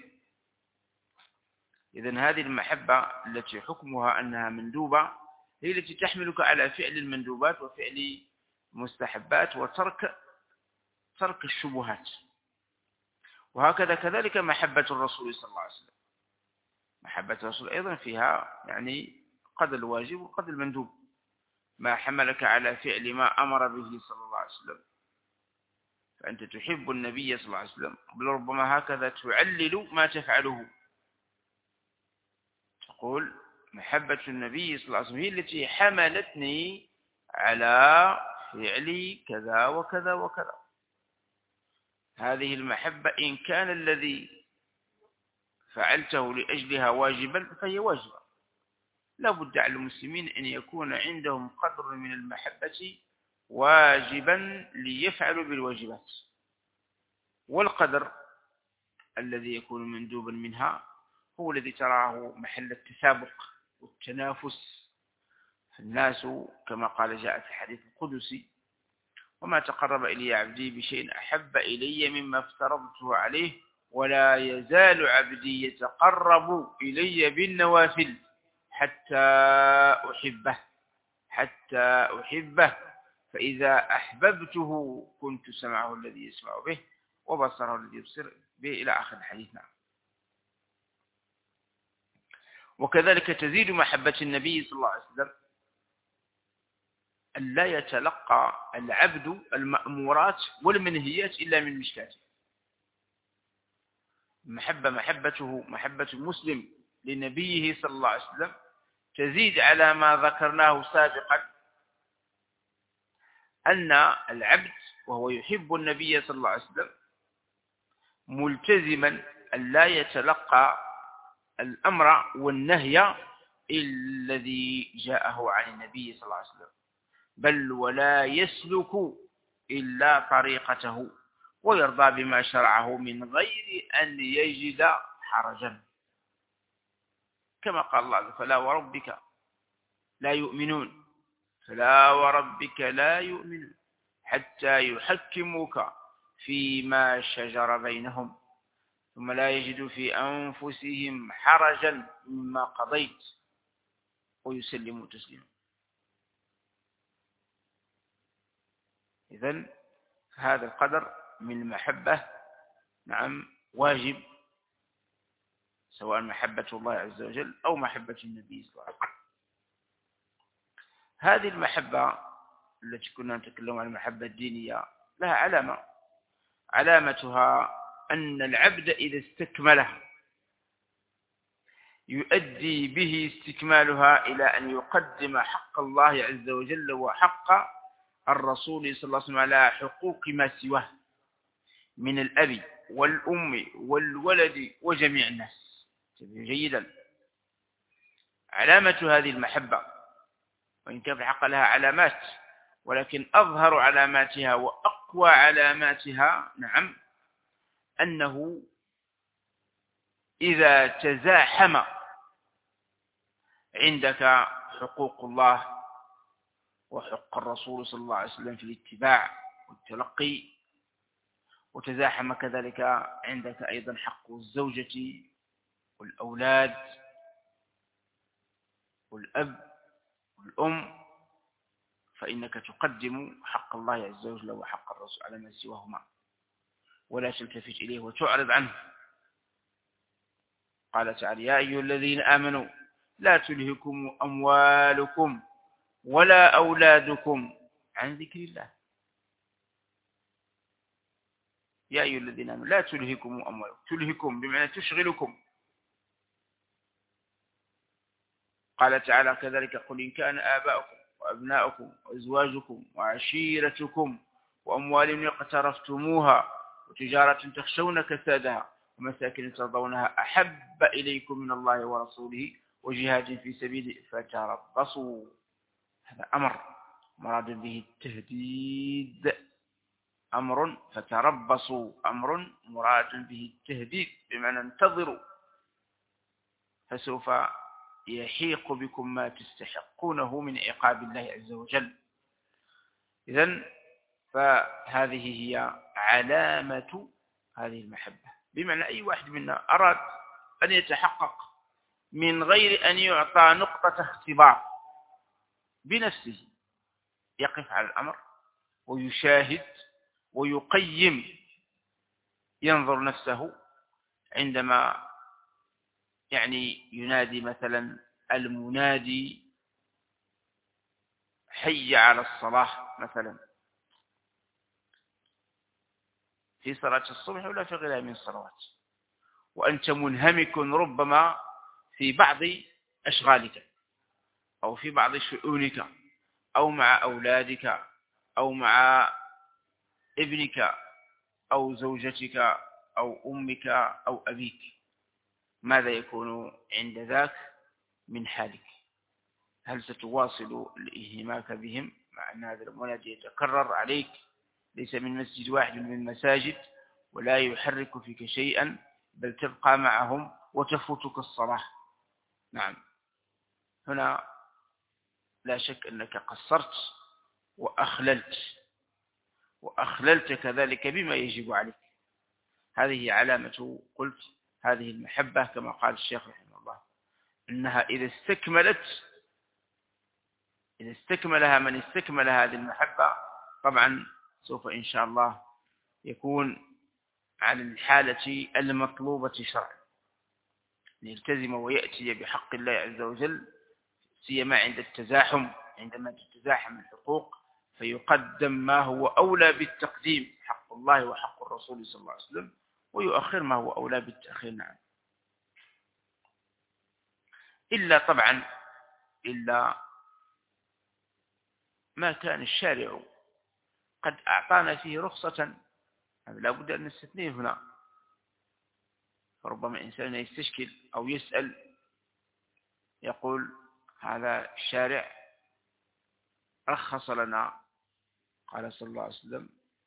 إذن هذه المحبة التي حكمها أنها مندوبة هي التي تحملك على فعل المندوبات وفعل المستحبات ترك الشبهات. وهكذا كذلك محبة الرسول صلى الله عليه وسلم، محبة الرسول أيضا فيها يعني قدر الواجب وقدر المندوب. ما حملك على فعل ما أمر به صلى الله عليه وسلم فأنت تحب النبي صلى الله عليه وسلم، بل ربما هكذا تعلل ما تفعله، تقول محبة النبي صلى الله عليه وسلم هي التي حملتني على فعل كذا وكذا وكذا. هذه المحبة إن كان الذي فعلته لأجلها واجبا فهي واجبة. لا بد على المسلمين أن يكون عندهم قدر من المحبة واجبا ليفعلوا بالواجبات، والقدر الذي يكون مندوبا منها هو الذي تراه محل التسابق والتنافس. الناس كما قال جاء في الحديث القدسي: وما تقرب إلي عبدي بشيء أحب إلي مما افترضته عليه ولا يزال عبدي يتقرب إلي بالنوافل حتى أحبه فإذا أحببته كنت سمعه الذي يسمع به وبصره الذي يبصر به إلى آخر الحديث. نعم. وكذلك تزيد محبة النبي صلى الله عليه وسلم أن لا يتلقى العبد المأمورات والمنهيات إلا من مشكاته. محبة المسلم لنبيه صلى الله عليه وسلم تزيد على ما ذكرناه سابقا، أن العبد وهو يحب النبي صلى الله عليه وسلم ملتزما أن لا يتلقى الأمر والنهي الذي جاءه عن النبي صلى الله عليه وسلم، بل ولا يسلك إلا طريقته ويرضى بما شرعه من غير أن يجد حرجا، كما قال الله: فلا وربك لا يؤمنون حتى يحكموك فيما شجر بينهم ثم لا يجدوا في أنفسهم حرجا مما قضيت ويسلموا تسليما. إذن هذا القدر من المحبة نعم واجب، سواء محبة الله عز وجل أو محبة النبي صلى الله عليه وسلم. هذه المحبة التي كنا نتكلم عن المحبة الدينية لها علامتها أن العبد إذا استكملها يؤدي به استكمالها إلى أن يقدم حق الله عز وجل وحق الرسول صلى الله عليه وسلم على حقوق ما سواه من الأب والأم والولد وجميع الناس. جيدا. علامة هذه المحبة، وإن كان في الحق لها علامات، ولكن أظهر علاماتها وأقوى علاماتها نعم أنه إذا تزاحم عندك حقوق الله وحق الرسول صلى الله عليه وسلم في الاتباع والتلقي، وتزاحم كذلك عندك أيضا حق الزوجة والأولاد والأب والأم، فإنك تقدم حق الله عز وجل وحق الرسول على ما سواهما ولا تلتفت إليه وتعرض عنه. قال تعالى: يا أيها الذين آمنوا لا تلهكم أموالكم ولا أولادكم عن ذكر الله. يا أيها الذين آمنوا لا تلهكم أموالكم، تلهكم بمعنى تشغلكم. قال تعالى كذلك: قل إن كان آباؤكم وأبناؤكم وأزواجكم وعشيرتكم وأموال اقترفتموها وتجارة تخشون كسادها ومساكن ترضونها أحب إليكم من الله ورسوله وجهاد في سبيله فتربصوا. هذا أمر مراد به التهديد، أمر فتربصوا أمر مراد به التهديد بمعنى انتظروا فسوف يحيق بكم ما تستحقونه من عقاب الله عز وجل. إذن فهذه هي علامة هذه المحبة، بمعنى أي واحد منا أراد أن يتحقق من غير أن يعطى نقطة اختبار بنفسه، يقف على الأمر ويشاهد ويقيم، ينظر نفسه عندما ينادي مثلا المنادي حي على الصلاة مثلا في صلاة الصبح ولا في غيرها من الصلوات، وأنت منهمك ربما في بعض أشغالك أو في بعض شؤونك أو مع أولادك أو مع ابنك أو زوجتك أو أمك أو أبيك، ماذا يكون عند ذاك من حالك؟ هل ستواصل الانهماك بهم مع أن هذا المنادي يتكرر عليك ليس من مسجد واحد من المساجد ولا يحرك فيك شيئا، بل تبقى معهم وتفوتك الصلاة؟ نعم، هنا لا شك أنك قصرت وأخللت كذلك بما يجب عليك. هذه علامة، قلت هذه المحبة كما قال الشيخ رحمه الله، إنها إذا استكملها من استكمل هذه المحبة طبعا سوف إن شاء الله يكون على الحالة المطلوبة شرعا، ليلتزم ويأتي بحق الله عز وجل، سيما عند التزاحم، عندما تتزاحم الحقوق فيقدم ما هو أولى بالتقديم، حق الله وحق الرسول صلى الله عليه وسلم، ويؤخر ما هو أولى بالتأخير. نعم، إلا طبعا ما كان الشارع قد أعطانا فيه رخصة، لا بد أن نستثنيه هنا. فربما إنسان يستشكل أو يسأل يقول هذا الشارع رخص لنا، قال صلى الله عليه وسلم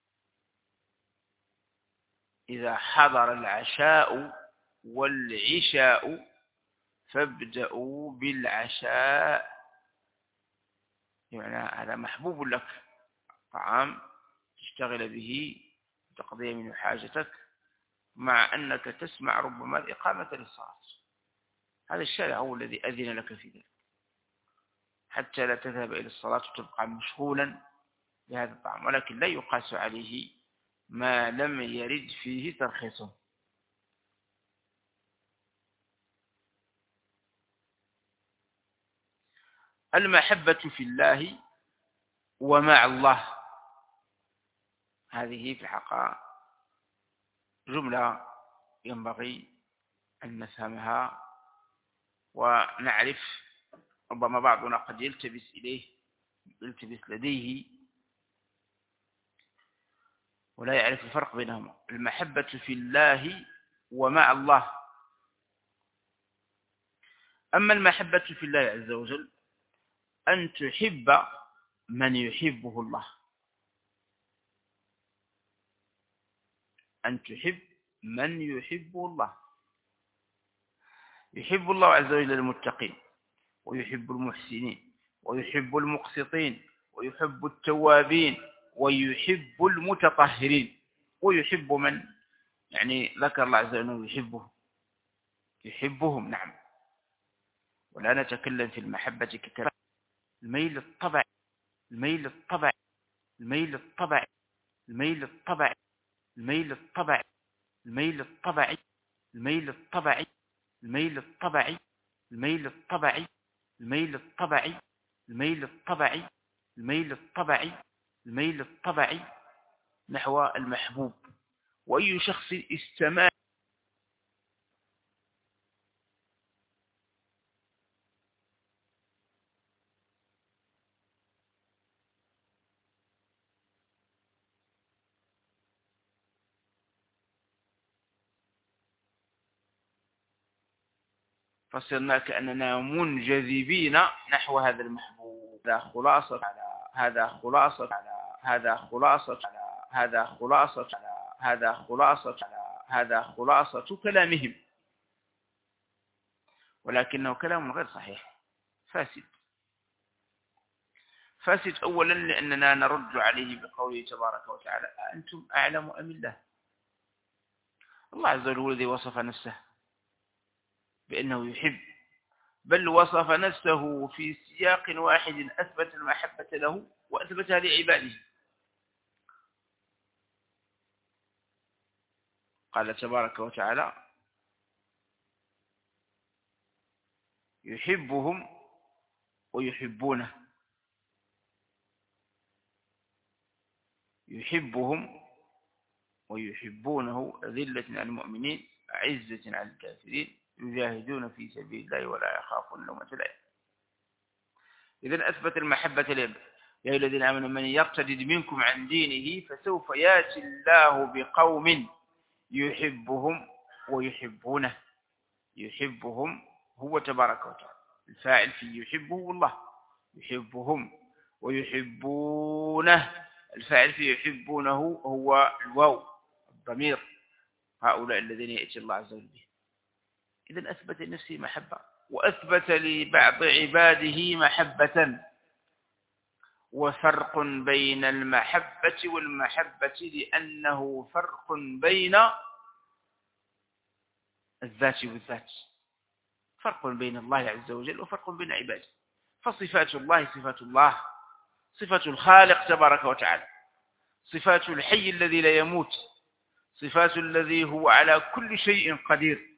إذا حضر العشاء والعشاء فابدأوا بالعشاء، يعني هذا محبوب لك، طعام تشتغل به تقضي منه حاجتك مع أنك تسمع ربما الإقامة للصلاة. هذا الشارع هو الذي أذن لك في ذلك حتى لا تذهب إلى الصلاة وتبقى مشغولا بهذا الطعام، ولكن لا يقاس عليه ما لم يرد فيه ترخيصه. المحبة في الله ومع الله، هذه في الحقيقة جملة ينبغي أن نفهمها ونعرف. ربما بعضنا قد يلتبس لديه ولا يعرف الفرق بينهما. المحبة في الله ومع الله. أما المحبة في الله عز وجل أن تحب من يحبه الله، أن تحب من يحبه الله. يحب الله عز وجل المتقين، ويحب المحسنين، ويحب المقسطين، ويحب التوابين، ويحب المتطهرين، ويحب من ذكر الله عز وجل يحبهم. نعم، ولا نتكلم في المحبة ككلام الميل الطبع الميل الطبع الميل الطبع الميل الطبع الميل الطبع الميل الطبعي الميل الطبعي الميل الطبعي الميل الطبعي الميل الطبعي الميل الطبعي الميل الطبعي الميل الطبعي نحو المحبوب. وأي شخص استمع فصرنا كأننا منجذبين نحو هذا المحبوب. هذا خلاصة كلامهم. ولكنه كلام غير صحيح، فاسد. فاسد أولا لأننا نرد عليه بقوله تبارك وتعالى: أنتم أعلم أم الله؟ الله عز وجل هو الذي وصف نفسه بأنه يحب، بل وصف نفسه في سياق واحد أثبت المحبة له وأثبتها لعباده. قال تبارك وتعالى: يحبهم ويحبونه، يحبهم ويحبونه أذلة على المؤمنين أعزة على الكافرين يجاهدون في سبيل الله ولا يخافون لومة لائم. إذن أثبت المحبة لهم. يا أيها الذين آمنوا من يرتد منكم عن دينه فسوف يأتي الله بقوم يحبهم ويحبونه. يحبهم هو تبارك وتعالى، الفاعل في يحبه الله، يحبهم ويحبونه، الفاعل في يحبونه هو الواو الضمير، هؤلاء الذين يأتي الله عز وجل به. إذن أثبت لنفسه محبة، وأثبت لبعض عباده محبة. وفرق بين المحبة والمحبة لأنه فرق بين الذات والذات، فرق بين الله عز وجل وفرق بين عباده. فصفات الله صفات الله، صفة الخالق تبارك وتعالى، صفات الحي الذي لا يموت، صفات الذي هو على كل شيء قدير.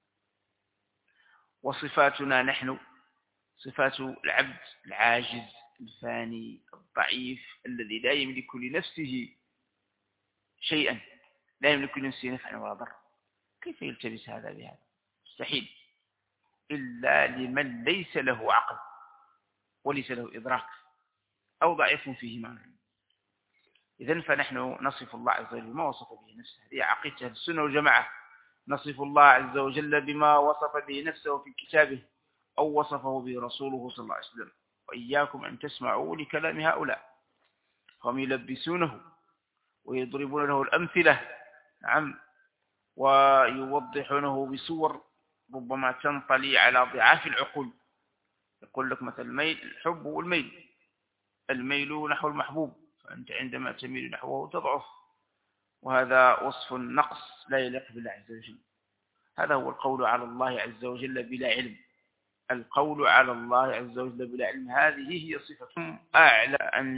وصفاتنا نحن صفات العبد العاجز الفاني الضعيف الذي لا يملك لنفسه شيئا، لا يملك لنفسه نفعا ولا ضرا. كيف يلتبس هذا بهذا؟ مستحيل، إلا لمن ليس له عقل وليس له إدراك أو ضعيف فيه معنى. إذن فنحن نصف الله عز وجل بما وصف به نفسه، هذه عقيدة السنة والجماعة. نصف الله عز وجل بما وصف به نفسه في كتابه أو وصفه به رسوله صلى الله عليه وسلم. وإياكم أن تسمعوا لكلام هؤلاء، هم يلبسونه ويضربون له الأمثلة، نعم، ويوضحونه بصور ربما تنطلي على ضعاف العقول. يقول لك مثلا الميل، الحب والميل، الميل نحو المحبوب، فأنت عندما تميل نحوه تضعف، وهذا وصف نقص لا يليق بالله عز وجل. هذا هو القول على الله عز وجل بلا علم. القول على الله عز وجل بلا علم هذه هي صفة أعلى.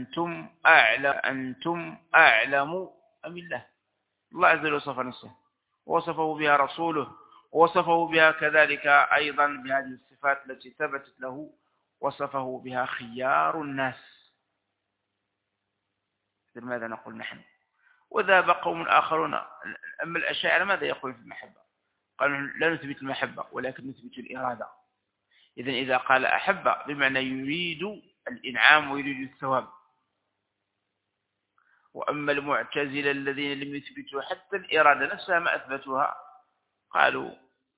أنتم أعلم أم الله؟ الله عز وجل وصف نفسه ووصفه بها رسوله، ووصفه بها كذلك أيضا بهذه الصفات التي ثبتت له، وصفه بها خيار الناس. ماذا نقول نحن؟ وذهب قوم آخرون. أما الأشاعرة ماذا يقول في المحبة؟ قالوا لا نثبت المحبة ولكن نثبت الإرادة. إذا قال أحب بمعنى يريد الإنعام ويريد الثواب. وأما المعتزلة الذين لم يثبتوا حتى الإرادة نفسها ما أثبتوها، قالوا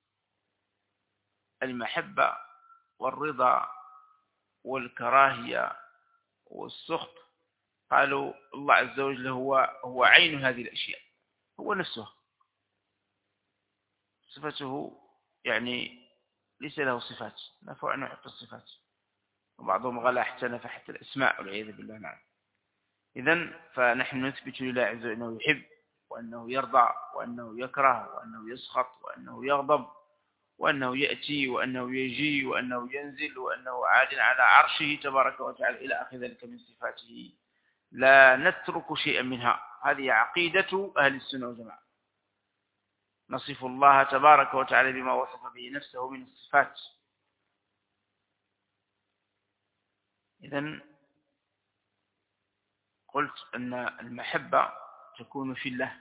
المحبة والرضا والكراهية والسخط، قالوا الله عز وجل هو عين هذه الأشياء، هو نفسه، صفته يعني ليس له صفات، نفع عنه حتى الصفات، وبعضهم غلا احتنف حتى الأسماء والعياذ بالله. نعم. إذن فنحن نثبت لله عز وجل أنه يحب، وأنه يرضى، وأنه يكره، وأنه يسخط، وأنه يغضب، وأنه يأتي، وأنه يجي، وأنه ينزل، وأنه عال على عرشه تبارك وتعالى إلى آخر ذلك من صفاته، لا نترك شيئا منها. هذه عقيدة أهل السنة والجماعة. نصف الله تبارك وتعالى بما وصف به نفسه من الصفات. إذن قلت أن المحبة تكون في الله،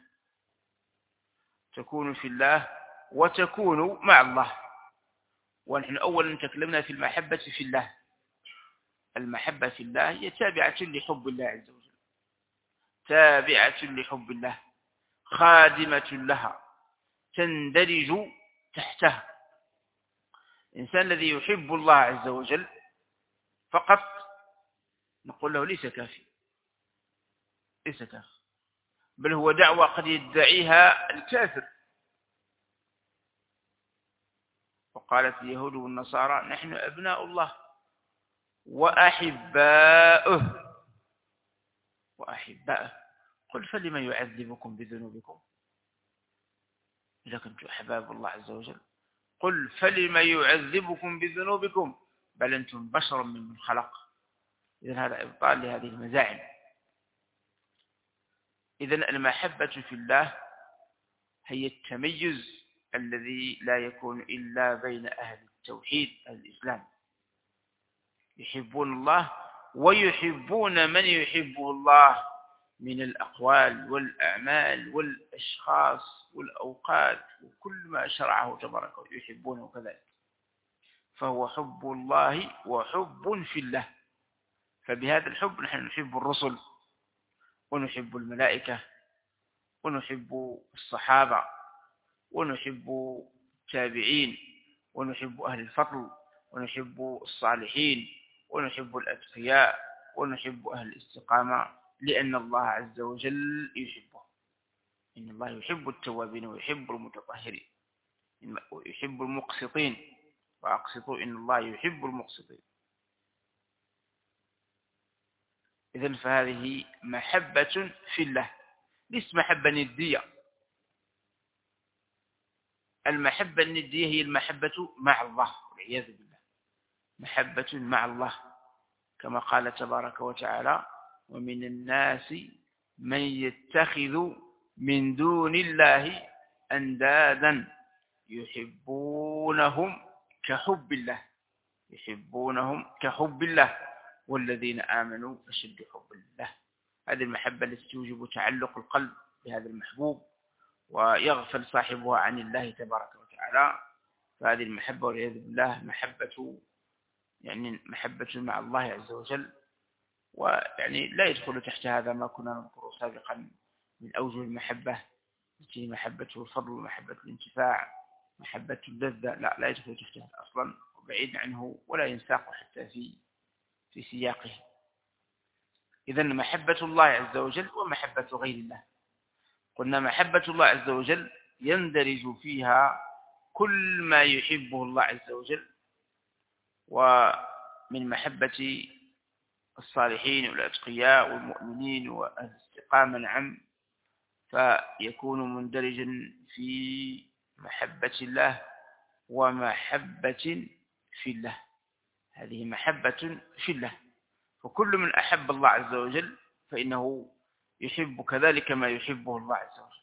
تكون في الله وتكون مع الله. ونحن أولا تكلمنا في المحبة في الله. المحبة في الله هي تابعة لحب الله عز وجل، تابعة لحب الله، خادمة لها، تندرج تحتها. الإنسان الذي يحب الله عز وجل فقط نقول له ليس كافي، ليس كافي، بل هو دعوة قد يدعيها الكافر. وقالت اليهود والنصارى نحن أبناء الله وأحباؤه قل فلما يعذبكم بذنوبكم إذا كنتم أحباب الله عز وجل. قل فلما يعذبكم بذنوبكم بل أنتم بشر ممن خلق. إذن هذا إبطال لهذه المزاعم. إذن المحبة في الله هي التميز الذي لا يكون إلا بين أهل التوحيد الإسلام، يحبون الله ويحبون من يحبه الله من الأقوال والأعمال والأشخاص والأوقات وكل ما شرعه تبارك يحبونه كذلك. فهو حب الله وحب في الله. فبهذا الحب نحن نحب الرسل ونحب الملائكة ونحب الصحابة ونحب التابعين ونحب أهل الفضل ونحب الصالحين ونحب الأتقياء ونحب أهل الاستقامة، لأن الله عز وجل يحبه. إن الله يحب التوابين ويحب المتطهرين ويحب المقسطين، وأقسطوا إن الله يحب المقسطين. إذن فهذه محبة في الله، ليس محبة ندية. المحبة الندية هي المحبة مع الله والعياذ بالله، محبة مع الله كما قال تبارك وتعالى ومن الناس من يتخذ من دون الله أندادا يحبونهم كحب الله، يحبونهم كحب الله والذين آمنوا أشد حب الله. هذه المحبة التي توجب تعلق القلب بهذا المحبوب ويغفل صاحبها عن الله تبارك وتعالى. فهذه المحبة والعياذ بالله محبة مع الله عز وجل. ويعني لا يدخل تحت هذا ما كنا نذكره سابقا من أوجه المحبة التي محبة الفضل ومحبة الانتفاع محبة اللذة، لا يدخل تحتها أصلا وبعيد عنه ولا ينساق حتى في سياقه. إذن محبة الله عز وجل ومحبة غير الله. قلنا محبة الله عز وجل يندرج فيها كل ما يحبه الله عز وجل، ومن محبة الصالحين والأتقياء والمؤمنين والاستقامة نعم، فيكون مندرجا في محبة الله ومحبة في الله. هذه محبة في الله، فكل من أحب الله عز وجل فإنه يحب كذلك ما يحبه الله عز وجل.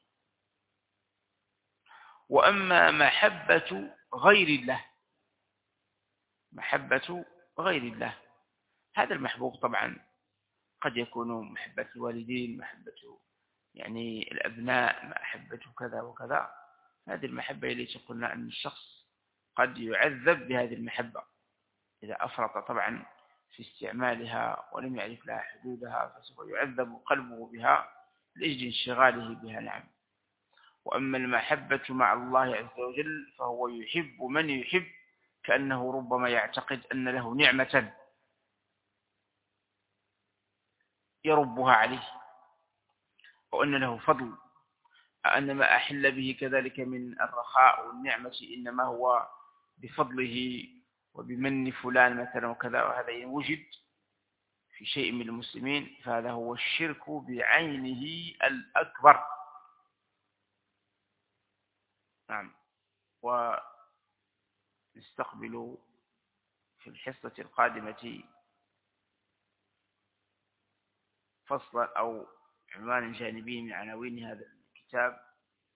وأما محبة غير الله، محبة غير الله هذا المحبوب طبعا قد يكون محبة الوالدين، محبة يعني الأبناء، محبة كذا وكذا. هذه المحبة التي قلنا أن الشخص قد يعذب بهذه المحبة إذا أفرط طبعا في استعمالها ولم يعرف لها حدودها، فسوف يعذب قلبه بها لأجل انشغاله بها نعم. وأما المحبة مع الله عز وجل فهو يحب من يحب كأنه ربما يعتقد أن له نعمة يربها عليه وأن له فضل، أن ما أحل به كذلك من الرخاء والنعمة إنما هو بفضله وبمن فلان مثلا وكذا. وهذا يوجد في شيء من المسلمين فهذا هو الشرك بعينه الأكبر نعم. ونستقبل في الحصة القادمة فصلا أو عنوان جانبي من عناوين هذا الكتاب،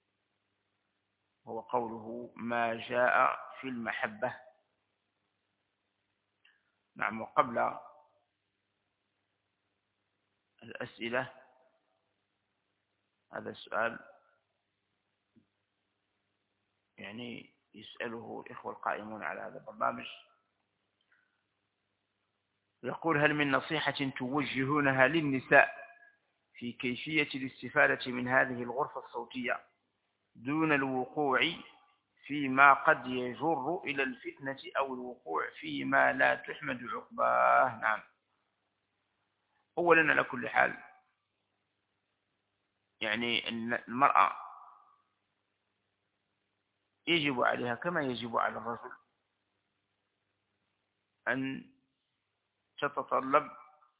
هو قوله ما جاء في المحبة نعم. وقبل الأسئلة هذا السؤال يعني يسأله الإخوة القائمون على هذا البرنامج، يقول هل من نصيحة توجهونها للنساء في كيفية الاستفادة من هذه الغرفة الصوتية دون الوقوع فيما قد يجر إلى الفتنة أو الوقوع فيما لا تحمد عقباه؟ نعم. أولا على كل حال يعني أن المرأة يجب عليها كما يجب على الرجل أن تتطلب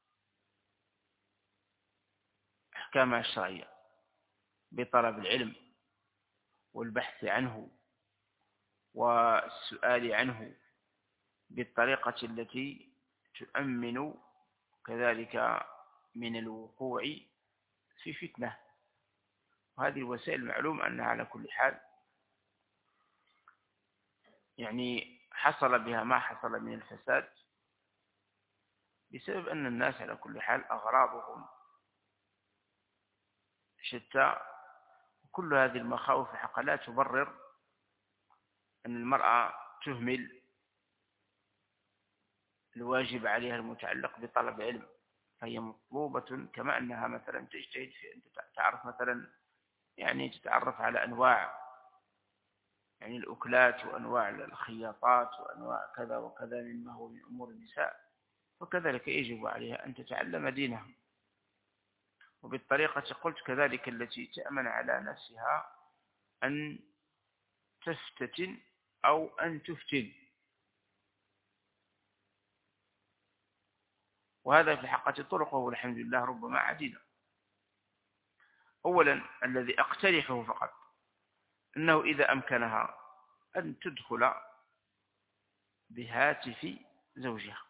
أحكامها الشرعية بطلب العلم والبحث عنه والسؤال عنه بالطريقة التي تؤمن كذلك من الوقوع في فتنة. وهذه الوسائل معلوم أنها على كل حال يعني حصل بها ما حصل من الفساد بسبب أن الناس على كل حال أغراضهم شتى. كل هذه المخاوف الحق لا تبرر أن المرأة تهمل الواجب عليها المتعلق بطلب العلم، فهي مطلوبة كما أنها مثلا تجتهد في أن تعرف مثلا يعني تتعرف على أنواع يعني الأكلات وأنواع الخياطات وأنواع كذا وكذا مما هو من أمور النساء، وكذلك يجب عليها أن تتعلم دينها، وبالطريقة قلت كذلك التي تأمن على نفسها أن تفتتن أو أن تفتن. وهذا في الحقيقة طرقه والحمد لله ربما عديدة. أولا الذي أقترحه فقط أنه إذا أمكنها أن تدخل بهاتف زوجها،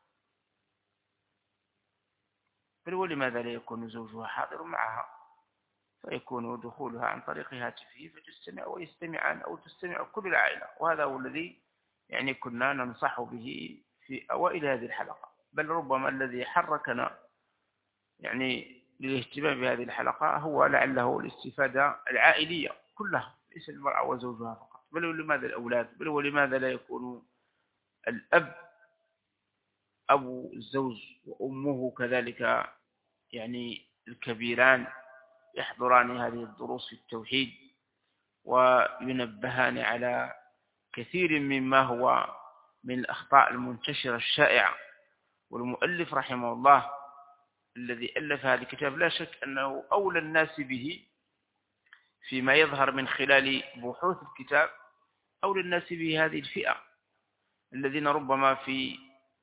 بل ولماذا لا يكون زوجها حاضر معها فيكون دخولها عن طريق هاتفه فتستمع ويستمعان أو تستمع كل العائلة. وهذا هو الذي يعني كنا ننصح به في أوائل هذه الحلقة، بل ربما الذي حركنا يعني للاهتمام بهذه الحلقة هو لعله الاستفادة العائلية كلها، ليس المرأة وزوجها فقط، بل ولماذا الأولاد، بل ولماذا لا يكون الأب أبو الزوج وأمه كذلك يعني الكبيران يحضران هذه الدروس في التوحيد وينبهان على كثير مما هو من الأخطاء المنتشرة الشائعة. والمؤلف رحمه الله الذي ألف هذا الكتاب لا شك أنه أولى الناس به فيما يظهر من خلال بحوث الكتاب، أولى الناس به هذه الفئة الذين ربما في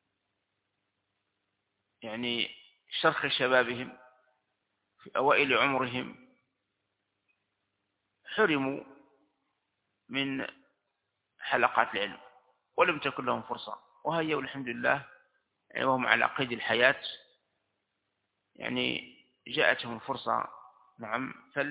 يعني شرخ شبابهم في أوائل عمرهم حرموا من حلقات العلم ولم تكن لهم فرصة، وهي والحمد لله يعني وهم على قيد الحياة يعني جاءتهم فرصة. نعم،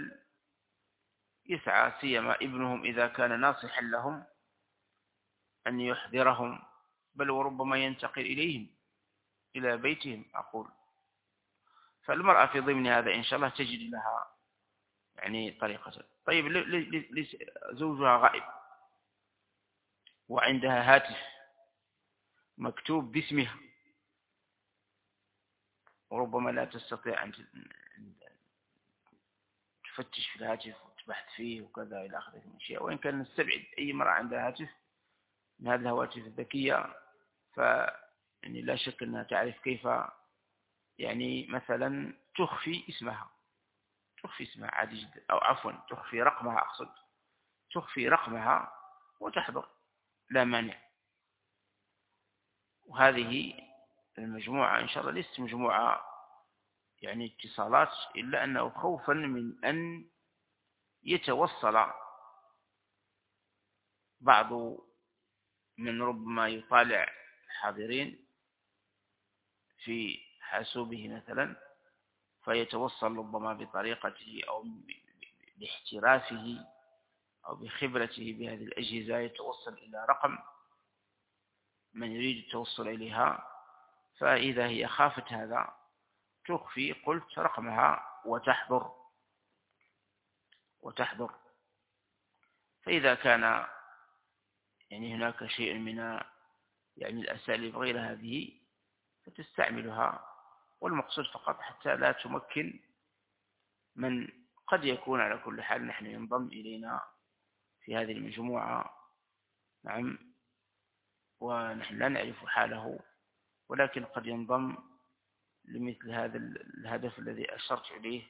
فليسعى سيما ابنهم إذا كان ناصحا لهم أن يحذرهم، بل وربما ينتقل إليهم إلى بيتهم أقول. فالمرأة في ضمن هذا إن شاء الله تجد لها يعني طريقة. طيب زوجها غائب وعندها هاتف مكتوب باسمها وربما لا تستطيع أن تفتش في الهاتف وتبحث فيه وكذا إلى آخره من الأشياء. وإن كان نستبعد أي امرأة عندها هاتف من هذه الهواتف الذكية يعني لا شك أنها تعرف كيف يعني مثلا تخفي اسمها عادي جدا، أو عفوا تخفي رقمها، أقصد تخفي رقمها وتحضر لا مانع. وهذه المجموعة إن شاء الله ليست مجموعة يعني اتصالات، إلا أنه خوفا من أن يتوصل بعض من ربما يطالع الحاضرين في حاسوبه مثلا فيتوصل ربما بطريقته أو باحترافه أو بخبرته بهذه الأجهزة يتوصل إلى رقم من يريد التوصل إليها، فإذا هي خافت هذا تخفي قلت رقمها وتحضر. فإذا كان يعني هناك شيء من يعني الأساليب غير هذه فتستعملها، والمقصود فقط حتى لا تمكن من قد يكون على كل حال نحن ينضم إلينا في هذه المجموعة. نعم، ونحن لا نعرف حاله، ولكن قد ينضم لمثل هذا الهدف الذي أشرت إليه.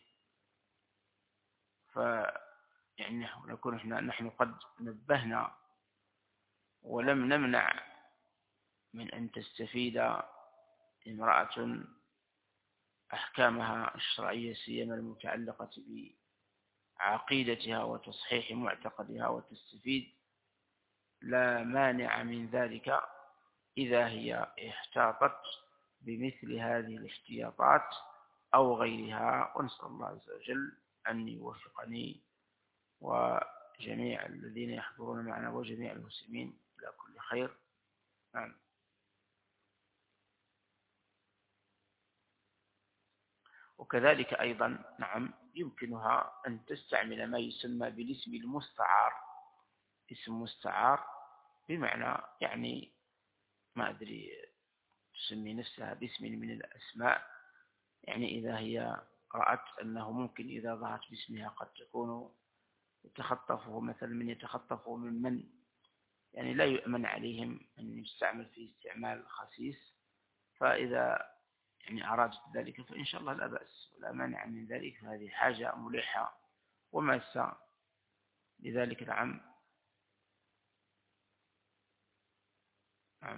يعني نكون نحن قد نبهنا ولم نمنع من أن تستفيد امرأة أحكامها الشرعية سيما المتعلقة بعقيدتها وتصحيح معتقدها وتستفيد، لا مانع من ذلك إذا هي احتاطت بمثل هذه الاحتياطات أو غيرها. ونسأل الله عز وجل أن يوفقني وجميع الذين يحضرون معنا وجميع المسلمين إلى كل خير. نعم. وكذلك أيضا نعم يمكنها أن تستعمل ما يسمى بالاسم المستعار. اسم مستعار بمعنى يعني ما أدري تسمي نفسها باسم من الأسماء، يعني إذا هي رأت أنه ممكن إذا ظهرت باسمها قد تكون يتخطفه مثلا من يتخطفه من يعني لا يؤمن عليهم أن يستعمل فيه استعمال خسيس، فإذا يعني أرادت ذلك فإن شاء الله لا بأس ولا مانع من ذلك، فهذه حاجة ملحة وماسة لذلك. نعم. نعم.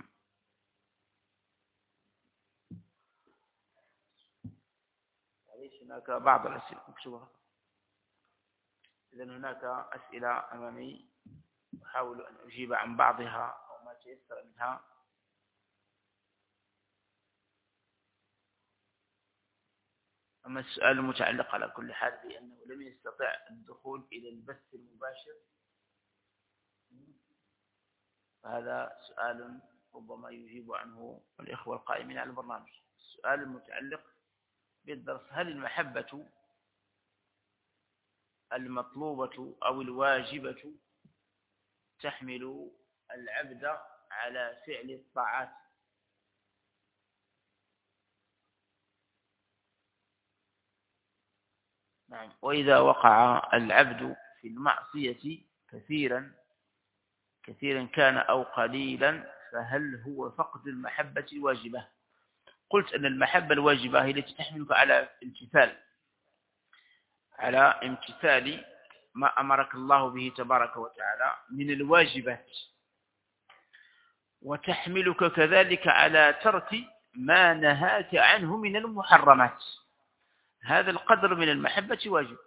ليش هناك بعض الأسئلة مكتوبة؟ إذن هناك أسئلة أمامي أحاول أن أجيب عن بعضها أو ما تيسر منها. أما السؤال المتعلق على كل حال بأنه لم يستطع الدخول إلى البث المباشر، فهذا سؤال ربما يجيب عنه الإخوة القائمين على البرنامج. السؤال المتعلق بالدرس: هل المحبة المطلوبة أو الواجبة تحمل العبد على فعل الطاعات؟ نعم. وإذا وقع العبد في المعصية كثيرا كان أو قليلا، فهل هو فقد المحبة الواجبة؟ قلت أن المحبة الواجبة هي التي تحملك على امتثال ما أمرك الله به تبارك وتعالى من الواجبات، وتحملك كذلك على ترك ما نهاك عنه من المحرمات. هذا القدر من المحبة واجب،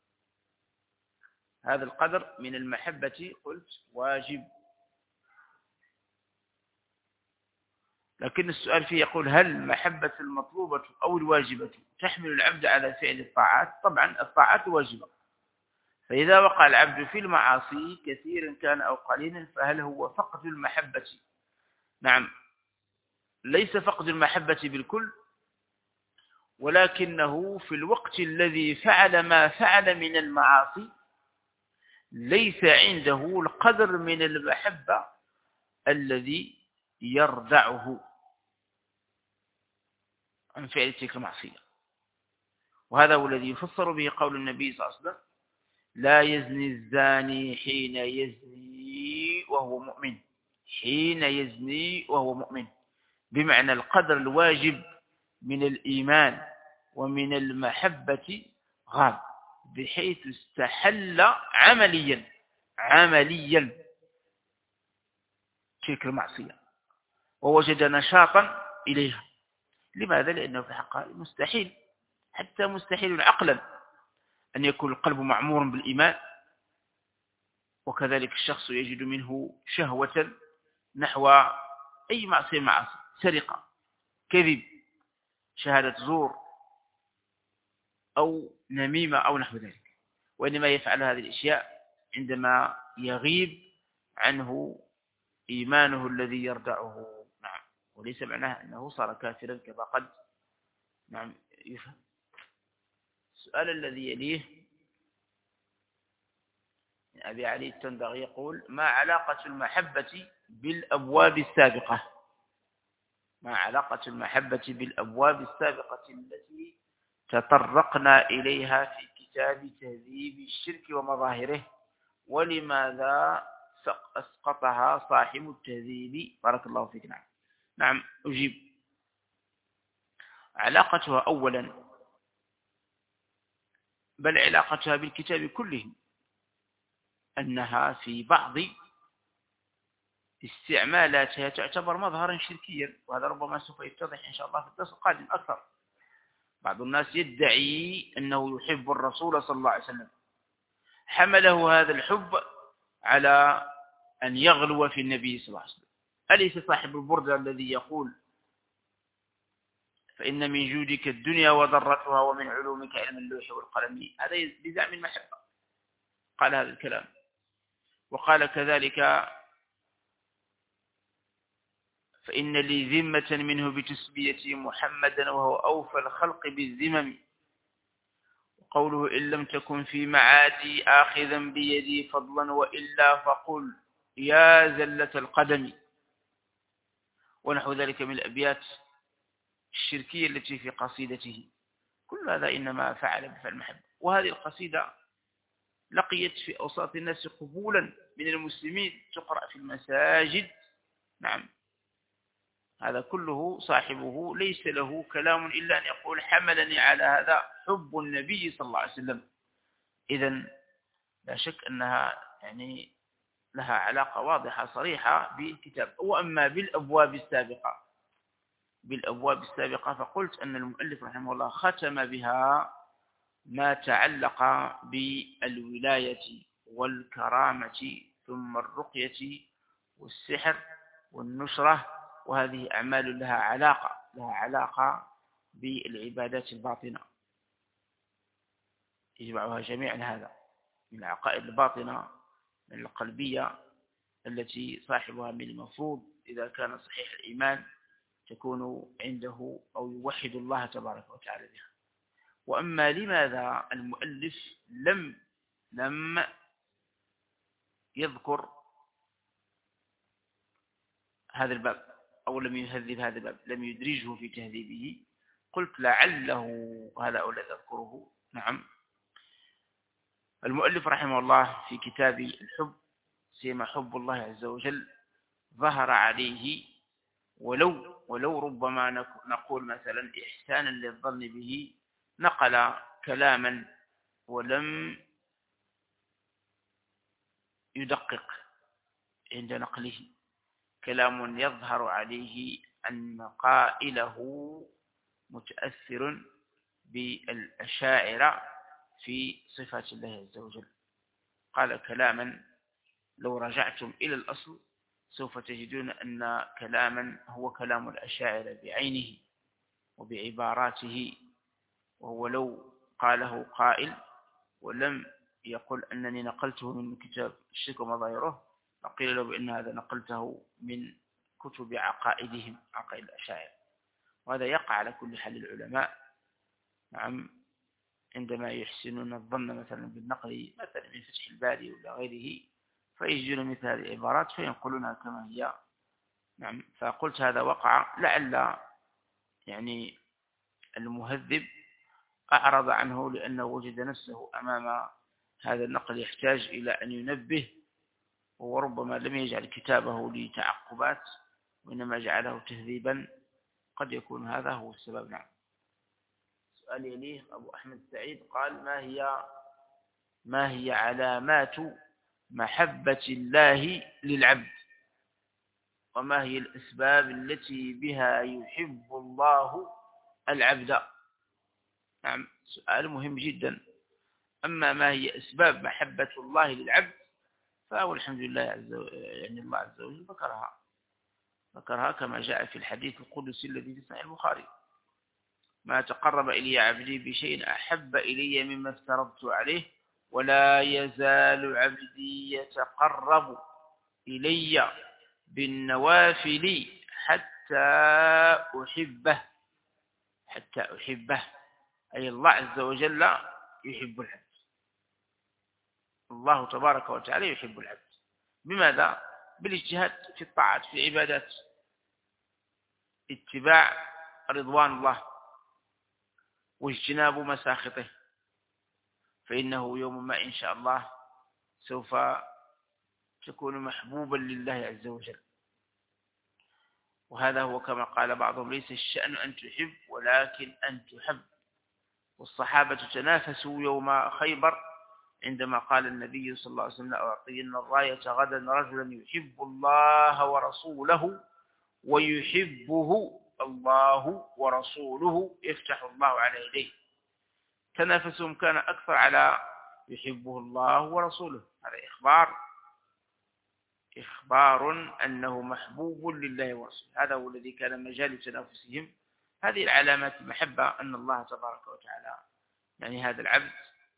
هذا القدر من المحبة قلت واجب. لكن السؤال فيه يقول: هل المحبة المطلوبة أو الواجبة تحمل العبد على فعل الطاعات؟ طبعا الطاعات واجبة، فإذا وقع العبد في المعاصي كثيرا كان أو قليلا فهل هو فقد المحبة؟ نعم، ليس فقد المحبة بالكل، ولكنه في الوقت الذي فعل ما فعل من المعاصي ليس عنده القدر من المحبة الذي يردعه عن فعل تلك المعصية. وهذا هو الذي يفسر به قول النبي صلى الله عليه وسلم: لا يزني الزاني حين يزني وهو مؤمن. حين يزني وهو مؤمن بمعنى القدر الواجب من الإيمان ومن المحبة غاب، بحيث استحل عمليا تلك المعصية ووجد نشاطا إليها. لماذا؟ لأنه في الحقيقة مستحيل، حتى مستحيل عقلا، أن يكون القلب معمور بالإيمان وكذلك الشخص يجد منه شهوة نحو أي معصية، سرقة، كذب، شهادة زور، أو نميمة أو نحو ذلك، وإنما يفعل هذه الأشياء عندما يغيب عنه إيمانه الذي يردعه. نعم. وليس معناه أنه صار كافرا كما قد نعم يفهم. السؤال الذي يليه من أبي علي التندغي يقول: ما علاقة المحبة بالأبواب السابقة؟ ما علاقة المحبة بالأبواب السابقة التي تطرقنا إليها في كتاب تهذيب الشرك ومظاهره، ولماذا أسقطها صاحب التهذيب؟ بارك الله فيك. نعم أجيب. علاقتها أولا، بل علاقتها بالكتاب كله، أنها في بعض استعمالاتها تعتبر مظهرا شركيا، وهذا ربما سوف يتضح إن شاء الله في الدرس القادم أكثر. بعض الناس يدعي أنه يحب الرسول صلى الله عليه وسلم، حمله هذا الحب على أن يغلو في النبي صلى الله عليه وسلم. أليس صاحب البردة الذي يقول فإن من جودك الدنيا وضرتها ومن علومك علم اللوح والقلم، هذا بزعم المحبة قال هذا الكلام. وقال كذلك فإن لي ذمة منه بتسميتي محمدا وهو أوفى الخلق بالذمم، وقوله إن لم تكن في معادي آخذا بيدي فضلا وإلا فقل يا زلة القدم، ونحو ذلك من الأبيات الشركية التي في قصيدته. كل هذا إنما فعل بفعل المحبة. وهذه القصيدة لقيت في أوساط الناس قبولا من المسلمين، تقرأ في المساجد. نعم، هذا كله صاحبه ليس له كلام إلا أن يقول حملني على هذا حب النبي صلى الله عليه وسلم. إذن لا شك أنها يعني لها علاقة واضحة صريحة بالكتاب. وأما بالأبواب السابقة فقلت أن المؤلف رحمه الله ختم بها ما تعلق بالولاية والكرامة، ثم الرقية والسحر والنشرة، وهذه أعمال لها علاقة بالعبادات الباطنة، يجمعها جميعا. هذا من العقائد الباطنة من القلبية التي صاحبها من المفروض إذا كان صحيح الإيمان تكون عنده أو يوحد الله تبارك وتعالى بها. وأما لماذا المؤلف لم يذكر هذا الباب أو لم يهذب هذا الباب، لم يدرجه في تهذيبه، قلت لعله هذا أولا أذكره. نعم، المؤلف رحمه الله في كتاب الحب سيما حب الله عز وجل ظهر عليه ولو ربما نقول مثلا إحسانا للظن به، نقل كلاما ولم يدقق عند نقله، كلام يظهر عليه أن قائله متأثر بالأشاعرة في صفات الله عز وجل. قال كلاما لو رجعتم إلى الأصل سوف تجدون أن كلاما هو كلام الأشاعرة بعينه وبعباراته، وهو لو قاله قائل ولم يقل أنني نقلته من كتاب الشرك ومظاهره فقيل له بأن هذا نقلته من كتب عقائدهم، عقائد الأشاعرة. وهذا يقع على كل حال العلماء. نعم، عندما يحسنون الظن مثلا بالنقل مثلا من فتح الباري ولا غيره فيجدون مثل هذه العبارات فينقلونها كما هي. نعم، فقلت هذا وقع، لعل يعني المهذب أعرض عنه لأنه وجد نفسه أمام هذا النقل يحتاج إلى أن ينبه، وربما لم يجعل كتابه لتعقبات وإنما جعله تهذيبا، قد يكون هذا هو السبب. نعم. سؤال يليه أبو أحمد سعيد قال ما هي علامات محبة الله للعبد، وما هي الأسباب التي بها يحب الله العبد؟ نعم، سؤال مهم جدا. أما ما هي أسباب محبة الله للعبد فهو الحمد لله يعني الله عز وجل ذكرها كما جاء في الحديث القدسي الذي في صحيح البخاري: ما تقرب إلي عبدي بشيء أحب إلي مما افترضت عليه، ولا يزال عبدي يتقرب إلي بالنوافل حتى أحبه. أي الله عز وجل يحب العبد، الله تبارك وتعالى يحب العبد. بماذا؟ بالاجتهاد في الطاعات في العبادات، اتباع رضوان الله واجتناب مساخطه، فإنه يوم ما إن شاء الله سوف تكون محبوبا لله عز وجل. وهذا هو كما قال بعضهم: ليس الشأن أن تحب ولكن أن تحب. والصحابة تنافسوا يوم خيبر عندما قال النبي صلى الله عليه وسلم: أعطينا الراية غدا رجلا يحب الله ورسوله ويحبه الله ورسوله يفتح الله على يديه. تنافسهم كان أكثر على يحبه الله ورسوله. هذا إخبار أنه محبوب لله ورسوله. هذا هو الذي كان مجال تنافسهم. هذه العلامات المحبة أن الله تبارك وتعالى يعني هذا العبد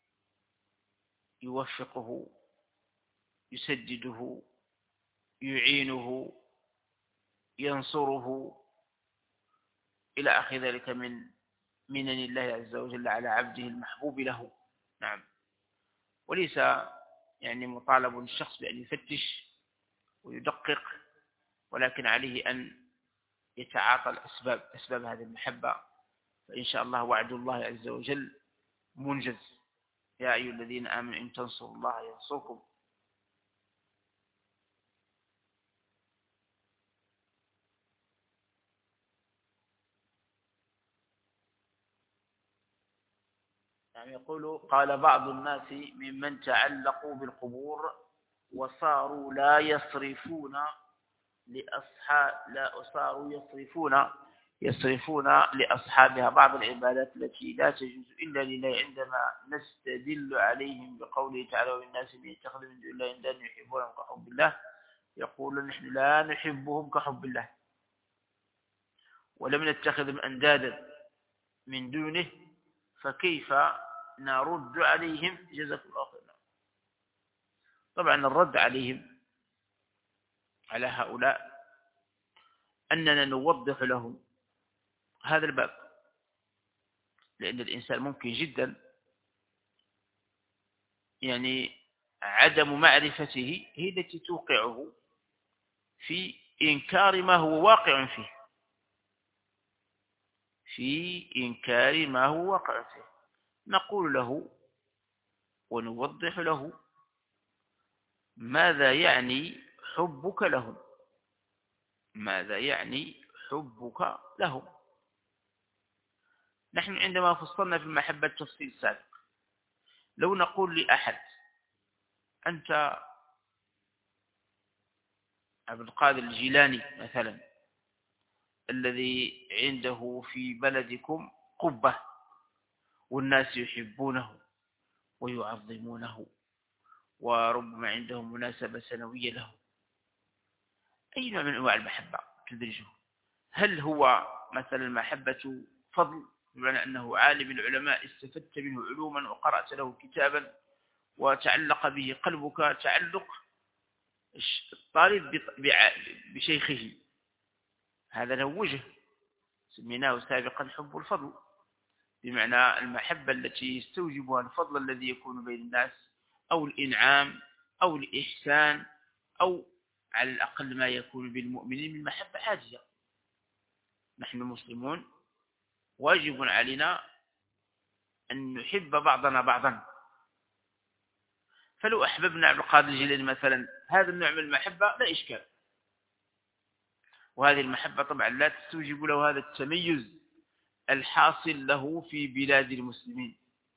يوفقه، يسدده، يعينه، ينصره إلى آخر ذلك من منن الله عز وجل على عبده المحبوب له. نعم. وليس يعني مطالب الشخص بأن يفتش ويدقق، ولكن عليه أن يتعاطى أسباب هذه المحبة، فإن شاء الله وعد الله عز وجل منجز. يا أيها الذين آمنوا إن تنصروا الله ينصركم. يعني يقول: قال بعض الناس ممن تعلقوا بالقبور وصاروا لا يصرفون يصرفون لأصحابها بعض العبادات التي لا تجوز إلا لله، عندما نستدل عليهم بقوله تعالى: والناس من يتخذ من دون الله أندادا يحبونهم كحب الله. يقول: نحن لا نحبهم كحب الله، ولم نتخذهم أندادا من دونه، فكيف نرد عليهم؟ جزاكم الله خيرا. طبعا الرد عليهم على هؤلاء أننا نوضح لهم هذا الباب، لأن الإنسان ممكن جدا يعني عدم معرفته هي التي توقعه في إنكار ما هو واقع فيه، نقول له ونوضح له ماذا يعني حبك لهم، نحن عندما فصلنا في المحبة تفصيل سابق، لو نقول لأحد: أنت عبد القادر الجيلاني مثلا، الذي عنده في بلدكم قبة والناس يحبونه ويعظمونه وربما عندهم مناسبة سنوية له، أي نوع من أنواع المحبة تدرجه؟ هل هو مثلا محبة فضل، بمعنى أنه عالم العلماء استفدت منه علوما وقرأت له كتابا وتعلق به قلبك تعلق الطالب بشيخه؟ هذا له وجه سميناه سابقا حب الفضل، بمعنى المحبة التي يستوجبها الفضل الذي يكون بين الناس، أو الإنعام أو الإحسان، أو على الأقل ما يكون بالمؤمنين من محبة عاجزة. نحن المسلمون واجب علينا أن نحب بعضنا بعضا. فلو أحببنا عبد القادر الجيلاني مثلا، هذا النوع من المحبة لا إشكال، وهذه المحبة طبعا لا تستوجب له هذا التميز الحاصل له في بلاد المسلمين.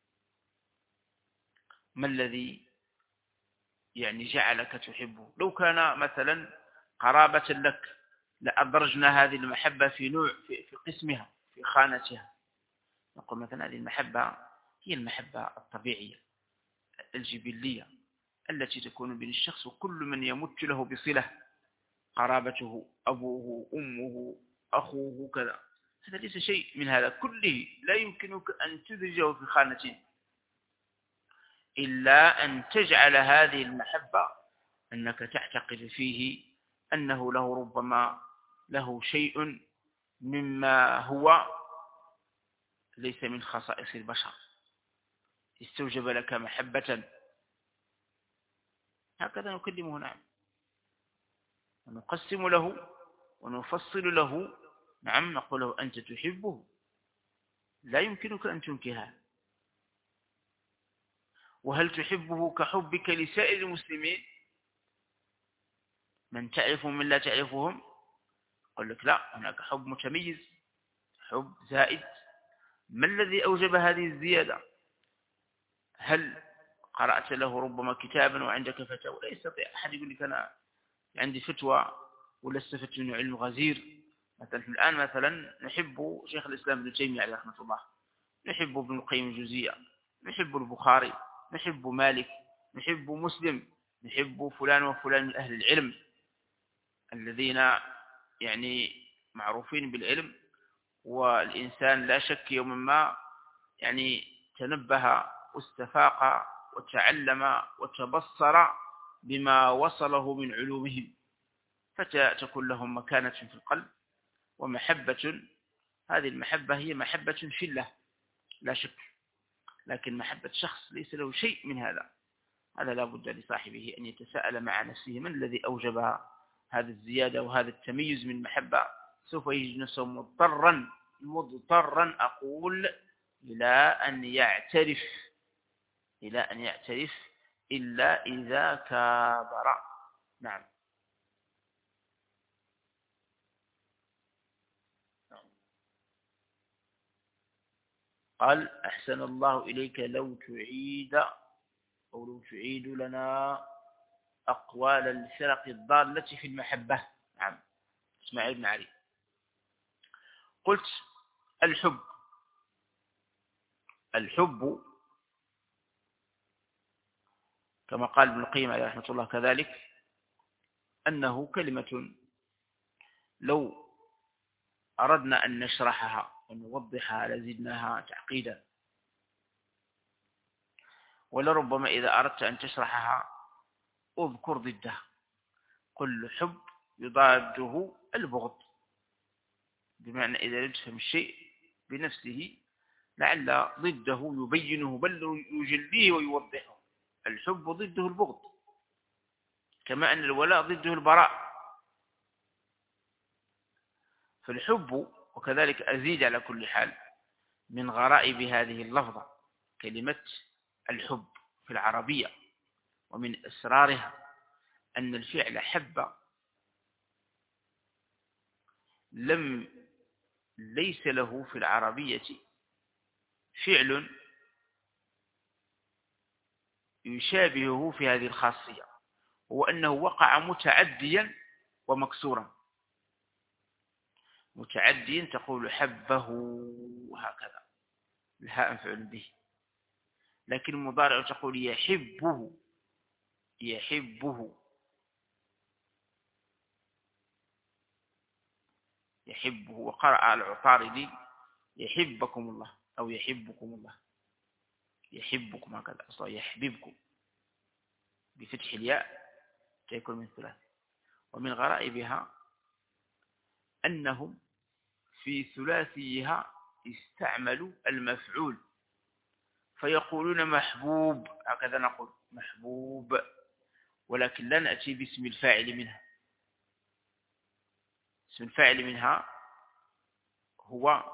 ما الذي يعني جعلك تحبه؟ لو كان مثلا قرابة لك لأدرجنا هذه المحبة في نوع في قسمها، في خانتها. نقول مثلا هذه المحبة هي المحبة الطبيعية الجبلية التي تكون بين الشخص وكل من يمت له بصلة، قرابته، أبوه، أمه، أخوه، كذا. هذا ليس شيء من هذا كله، لا يمكنك أن تدرجه في خانة، إلا أن تجعل هذه المحبة أنك تعتقد فيه أنه له ربما له شيء مما هو ليس من خصائص البشر، استوجب لك محبة. هكذا نكلمه. نعم، ونقسم له ونفصل له. نعم، نقول له: أنت تحبه، لا يمكنك أن تنكرها. وهل تحبه كحبك لسائر المسلمين من تعرفهم من لا تعرفهم؟ قل لك: لا، هناك حب متميز، حب زائد. ما الذي أوجب هذه الزيادة؟ هل قرأت له ربما كتابا وعندك فتوى، لا يستطيع أحد يقول لك أنا عندي فتوى ولا استفدت منه علم غزير. مثلا الآن مثلا نحب شيخ الإسلام ابن تيمية عليه رحمة الله، نحب ابن القيم الجوزية، نحب البخاري، نحب مالك، نحب مسلم، نحب فلان وفلان من أهل العلم الذين يعني معروفين بالعلم. والإنسان لا شك يوما ما يعني تنبه واستفاق وتعلم وتبصر بما وصله من علومهم، فتكون لهم مكانة في القلب ومحبة. هذه المحبة هي محبة في الله لا شك، لكن محبة شخص ليس له شيء من هذا، هذا لا بد لصاحبه أن يتساءل مع نفسه من الذي أوجب هذا الزيادة وهذا التميز من محبة. سوف يجد نفسه مضطرا أقول إلى أن يعترف إلا إذا كابر. نعم. قال أحسن الله إليك لو تعيد لنا أقوال الفرق الضالة في المحبة. نعم. إسماعيل بن علي. قلت الحب كما قال ابن القيم عليه رحمة الله كذلك أنه كلمة لو أردنا أن نشرحها ونوضحها لزدناها تعقيدا، ولربما إذا أردت أن تشرحها اذكر ضدها. كل حب يضاده البغض، بمعنى إذا لم تفهم الشيء بنفسه لعل ضده يبينه بل يجليه ويوضحه. الحب ضده البغض، كما أن الولاء ضده البراء. فالحب، وكذلك أزيد على كل حال من غرائب هذه اللفظة كلمة الحب في العربية، ومن أسرارها أن الفعل حب ليس له في العربية فعل يشابهه في هذه الخاصية، هو أنه وقع متعديا ومكسورا. متعديا تقول حبه وهكذا، الهاء مفعول به. لكن المضارع تقول يحبه. وقرأ العطاردي يحبكم الله أو يحبكم الله، يحبكم هكذا أصلا يحببكم بفتح الياء تكون من ثلاث. ومن غرائبها أنهم في ثلاثيها استعملوا المفعول فيقولون محبوب، هكذا نقول محبوب، ولكن لا نأتي باسم الفاعل منها. اسم الفاعل منها هو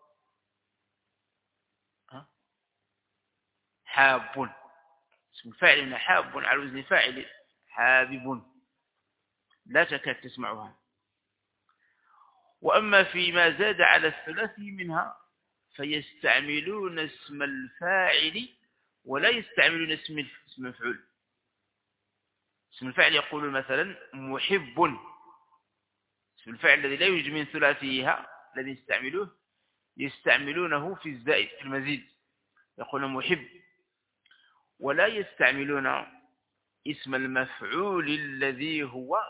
حاب. اسم الفاعل منها حاب على وزن فاعل حابب، لا تكاد تسمعها. وأما فيما زاد على الثلاثي منها فيستعملون اسم الفاعل ولا يستعملون اسم المفعول. اسم الفاعل يقول مثلا محب، اسم الفاعل الذي لا يوجد من ثلاثيها الذي يستعملونه في الزائد في المزيد، يقولون محب، ولا يستعملون اسم المفعول الذي هو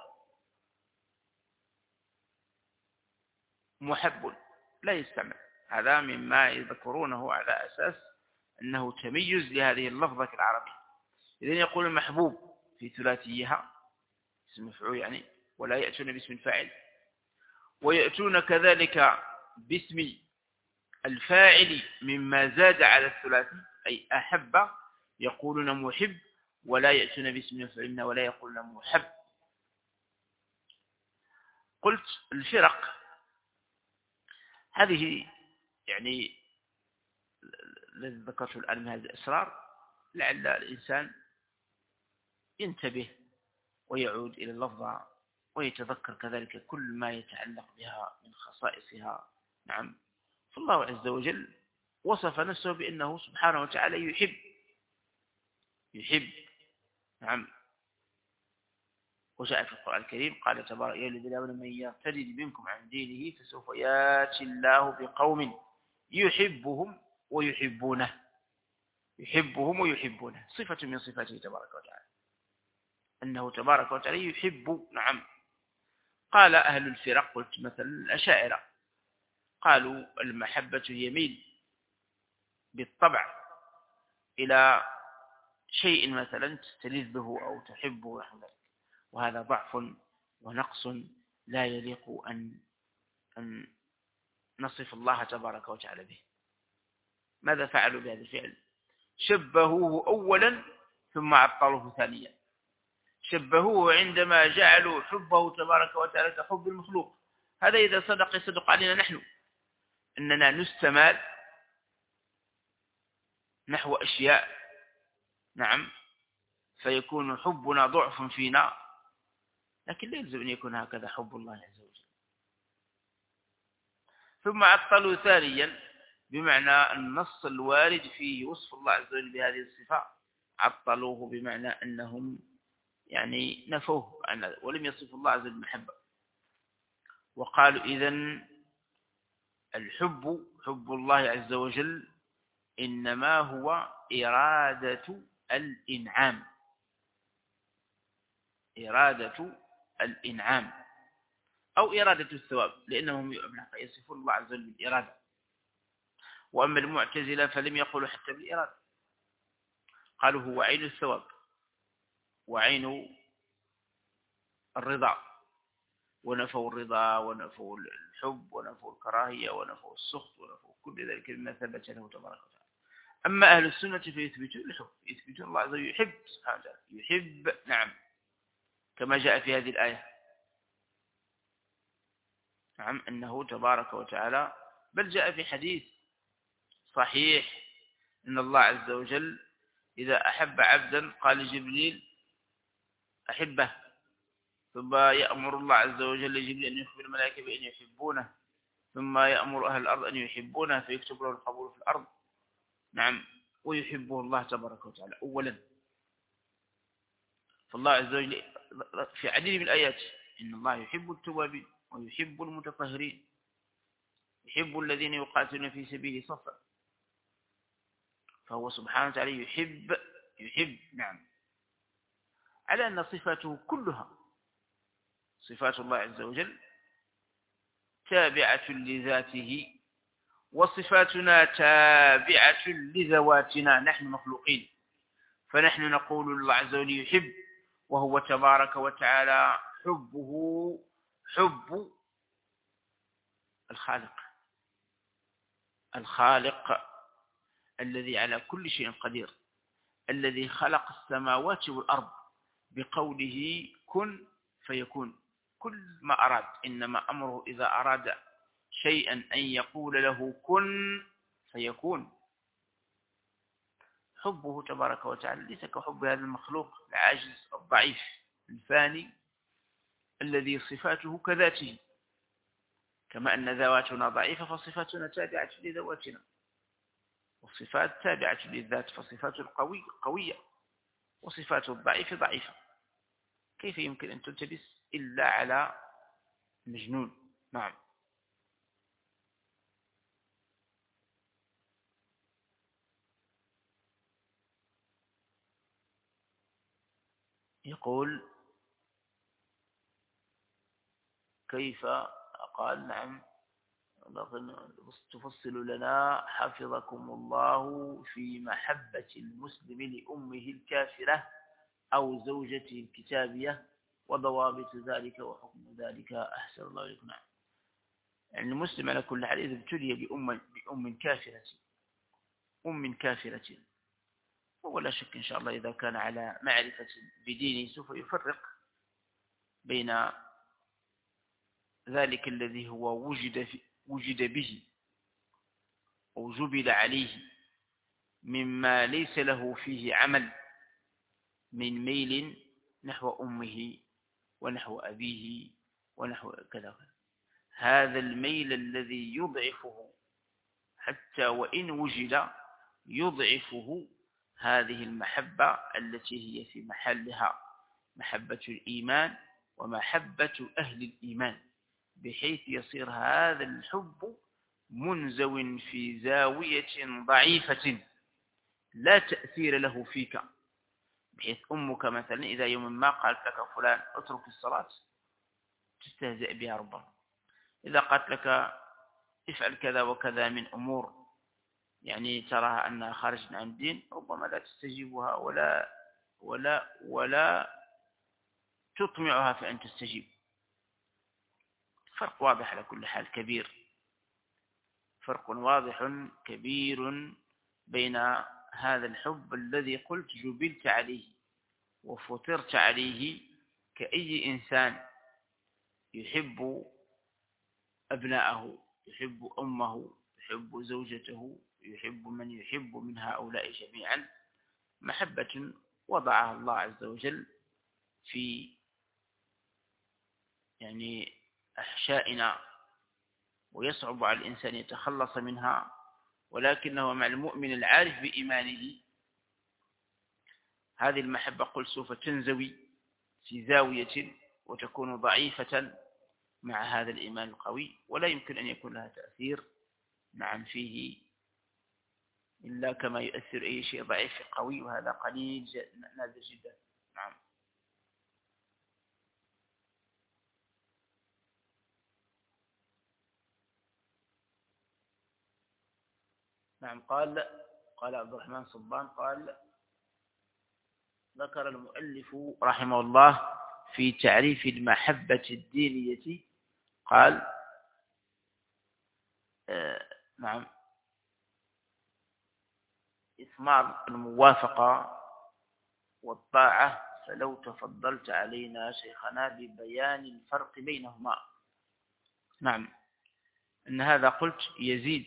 محب، لا يستعمل. هذا مما يذكرونه على أساس أنه تميز لهذه اللفظة العربية. إذن يقول محبوب في ثلاثيها اسم مفعول يعني، ولا يأتون باسم الفاعل. ويأتون كذلك باسم الفاعل مما زاد على الثلاثي أي أحب، يقولون محب، ولا يأتون باسم المفعول ولا يقولون محب. قلت الفرق هذه يعني الذي ذكرته الآن من هذه الأسرار لعل الإنسان ينتبه ويعود إلى اللفظة ويتذكر كذلك كل ما يتعلق بها من خصائصها. نعم. فالله عز وجل وصف نفسه بأنه سبحانه وتعالى يحب، يحب. نعم. وجاء في القرآن الكريم قال تبارك يا الذين آمنوا من يرتد منكم عن دينه فسوف يأتي الله بقوم يحبهم ويحبونه. يحبهم ويحبونه صفة من صفاته تبارك وتعالى، أنه تبارك وتعالى يحب. نعم. قال أهل الفرق قلت مثلا الأشاعرة قالوا المحبة يميل بالطبع إلى شيء مثلا تستلذه أو تحبه نحو ذلك، وهذا ضعف ونقص لا يليق أن نصف الله تبارك وتعالى به. ماذا فعلوا بهذا الفعل؟ شبهوه أولا ثم عطلوه ثانيا. شبهوه عندما جعلوا حبه تبارك وتعالى كحب المخلوق. هذا إذا صدق يصدق علينا نحن أننا نستمال نحو أشياء. نعم. فيكون حبنا ضعف فينا، لكن لا يلزم أن يكون هكذا حب الله عز وجل. ثم عطلوا ثانيا بمعنى النص الوارد فيه وصف الله عز وجل بهذه الصفة عطلوه بمعنى أنهم يعني نفوه ولم يصف الله عز وجل بالمحبة، وقالوا إذن الحب حب الله عز وجل إنما هو إرادة الإنعام. إرادة الإنعام أو إرادة الثواب، لأنهم يصفون الله عز وجل بالإرادة. وأما المعتزلة فلم يقولوا حتى بالإرادة، قالوا هو عين الثواب وعين الرضا، ونفوا الرضا ونفوا الحب ونفوا الكراهية ونفوا السخط ونفوا كل ذلك مما ثبت له تبارك وتعالى. أما أهل السنة فيثبتون الحب، يثبتون الله عز وجل يحب سبحانه وتعالى، يحب. نعم. كما جاء في هذه الآية. نعم. أنه تبارك وتعالى بل جاء في حديث صحيح أن الله عز وجل إذا أحب عبدا قال جبريل أحبه، ثم يأمر الله عز وجل جبريل أن يخبر الملائكة بأن يحبونه، ثم يأمر أهل الأرض أن يحبونه فيكتب له القبول في الأرض. نعم. ويحبه الله تبارك وتعالى أولا. فالله عز وجل في عديد من الآيات إن الله يحب التوابين ويحب المتطهرين، يحب الذين يقاتلون في سبيله صفا. فهو سبحانه وتعالى يحب. نعم. على أن صفاته كلها صفات الله عز وجل تابعة لذاته، وصفاتنا تابعة لذواتنا، نحن مخلوقين. فنحن نقول الله عز وجل يحب، وهو تبارك وتعالى حبه حب الخالق الذي على كل شيء قدير، الذي خلق السماوات والأرض بقوله كن فيكون. كل ما أراد، إنما أمره إذا أراد شيئا أن يقول له كن فيكون. حبه تبارك وتعالى ليس كحب هذا المخلوق العاجز الضعيف الفاني الذي صفاته كذاته. كما أن ذواتنا ضعيفة فصفاتنا تابعة لذواتنا، والصفات تابعة للذات، فصفات القوي قوية وصفات الضعيف ضعيفة. كيف يمكن أن تلتبس إلا على مجنون؟ نعم. يقول كيف قال نعم تفصل لنا حفظكم الله في محبة المسلم لأمه الكافرة أو زوجته الكتابية وضوابط ذلك وحكم ذلك أحسن الله إليكم. نعم. يعني المسلم على كل حال إذا ابتلي بأم كافرة ولا شك إن شاء الله إذا كان على معرفة بدينه سوف يفرق بين ذلك الذي هو وجد به أو جبل عليه مما ليس له فيه عمل من ميل نحو أمه ونحو أبيه ونحو كذا. هذا الميل الذي يضعفه حتى وإن وجد يضعفه، هذه المحبة التي هي في محلها محبة الإيمان ومحبة أهل الإيمان، بحيث يصير هذا الحب منزو في زاوية ضعيفة لا تأثير له فيك، بحيث أمك مثلا إذا يوم ما قالت لك فلان اترك الصلاة تستهزئ بها ربما، إذا قالت لك افعل كذا وكذا من أمور يعني تراها أنها خارج عن الدين ربما لا تستجيبها ولا تطمعها في أن تستجيب. فرق واضح على كل حال كبير، فرق واضح كبير بين هذا الحب الذي قلت جبلت عليه وفطرت عليه كأي إنسان يحب أبناءه، يحب أمه، يحب زوجته، يحب من يحب من هؤلاء جميعا، محبة وضعها الله عز وجل في يعني أحشائنا ويصعب على الإنسان يتخلص منها، ولكنه مع المؤمن العارف بإيمانه هذه المحبة قل سوف تنزوي في زاوية وتكون ضعيفة مع هذا الإيمان القوي، ولا يمكن أن يكون لها تأثير نعم فيه إلا كما يؤثر أي شيء ضعيف في قوي، وهذا قليل نادر جدا. نعم. نعم. قال عبد الرحمن صبان قال ذكر المؤلف رحمه الله في تعريف المحبة الدينية قال نعم إثمار الموافقة والطاعة، فلو تفضلت علينا شيخنا ببيان الفرق بينهما. نعم، أن هذا قلت يزيد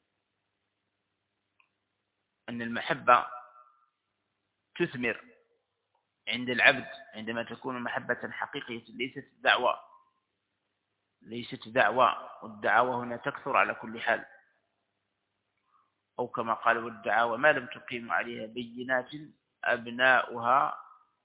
أن المحبة تثمر عند العبد عندما تكون محبة حقيقية ليست دعوة، والدعوة هنا تكثر على كل حال، أو كما قال والدعوة ما لم تقيم عليها بينات أبناؤها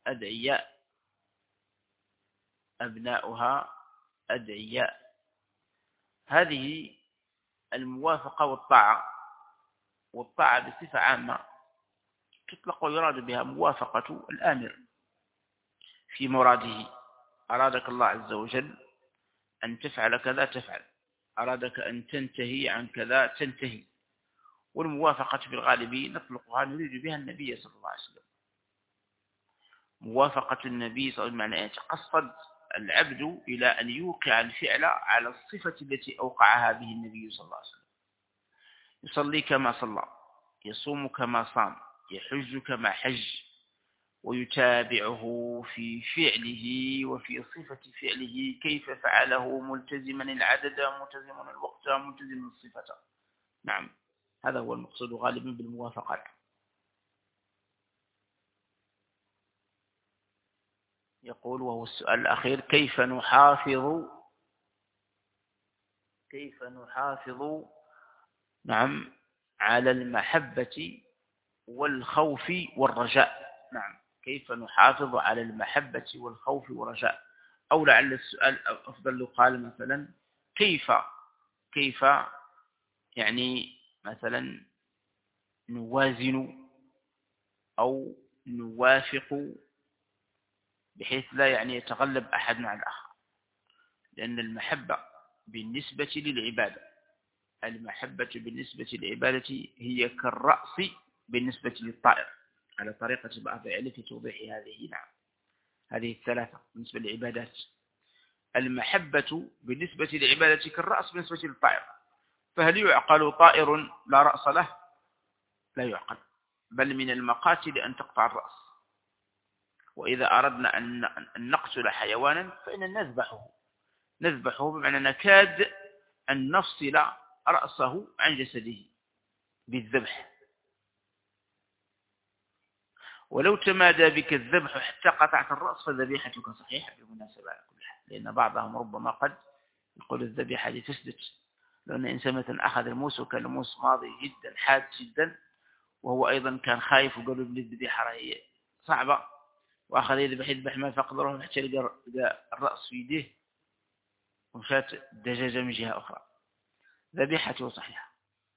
أدعياء. هذه الموافقة والطاعة بصفة عامة تطلق ويراد بها موافقة الآمر في مراده، أرادك الله عز وجل أن تفعل كذا تفعل، أرادك أن تنتهي عن كذا تنتهي. والموافقة في الغالب نطلقها نريد بها النبي صلى الله عليه وسلم، موافقة النبي صلى الله عليه وسلم معنى يتقصد العبد إلى أن يوقع الفعل على الصفة التي أوقعها به النبي صلى الله عليه وسلم، يصلي كما صلى، يصوم كما صام، يحج كما حج، ويتابعه في فعله وفي صفة فعله كيف فعله، ملتزما العدد، ملتزما الوقت، ملتزما الصفة. نعم، هذا هو المقصود غالبا بالموافقات. يقول وهو السؤال الأخير كيف نحافظ نعم على المحبة والخوف والرجاء. نعم، كيف نحافظ على المحبة والخوف والرجاء، أو لعل السؤال أفضل لو قال مثلا كيف يعني مثلا نوازن أو نوافق بحيث لا يعني يتغلب أحد مع الآخر، لأن المحبة بالنسبة للعبادة هي كالرأس بالنسبة للطائر، على طريقة بعض العلم في توضيح هذه. نعم، هذه الثلاثة بالنسبة للعبادات. المحبة بالنسبة للعبادة كالرأس بالنسبة للطائر، فهل يعقل طائر لا رأس له؟ لا يعقل، بل من المقاتل أن تقطع الرأس، وإذا أردنا أن نقتل حيوانا فإن نذبحه بمعنى نكاد أن نفصل رأسه عن جسده بالذبح، ولو تمادى بك الذبح حتى قطعت الرأس فذبيحتك صحيحة بالمناسبة على كل حال، لأن بعضهم ربما قد يقول الذبيحة لتسدت، لأن إنسان مثلا أخذ الموس وكان الموس ماضي جدا حاد جدا وهو أيضا كان خايف وقالوا ابن الذبيحة راهي صعبة، وأخذ يذبح ما فقدره حتى لقى الرأس في يديه ومشات الدجاجة من جهة أخرى. ذبيحته صحيحة،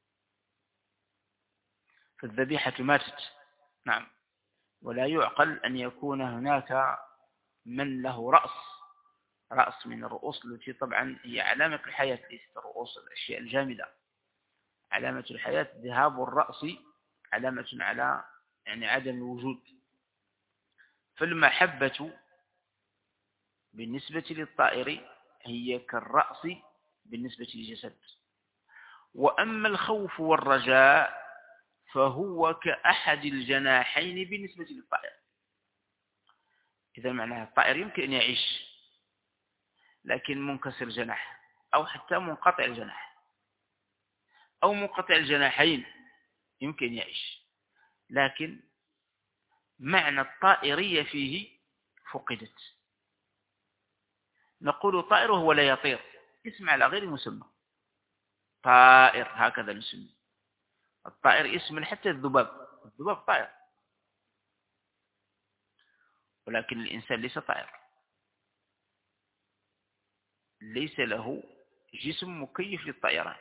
فالذبيحة ماتت. نعم. ولا يعقل أن يكون هناك من له رأس من الرؤوس التي طبعا هي علامة الحياة، ليست رؤوس الأشياء الجامدة. علامة الحياة ذهاب الرأس، علامة على يعني عدم الوجود. فالمحبة بالنسبة للطائر هي كالرأس بالنسبة للجسد. وأما الخوف والرجاء فهو كأحد الجناحين بالنسبة للطائر. إذا معناها الطائر يمكن أن يعيش لكن منكسر جناح، أو حتى منقطع الجناح، أو منقطع الجناحين يمكن أن يعيش، لكن معنى الطائرية فيه فقدت. نقول طائر وهو لا يطير، اسم على غير مسمى، طائر هكذا نسمي. الطائر اسم حتى الذباب طائر، ولكن الإنسان ليس طائر، ليس له جسم مكيف للطيران،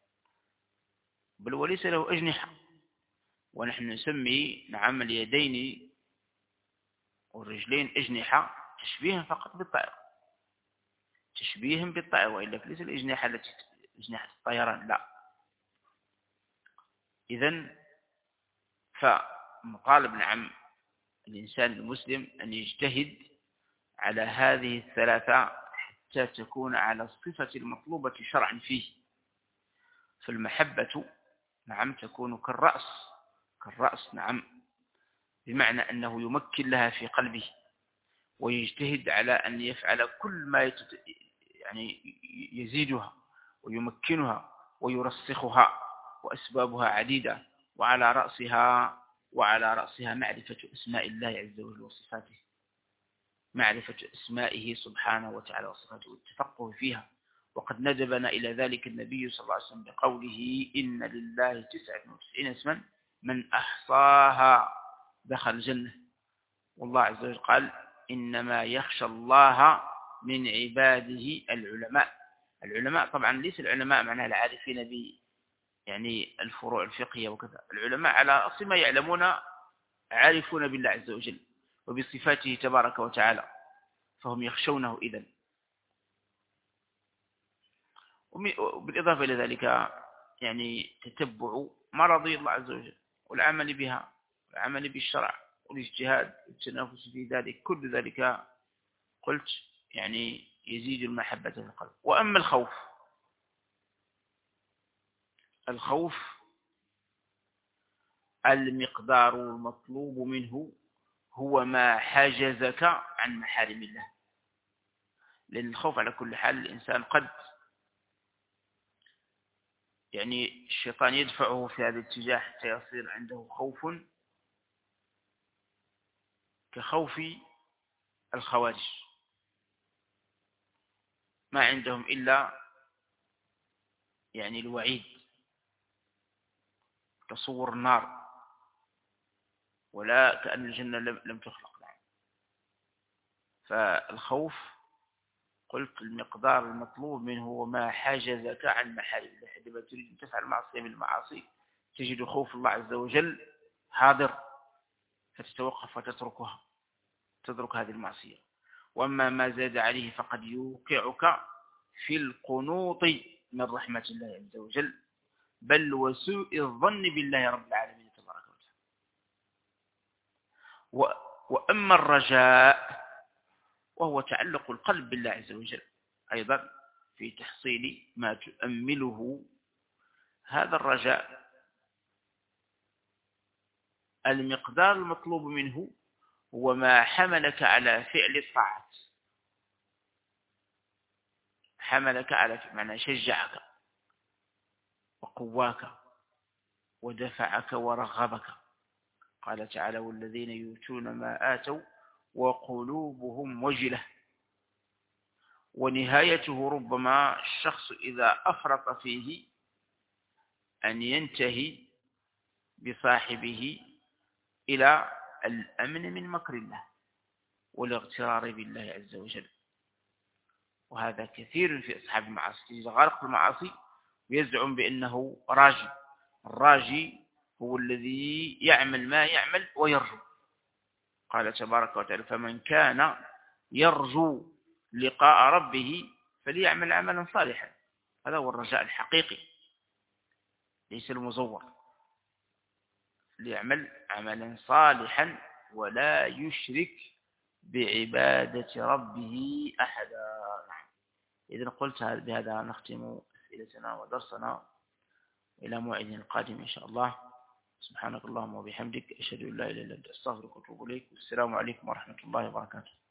بل وليس له أجنحة. ونحن نسمي نعم اليدين والرجلين أجنحة تشبيها فقط بالطائر، تشبيها بالطائر، وإلا ليس الأجنحة التي أجنحة الطيران، لا. إذن فمطالب نعم الإنسان المسلم أن يجتهد على هذه الثلاثة حتى تكون على الصفة المطلوبة شرعا فيه. فالمحبة نعم تكون كالرأس نعم، بمعنى أنه يمكن لها في قلبه ويجتهد على أن يفعل كل ما يعني يزيدها ويمكنها ويرسخها، وأسبابها عديدة، وعلى رأسها معرفة أسماء الله عز وجل وصفاته، معرفة أسمائه سبحانه وتعالى وصفاته والتفقه فيها. وقد ندبنا إلى ذلك النبي صلى الله عليه وسلم بقوله إن لله 99 اسما من أحصاها دخل الجنة. والله عز وجل قال إنما يخشى الله من عباده العلماء طبعا ليس العلماء معناها العارفين يعني الفروع الفقهية وكذا، العلماء على أصل ما يعلمون عارفون بالله عز وجل وبصفاته تبارك وتعالى، فهم يخشونه إذن. وبالإضافة إلى ذلك يعني تتبع مرضي الله عز وجل والعمل بها والعمل بالشرع والاجتهاد والتنافس في ذلك، كل ذلك قلت يعني يزيد المحبة في القلب. وأما الخوف المقدار المطلوب منه هو ما حجزك عن محارم الله. لأن الخوف على كل حال الإنسان قد يعني الشيطان يدفعه في هذا الاتجاه حتى يصير عنده خوف كخوف الخوارج، ما عندهم إلا يعني الوعيد، تصور النار، ولا كأن الجنة لم تخلق لها. فالخوف قلت المقدار المطلوب منه هو ما حجزك عن محارم الله. عندما تريد أن تفعل معصية من المعاصي تجد خوف الله عز وجل حاضر، فتتوقف وتتركها، تترك هذه المعصية. وأما ما زاد عليه فقد يوقعك في القنوط من رحمة الله عز وجل، بل وسوء الظن بالله رب العالمين تبارك وتعالى. وأما الرجاء وهو تعلق القلب بالله عز وجل أيضا في تحصيل ما تؤمله. هذا الرجاء المقدار المطلوب منه هو ما حملك على فعل الطاعات، حملك على معنى شجعك وقواك ودفعك ورغبك. قال تعالى والذين يؤتون ما آتوا وقلوبهم وجلة. ونهايته ربما الشخص إذا أفرط فيه أن ينتهي بصاحبه إلى الأمن من مكر الله والاغترار بالله عز وجل. وهذا كثير في أصحاب المعاصي، غارق في المعاصي ويزعم بأنه راجي. الراجي هو الذي يعمل ما يعمل ويرجو. قال تبارك وتعالى: فمن كان يرجو لقاء ربه فليعمل عملا صالحا. هذا هو الرجاء الحقيقي ليس المزور. ليعمل عملا صالحا ولا يشرك بعبادة ربه أحدا. إذن قلت بهذا نختم أسئلتنا ودرسنا إلى موعد القادم إن شاء الله. سبحانك اللهم وبحمدك، أشهد أن لا إله إلا أنت، أستغفرك وأتوب إليك. والسلام عليكم ورحمة الله وبركاته.